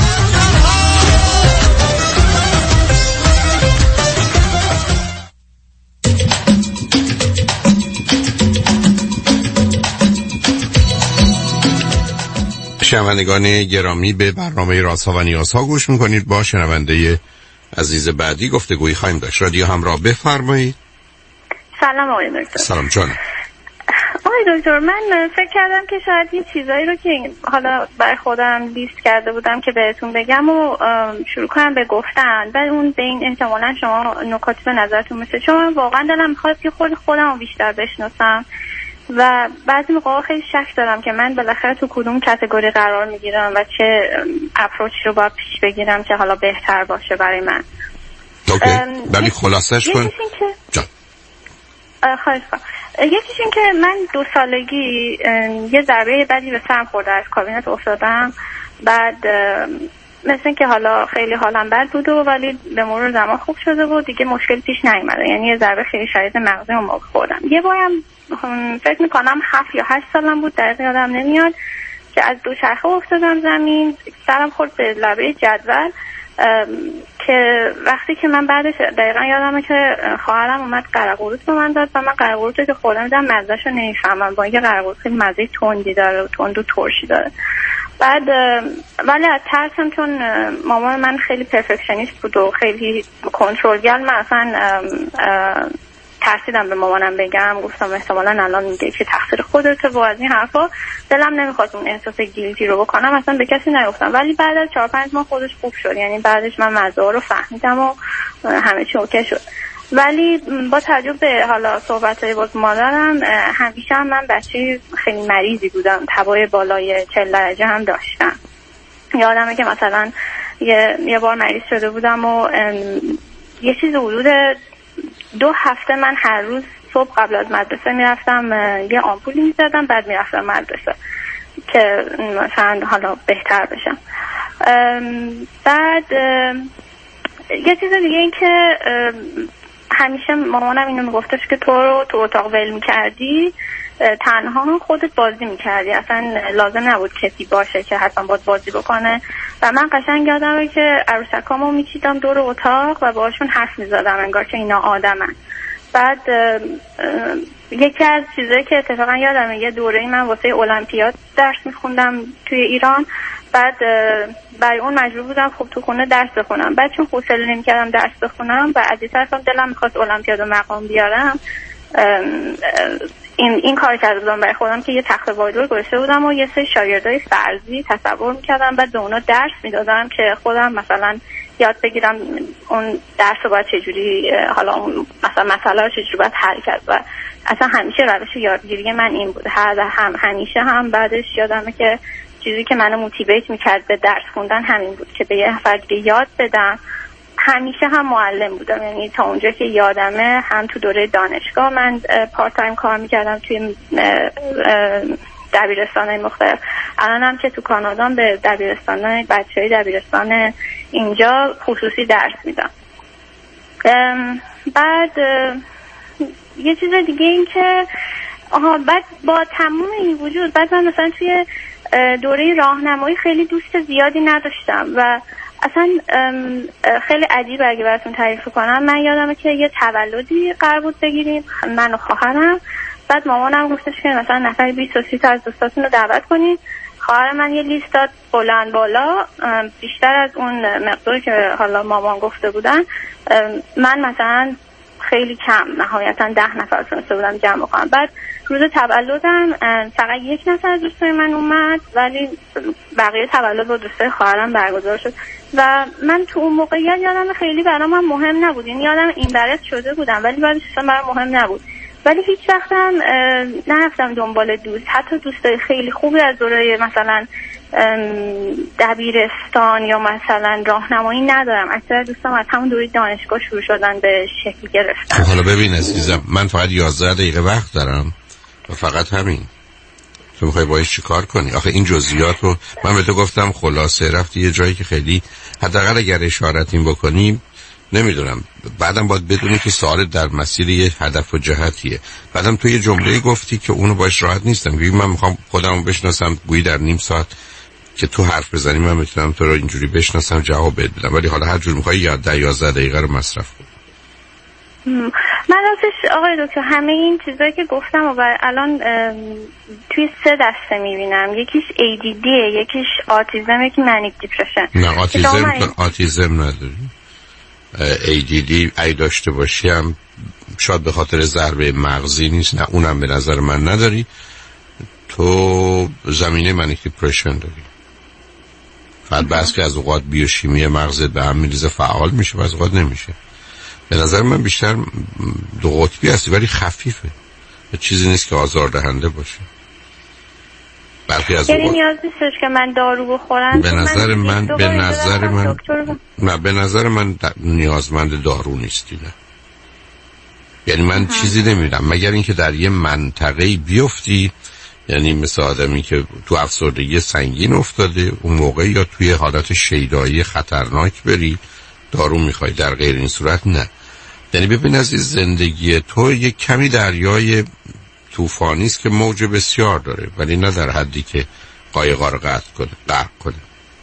Speaker 1: شنوندگان گرامی، به برنامه رازها و نیازها گوش میکنید. با شنونده عزیز بعدی گفتگویی خواهیم داشت. رادیو همراه، بفرمایید.
Speaker 4: سلام آقای دکتر.
Speaker 1: سلام جانم.
Speaker 4: آقای دکتر، من فکر کردم که شاید یه چیزایی رو که حالا برای خودم لیست کرده بودم که بهتون بگم و شروع کنم به گفتن، بعد اون به این احتمالا شما نکاتی به نظرتون مثل، چون واقعا دلم میخواد که خود خودم رو بیشتر بشناسم و بعضی موقعا خیلی شک دارم که من بالاخره تو کدوم کاتگوری قرار میگیرم و چه اپروچی رو باید پیش بگیرم که حالا بهتر باشه برای من.
Speaker 1: اوکی، ولی خلاصش کن. جان.
Speaker 4: خواهش کنم. یکیش این که من دو سالگی یه ضربه بدی به سرم خورده، از کابینت افتادم، بعد مثل این که حالا خیلی حالم بد بود و ولی به مرور زمان خوب شده بود، دیگه مشکل پیش نیومده. یعنی یه ضربه خیلی شدید مغزی اون موقع خوردم. یه بارم فکر میکنم هفت یا هشت سالم بود، دقیق یادم نمیاد، که از دوچرخه افتادم زمین، سرم خورد به لبه جدول، که وقتی که من بعدش دقیقا یادمه که خواهرم اومد قرقورت به من داد و من قرقورت که خوردم دیدم مزه‌شو نمیفهمم، با اینکه قرقورت خیلی مزه تندی داره و تند و ترشی داره. بعد ولی از ترسم، چون مامان من خیلی پرفکشنیست بود و خیلی کنترلگر، من اصلا ترسیدم به مامانم بگم، گفتم احتمالاً الان میگه که تقصیر خودته و از این حرفا. دلم نمیخواست اون احساس گیلتی رو بکنم، اصلا به کسی نگفتم. ولی بعد از چهار پنج ماه خودش خوب شد، یعنی بعدش من مزه رو فهمیدم و همه چی اوکی شد. ولی با توجه به حالا صحبت‌های باز مادرم، همیشه هم من بچه خیلی مریضی بودم، تبای بالای چهل درجه هم داشتم. یادمه که مثلا یه, یه بار مریض شده بودم و یه چیز حدود دو هفته من هر روز صبح قبل از مدرسه میرفتم یه آمپولی میزدم، بعد میرفتم مدرسه که مثلا حالا بهتر بشم. بعد یه چیز دیگه این که همیشه مامانم اینو میگفتش که تو رو تو اتاق ول میکردی، تنها خودت بازی میکردی، اصلا لازم نبود کسی باشه که حتما باید بازی بکنه. و من قشنگ یادمه که عروسکامو میچیدم دور اتاق و باشون حرف میزدم انگار که اینا آدمن. بعد یکی از چیزایی که اتفاقا یادمه، یه دوره‌ای من واسه المپیاد درس میخوندم توی ایران، بعد برای اون مجبور بودم خب تو خونه درس بخونم. بعد چون حوصله نمی‌کردم درس بخونم و از این طرفم دلم می‌خواست المپیاد و مقام بیارم، این این کار کرده بودم برای خودم که یه تخته وایدور گذاشته بودم و یه سری شاگردای فرضی تصور می‌کردم، بعد به اونا درس میدادم که خودم مثلا یاد بگیرم اون درس رو باید چجوری، حالا اون مثلا مسئله رو چجوری باید حل کرد. و اصلا همیشه روش یادگیری من این بود. هر هم همیشه هم بعدش یادمه که چیزی که منو موتیویت میکرد به درس خوندن همین بود که به یه نفر دیگه یاد بدم. همیشه هم معلم بودم، یعنی تا اونجا که یادمه هم تو دوره دانشگاه من پارت تایم کار میکردم توی دبیرستان‌های مختلف. الان هم که تو کانادا به دبیرستان‌های بچه‌های دبیرستان اینجا خصوصی درس میدم. بعد یه چیز دیگه این که آها بعد با تمام این وجود، بعد من مثلا توی دوره راهنمایی خیلی دوست زیادی نداشتم و اصلا خیلی عجیبه اگه براتون تعریف کنم. من یادمه که یه تولدی قرار بود بگیریم من و خواهرم، بعد مامانم گفتش که مثلا نفر بیست تا سی تا از دوستاتون رو دعوت کنید. خواهر من یه لیست داد بلند بالا، بیشتر از اون مقداری که حالا مامان گفته بودن. من مثلا خیلی کم، نهایتا ده نفر تونسته بودم جمع کنم. بعد روز تولدم فقط یک نفر از دوستای من اومد، ولی بقیه تولد با دوستای خواهرم برگزار شد و من تو اون موقعیت یادم خیلی برام هم مهم نبود، یعنی یادم این برات شده بودم ولی بعدش اصلا برام مهم نبود. ولی هیچ وقتم نرفتم دنبال دوست، حتی دوستای خیلی خوبی از دوره مثلا دبیرستان یا مثلا راهنمایی ندارم. اکثر دوستام از همون دوره دانشگاه شروع شدن به شکل گرفتن.
Speaker 1: حالا ببین عزیزم، من فقط یازده دقیقه وقت دارم و فقط همین. تو میخوای باید چی کار کنی؟ آخه این جزئیات رو من به تو گفتم خلاصه، رفتی یه جایی که خیلی حداقل اگر اشارت این بکنیم نمیدونم، بعدم باید بدونی که سوال در مسیر یه هدف و جهتیه. بعدم تو یه جمله گفتی که اونو باش راحت نیستم، گویی من میخوام خودمو بشناسم، گویی در نیم ساعت که تو حرف بزنی من میتونم تو رو اینجوری بشناسم جواب بدم، ولی حالا هر جور میخوای یاد ده یازده دقیقه رو مصرف کن.
Speaker 4: من راستش آقای دکتر همه این چیزایی که گفتم و الان توی سه دسته میبینم، یکیش ای دی دی، یکیش آتیزم، یکی منیک دیپرشن.
Speaker 1: نه آتیزم آتیزم نداری. ای دی دی ای داشته باشی هم شاید به خاطر ضربه مغزی نیست، نه اونم به نظر من نداری. تو زمینه منیک دیپرشن داری. فقط بس که از اوقات بیوشیمی مغزت به هم میریزه فعال میشه و از اوقات نمیشه. به نظر من بیشتر دو قطبی هستی ولی خفیفه، چیزی نیست که آزاردهنده باشه.
Speaker 4: یعنی نیاز نیستش که من دارو بخورم.
Speaker 1: به نظر من به نظر من نه به نظر من نیازمند دارو نیستی. نه یعنی من اه. چیزی نمیدونم مگر اینکه در یه منطقه‌ای بیفتی، یعنی مثل آدمی که تو افسردگی سنگین افتاده اون موقع، یا توی حالت شیدایی خطرناک بری دارو میخوای. در غیر این صورت نه. یعنی ببین عزیز، زندگی تو یه کمی دریای طوفانی است که موج بسیار داره، ولی نه در حدی که قایقا رو قطع کنه غرق کنه.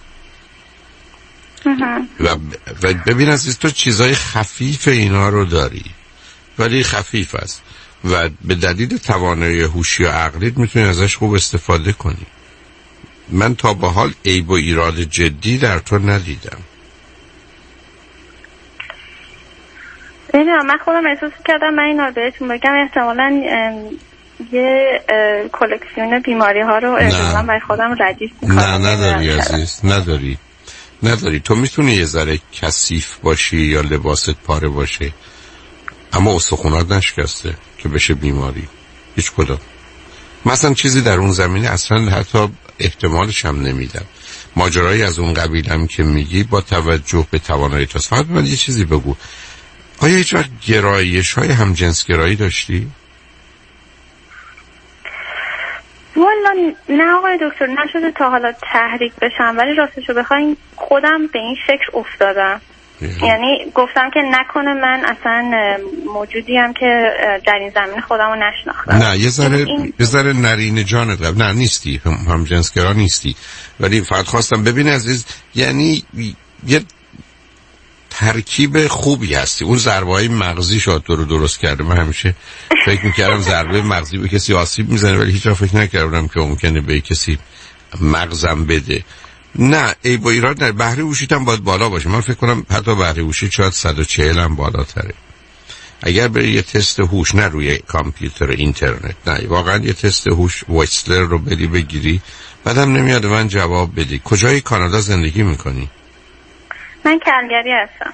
Speaker 1: و ببین عزیز، تو چیزای خفیف اینا رو داری ولی خفیف است و به دلیل توانایی هوشی و عقلیت میتونی ازش خوب استفاده کنی. من تا به حال عیب و ایراد جدی در تو ندیدم.
Speaker 4: نمیدونم، من خودم احساس کردم من این رو بهتون بگم احتمالاً یه کلکسیون بیماری ها رو احتمالاً برای خودم ردیف میکنم.
Speaker 1: نه نداری عزیز، نداری نداری تو میتونی یه ذره کثیف باشی یا لباست پاره باشه اما استخونات نشکسته که بشه بیماری. هیچ کدام. مثلا چیزی در اون زمینه اصلا حتی احتمالش هم نمیدم. ماجرایی از اون قبیلم که میگی با توجه به توانایی تو. فقط من یه چیزی بگو، آیا هیچ وقت گرایش های هم جنس گرایی داشتی؟
Speaker 4: والا نه آقای دکتر، نشده تا حالا تحریک بشم، ولی راستشو بخواین خودم به این فکر افتادم. یعنی گفتم که نکنه من اصلا موجودیم که در این زمین خودم رو نشناختم.
Speaker 1: نه یه ذره این... یه ذره نرینه جانت قبل. نه نیستی، هم, هم جنسگرا نیستی، ولی فقط خواستم ببین عزیز، یعنی یه ترکیب خوبی هستی. اون ضربه های مغزی شاید تو رو درست کرده. من همیشه فکر میکردم ضربه مغزی به کسی آسیب میزنه، ولی هیچ وقت فکر نکردم که ممکنه به کسی مغزم بده. نه ای با ایراد نه، بهره هوشیت هم باید بالا باشه. من فکر کنم حتی بهره هوشیت شاید صد و چهل هم بالاتره. اگر بری یه تست هوش، نه روی کامپیوتر اینترنت، نه واقعا یه تست هوش وایسلر رو بدی بگیری، بعدم نمیاد من جواب بدی. کجای کانادا زندگی میکنی؟
Speaker 4: من کلگری هستم.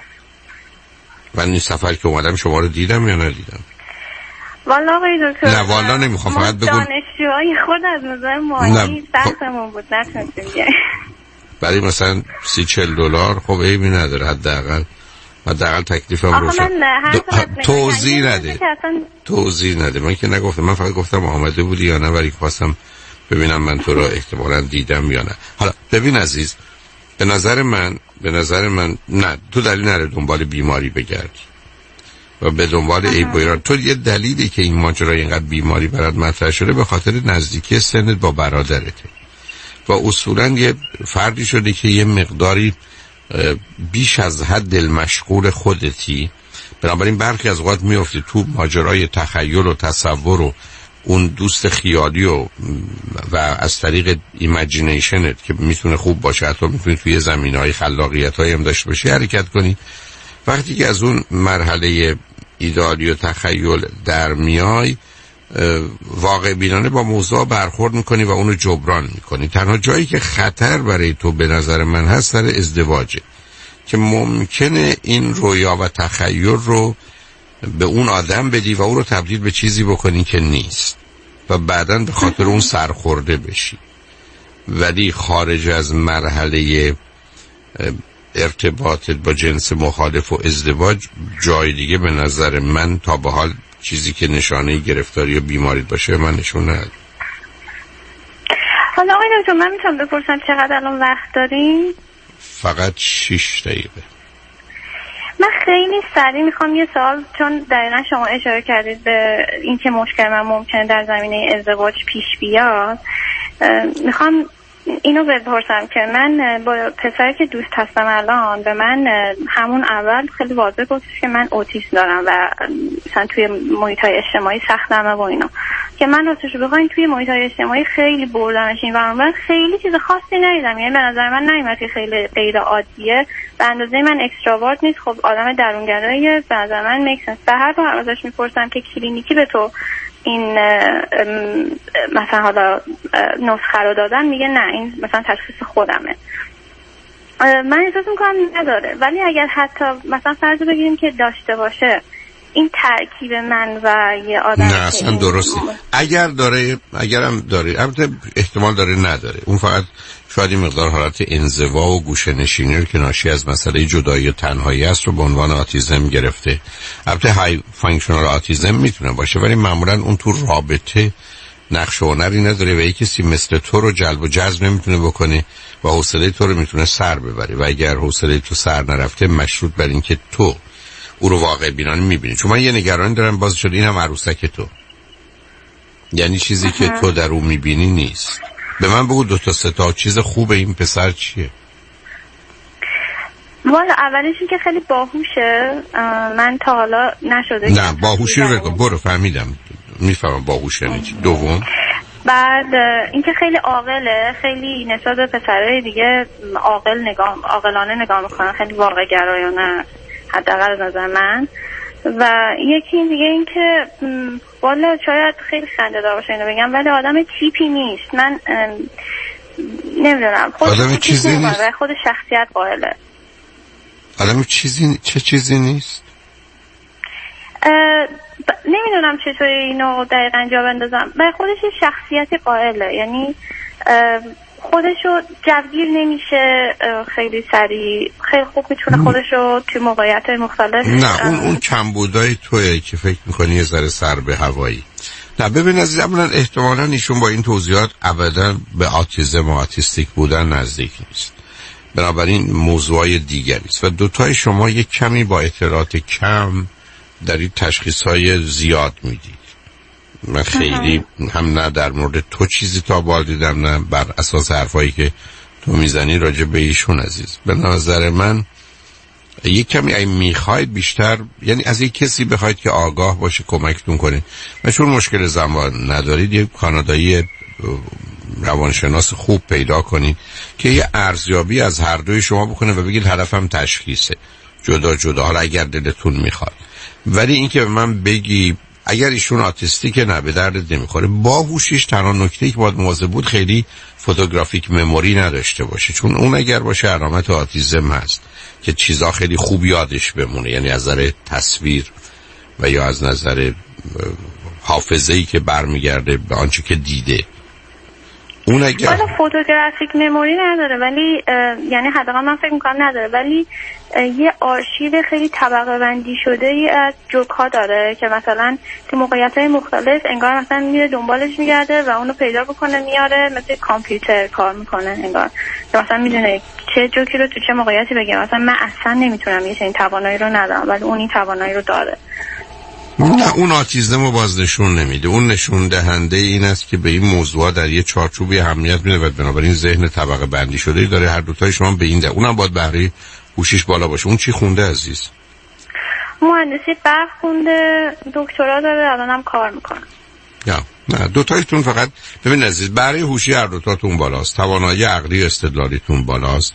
Speaker 1: من این سفر که اومدم شما رو دیدم یا ندیدم؟
Speaker 4: والا آقای دکتر
Speaker 1: نه والا نمیخوام، فقط بگو
Speaker 4: دانشجوهای خود از نظر مالی سختمون بود نتونستیم بیاییم.
Speaker 1: برای مثلا سی چل دلار خب عیبی نداره، حداقل حداقل تکلیفم روشن. توضیح نده توضیح نده من که نگفتم، من فقط گفتم آمده بودی یا نه، ولی خواستم ببینم من تو رو احتمالاً دیدم یا نه. حالا ببین عزیز، به نظر من به نظر من نه، تو دلیل نره دنبال بیماری بگردی و به دنبال عیب و ایراد. تو یه دلیلی که این ماجرا اینقدر بیماری برات مطرح شده به خاطر نزدیکی سنت با برادرته و اصولا یه فردی شده که یه مقداری بیش از حد دل مشغول خودتی، بنابراین برخی از اوقات میفتی تو ماجرای تخیل و تصور و اون دوست خیالی و و از طریق ایمیجینیشنت که میتونه خوب باشه، حتی میتونی توی زمینه‌های خلاقیت‌هایی هم داشته باشی حرکت کنی. وقتی که از اون مرحله ایدئالی و تخیل در میای، واقع بینانه با موضوع برخورد میکنی و اونو جبران میکنی. تنها جایی که خطر برای تو به نظر من هست سر ازدواجه که ممکنه این رویا و تخیل رو به اون آدم بدی و اون رو تبدیل به چیزی بکنی که نیست و بعداً به خاطر اون سرخورده بشی. ولی خارج از مرحله ارتباطت با جنس مخالف و ازدواج جای دیگه به نظر من تا به حال چیزی که نشانه گرفتاری یا بیماری باشه من نشون ندارم.
Speaker 4: حالا آقای دکتر من میتونم بپرسم چقدر الان وقت داریم؟
Speaker 1: فقط شش دقیقه.
Speaker 4: من خیلی سریع میخوام یه سوال، چون دقیقا شما اشاره کردید به این که مشکل من ممکنه در زمینه ازدواج پیش بیاد، میخوام اینو بپرسم که من با پسری که دوست هستم الان به من همون اول خیلی واضح گفتش که من اوتیسم دارم و مثلا توی محیط‌های اجتماعی سختمه و اینا، که من راستش بخواین توی محیط‌های اجتماعی خیلی بردمش این و من خیلی چیز خاصی ندیدم. یعنی به نظر من نمیاد که خیلی غیر عادیه، به اندازه من اکستراورت نیست، خب آدم درونگراییه، به نظر من میکسنس. به هر حال ازش میپرسم که کلینیکی به تو این مثلا حالا نسخه رو دادن، میگه نه این مثلا تشخیص خودمه. من احساس میکنم نداره، ولی اگر حتی مثلا فرض بگیریم که داشته باشه، این ترکیب من و یه آدم
Speaker 1: نه اصلا درسته. اگر داره، اگرم داره، البته احتمال داره نداره، اون فقط شاید این مقدار حالت انزوا و گوشه نشینی رو که ناشی از مسئله جدایی و تنهایی است رو به عنوان آتیزم گرفته. البته های فانکشنال آتیزم میتونه باشه، ولی معمولا اون تو رابطه نقش و هنری نداره و یک کسی مثل تو رو جلب و جذب نمیتونه بکنه و حوصله تو رو میتونه سر ببره و اگر حوصله تو سر نرفته مشروط بر این که تو او رو واقع بینانه میبینی. چون من یه نگرانی دارم باز شد اینم عروسک تو، یعنی چیزی که تو در اون میبینی نیست. به من بگو دو تا سه تا چیز خوب این پسر چیه؟
Speaker 4: والا اولش این که خیلی باهوشه، من تا حالا نشده.
Speaker 1: نه باهوشی رو بگو، برو فهمیدم، میفهمم باهوش یعنی چی. دوم
Speaker 4: بعد اینکه خیلی عاقله، خیلی نسبت به پسرای دیگه عاقل نگاه عاقلانه نگاه میکنن، خیلی واقع گرایانه حداقل از نظر من. و یکی دیگه این که والا شاید خیلی خنده دار باشه اینو بگم، ولی آدم تیپی نیست. من نمیدونم
Speaker 1: آدم چیزی نیست،
Speaker 4: خود شخصیت قائله.
Speaker 1: آدم چیزی چه چیزی نیست؟
Speaker 4: ب... نمیدونم چطوری اینو دقیقاً جا بندازم. برای خودش شخصیت قائله، یعنی خودشو جوگیر نمیشه خیلی سریع، خیلی خوب میتونه خودشو توی موقعیت مختلف.
Speaker 1: نه اون اون کمبودای تویه که فکر میکنی یه ذره سر به هوایی. نه ببین عزیز، اولا احتمالاً ایشون با این توضیحات ابدا به آتیزم و آتیستیک بودن نزدیک نیست، بنابراین موضوعای دیگری است و دوتای شما یک کمی با اطلاعات کم در این تشخیص‌های زیاد میدید. من خیلی هم نه در مورد تو چیزی تا بال دیدم، نه بر اساس حرفایی که تو میزنی راجع به ایشون عزیز. به نظر من یک کمی اگه میخواید بیشتر، یعنی از یک کسی بخواید که آگاه باشه کمکتون کنه و چون مشکل زمان ندارید یک کانادایی روانشناس خوب پیدا کنید که یه ارزیابی از هر دوی شما بکنه و بگید هدفم تشخیصه جدا جدا، حالا اگر دلتون میخواد. ولی اینکه به من بگی اگر ایشون آتیستیکه نه به درد نمیخوره. باهوشیش تنها نکته‌ای که باید مواظب بود خیلی فوتوگرافیک مموری نداشته باشه، چون اون اگر باشه علامت آتیزم هست که چیزا خیلی خوب یادش بمونه، یعنی از نظر تصویر و یا از نظر حافظه‌ای که برمیگرده به آنچه که دیده. اون اگر
Speaker 4: حالا فوتوگرافیک مموری نداره، ولی یعنی حداقل من فکر میکنم نداره، ولی یه آرشیو خیلی طبقه بندی شده ای از جوک ها داره که مثلا تو موقعیت های مختلف انگار مثلا میره دنبالش میگرده و اونو پیدا بکنه میاره، مثل کامپیوتر کار میکنه انگار که مثلا میدونه چه جوکی رو تو چه موقعیتی بگه. مثلا من اصلا نمیتونم یه این توانایی رو ندارم، ولی اون این توانایی رو داره.
Speaker 1: نه اون آتیزم رو باز نشون نمیده، اون نشون دهنده این است که به این موضوع در یه چارچوبی اهمیت میده و بنابراین ذهن طبقه بندی شده داره. هر دوتای شما به این ده اونم باید بهره هوشیش بالا باشه. اون چی خونده عزیز؟
Speaker 4: مهندسی برق خونده، دکترا داره، الانم کار میکنه.
Speaker 1: یا نه دوتایتون فقط ببین عزیز، بهره هوشی هر دوتاتون بالاست، توانایی عقلی و استدلالیتون بالاست.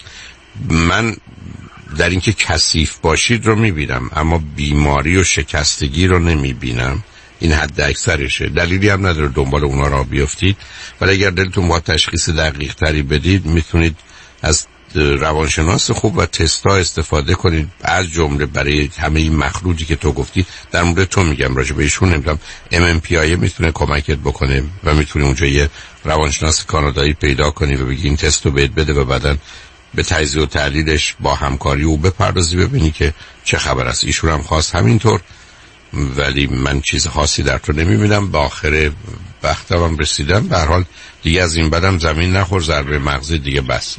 Speaker 1: من در اینکه کثیف باشید رو میبینم، اما بیماری و شکستگی رو نمیبینم. این حد اکثرشه، دلیلی هم نداره دنبال اونا را بیفتید. ولی اگر دلتون با تشخیص دقیق تری بدید میتونید از روانشناس خوب و تستا استفاده کنید، از جمله برای همه این مخلوطی که تو گفتی. در مورد تو میگم، راجع به ایشون نمیدونم. ام ام پی آی میتونه کمکت بکنه و میتونه اونجا یه روانشناس کانادایی پیدا کنی و بگی این تست رو بهت بده و بعدن به تجزیه و تحلیلش با همکاری او بپردازی، ببینی که چه خبر است. ایشون هم خواست همینطور، ولی من چیز خاصی در تو نمیبینم. به آخر وقتم رسیدم. به هر حال دیگه از این بعدم زمین نخور، ضربه مغزی دیگه بس.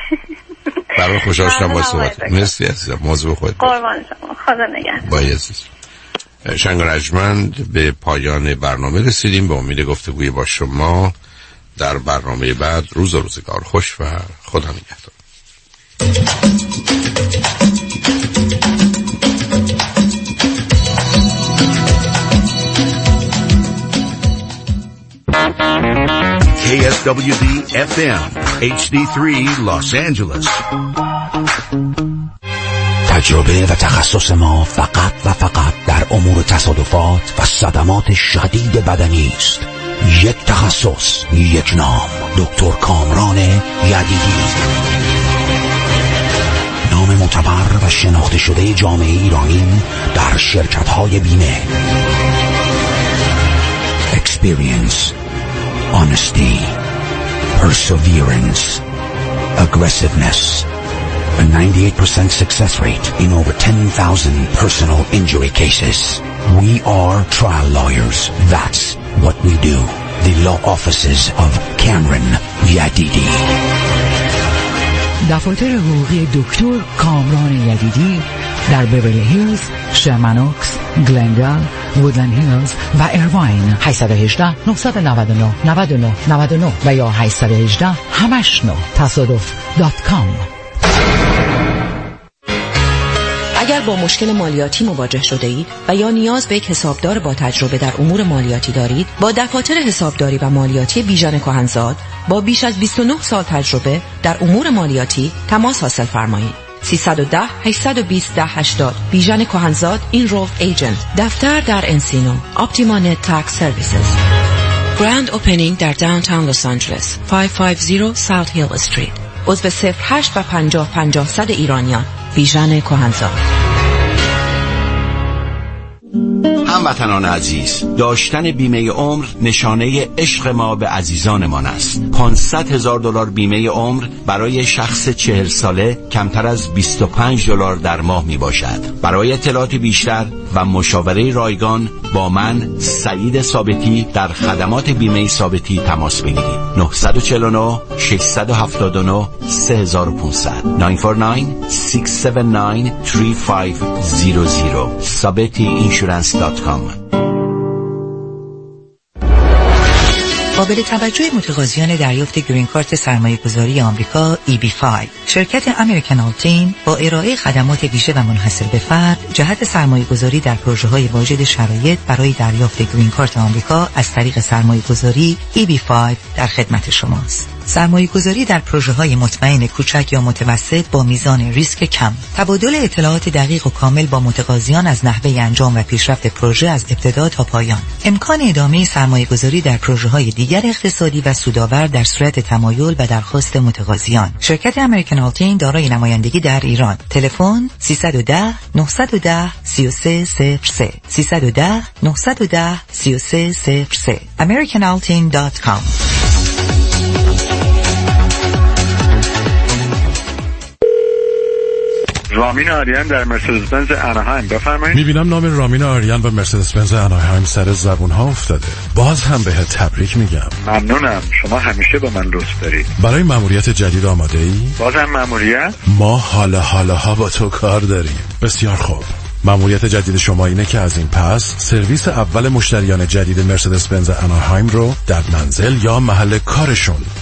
Speaker 1: برای خوشحال شدم با صحبت. مرسی عزیزم، موضوع خودت.
Speaker 4: قربان شما، خدا نگهدار.
Speaker 1: با عزیز. شنگ رجمند به پایان برنامه رسیدیم. به امید گفتگوی با شما در برنامه بعد. روز و روزگار خوش و خدا نگهدار.
Speaker 3: کی اس دبلیو دی اف ام اچ دی سه Los Angeles. تجربه و تخصص ما فقط و فقط در امور تصادفات و صدمات شدید بدنی است. یک تخصص، یک نام، دکتر کامران یدیدی. نام معتبر و شناخته شده جامعه ایرانی در شرکت‌های بیمه. Experience, honesty, perseverance, aggressiveness, a ninety-eight percent success rate in over ten thousand personal injury cases. We are trial lawyers. That's what we do. The law offices of Cameron Yadidi.
Speaker 19: دفاتر حقوقی دکتر کامران یدیدی در بیورلی هیلز، شرمنوکس، گلندال، وودلند هیلز و ایرواین. هشت یک هشت نه نه نه نه نه نه نه و یا هشت یک هشت همش نه تصادف دات کام.
Speaker 9: اگر با مشکل مالیاتی مواجه شده اید و یا نیاز به یک حسابدار با تجربه در امور مالیاتی دارید، با دفاتر حسابداری و مالیاتی بیژن کهنزاد با بیش از بیست و نه سال تجربه در امور مالیاتی تماس حاصل فرمایید. سیصد و ده هشتصد و بیست ده هشتاد. بیژن کهنزاد اینرولف ایجنت. دفتر در انسینو. اپتیمانت تاکس سرویسز. گراند اوپنینگ در داونتاون لس آنجلس. پانصد و پنجاه ساوت هیل استریت. عضو صفر هشت و پنجاه پنجاه صد ایرانیان. بیژن کهنزاد.
Speaker 7: هموطنان عزیز، داشتن بیمه عمر نشانه عشق ما به عزیزانمان است. پانصد هزار دلار بیمه عمر برای شخص چهل ساله کمتر از بیست و پنج دلار در ماه می باشد. برای اطلاعات بیشتر و مشاوره رایگان با من سعید ثابتی در خدمات بیمه ثابتی تماس بگیرید. نه چهار نه شش هفت نه سه پانصد نه چهار نه شش هفت نه سه پنج صفر صفر sabeti insurance dot com.
Speaker 21: قابل توجه متقاضیان دریافت گرین کارت سرمایه‌گذاری آمریکا ای بی پنج. شرکت امریکن آلتین با ارائه خدمات ویژه و منحصر به فرد جهت سرمایه‌گذاری در پروژه‌های واجد شرایط برای دریافت گرین کارت آمریکا از طریق سرمایه‌گذاری ای بی پنج در خدمت شماست. سرمایه‌گذاری در پروژه‌های مطمئن کوچک یا متوسط با میزان ریسک کم. تبادل اطلاعات دقیق و کامل با متقاضیان از نحوه انجام و پیشرفت پروژه از ابتدا تا پایان. امکان ادامه سرمایه‌گذاری در پروژه‌های دیگر اقتصادی و سودآور در صورت تمایل و درخواست متقاضیان. شرکت امریکن آلتین دارای نمایندگی در ایران. تلفن سیصد و ده نهصد و ده سی و سه صفر سه سیصد و ده نهصد و ده سی و سه صفر سه american altin dot com.
Speaker 2: رامین آریان در مرسدس بنز اناهایم، بفرمایید.
Speaker 5: میبینم نام رامین آریان و مرسدس بنز اناهایم سر زبون ها افتاده. باز هم بهت تبریک میگم.
Speaker 2: ممنونم، شما همیشه با من لطف دارید.
Speaker 5: برای مأموریت جدید آماده ای؟
Speaker 2: بازم مأموریت؟
Speaker 5: ما حالا حالا ها با تو کار داریم. بسیار خوب. مأموریت جدید شما اینه که از این پس سرویس اول مشتریان جدید مرسدس بنز اناهایم رو در منزل یا محل کارشون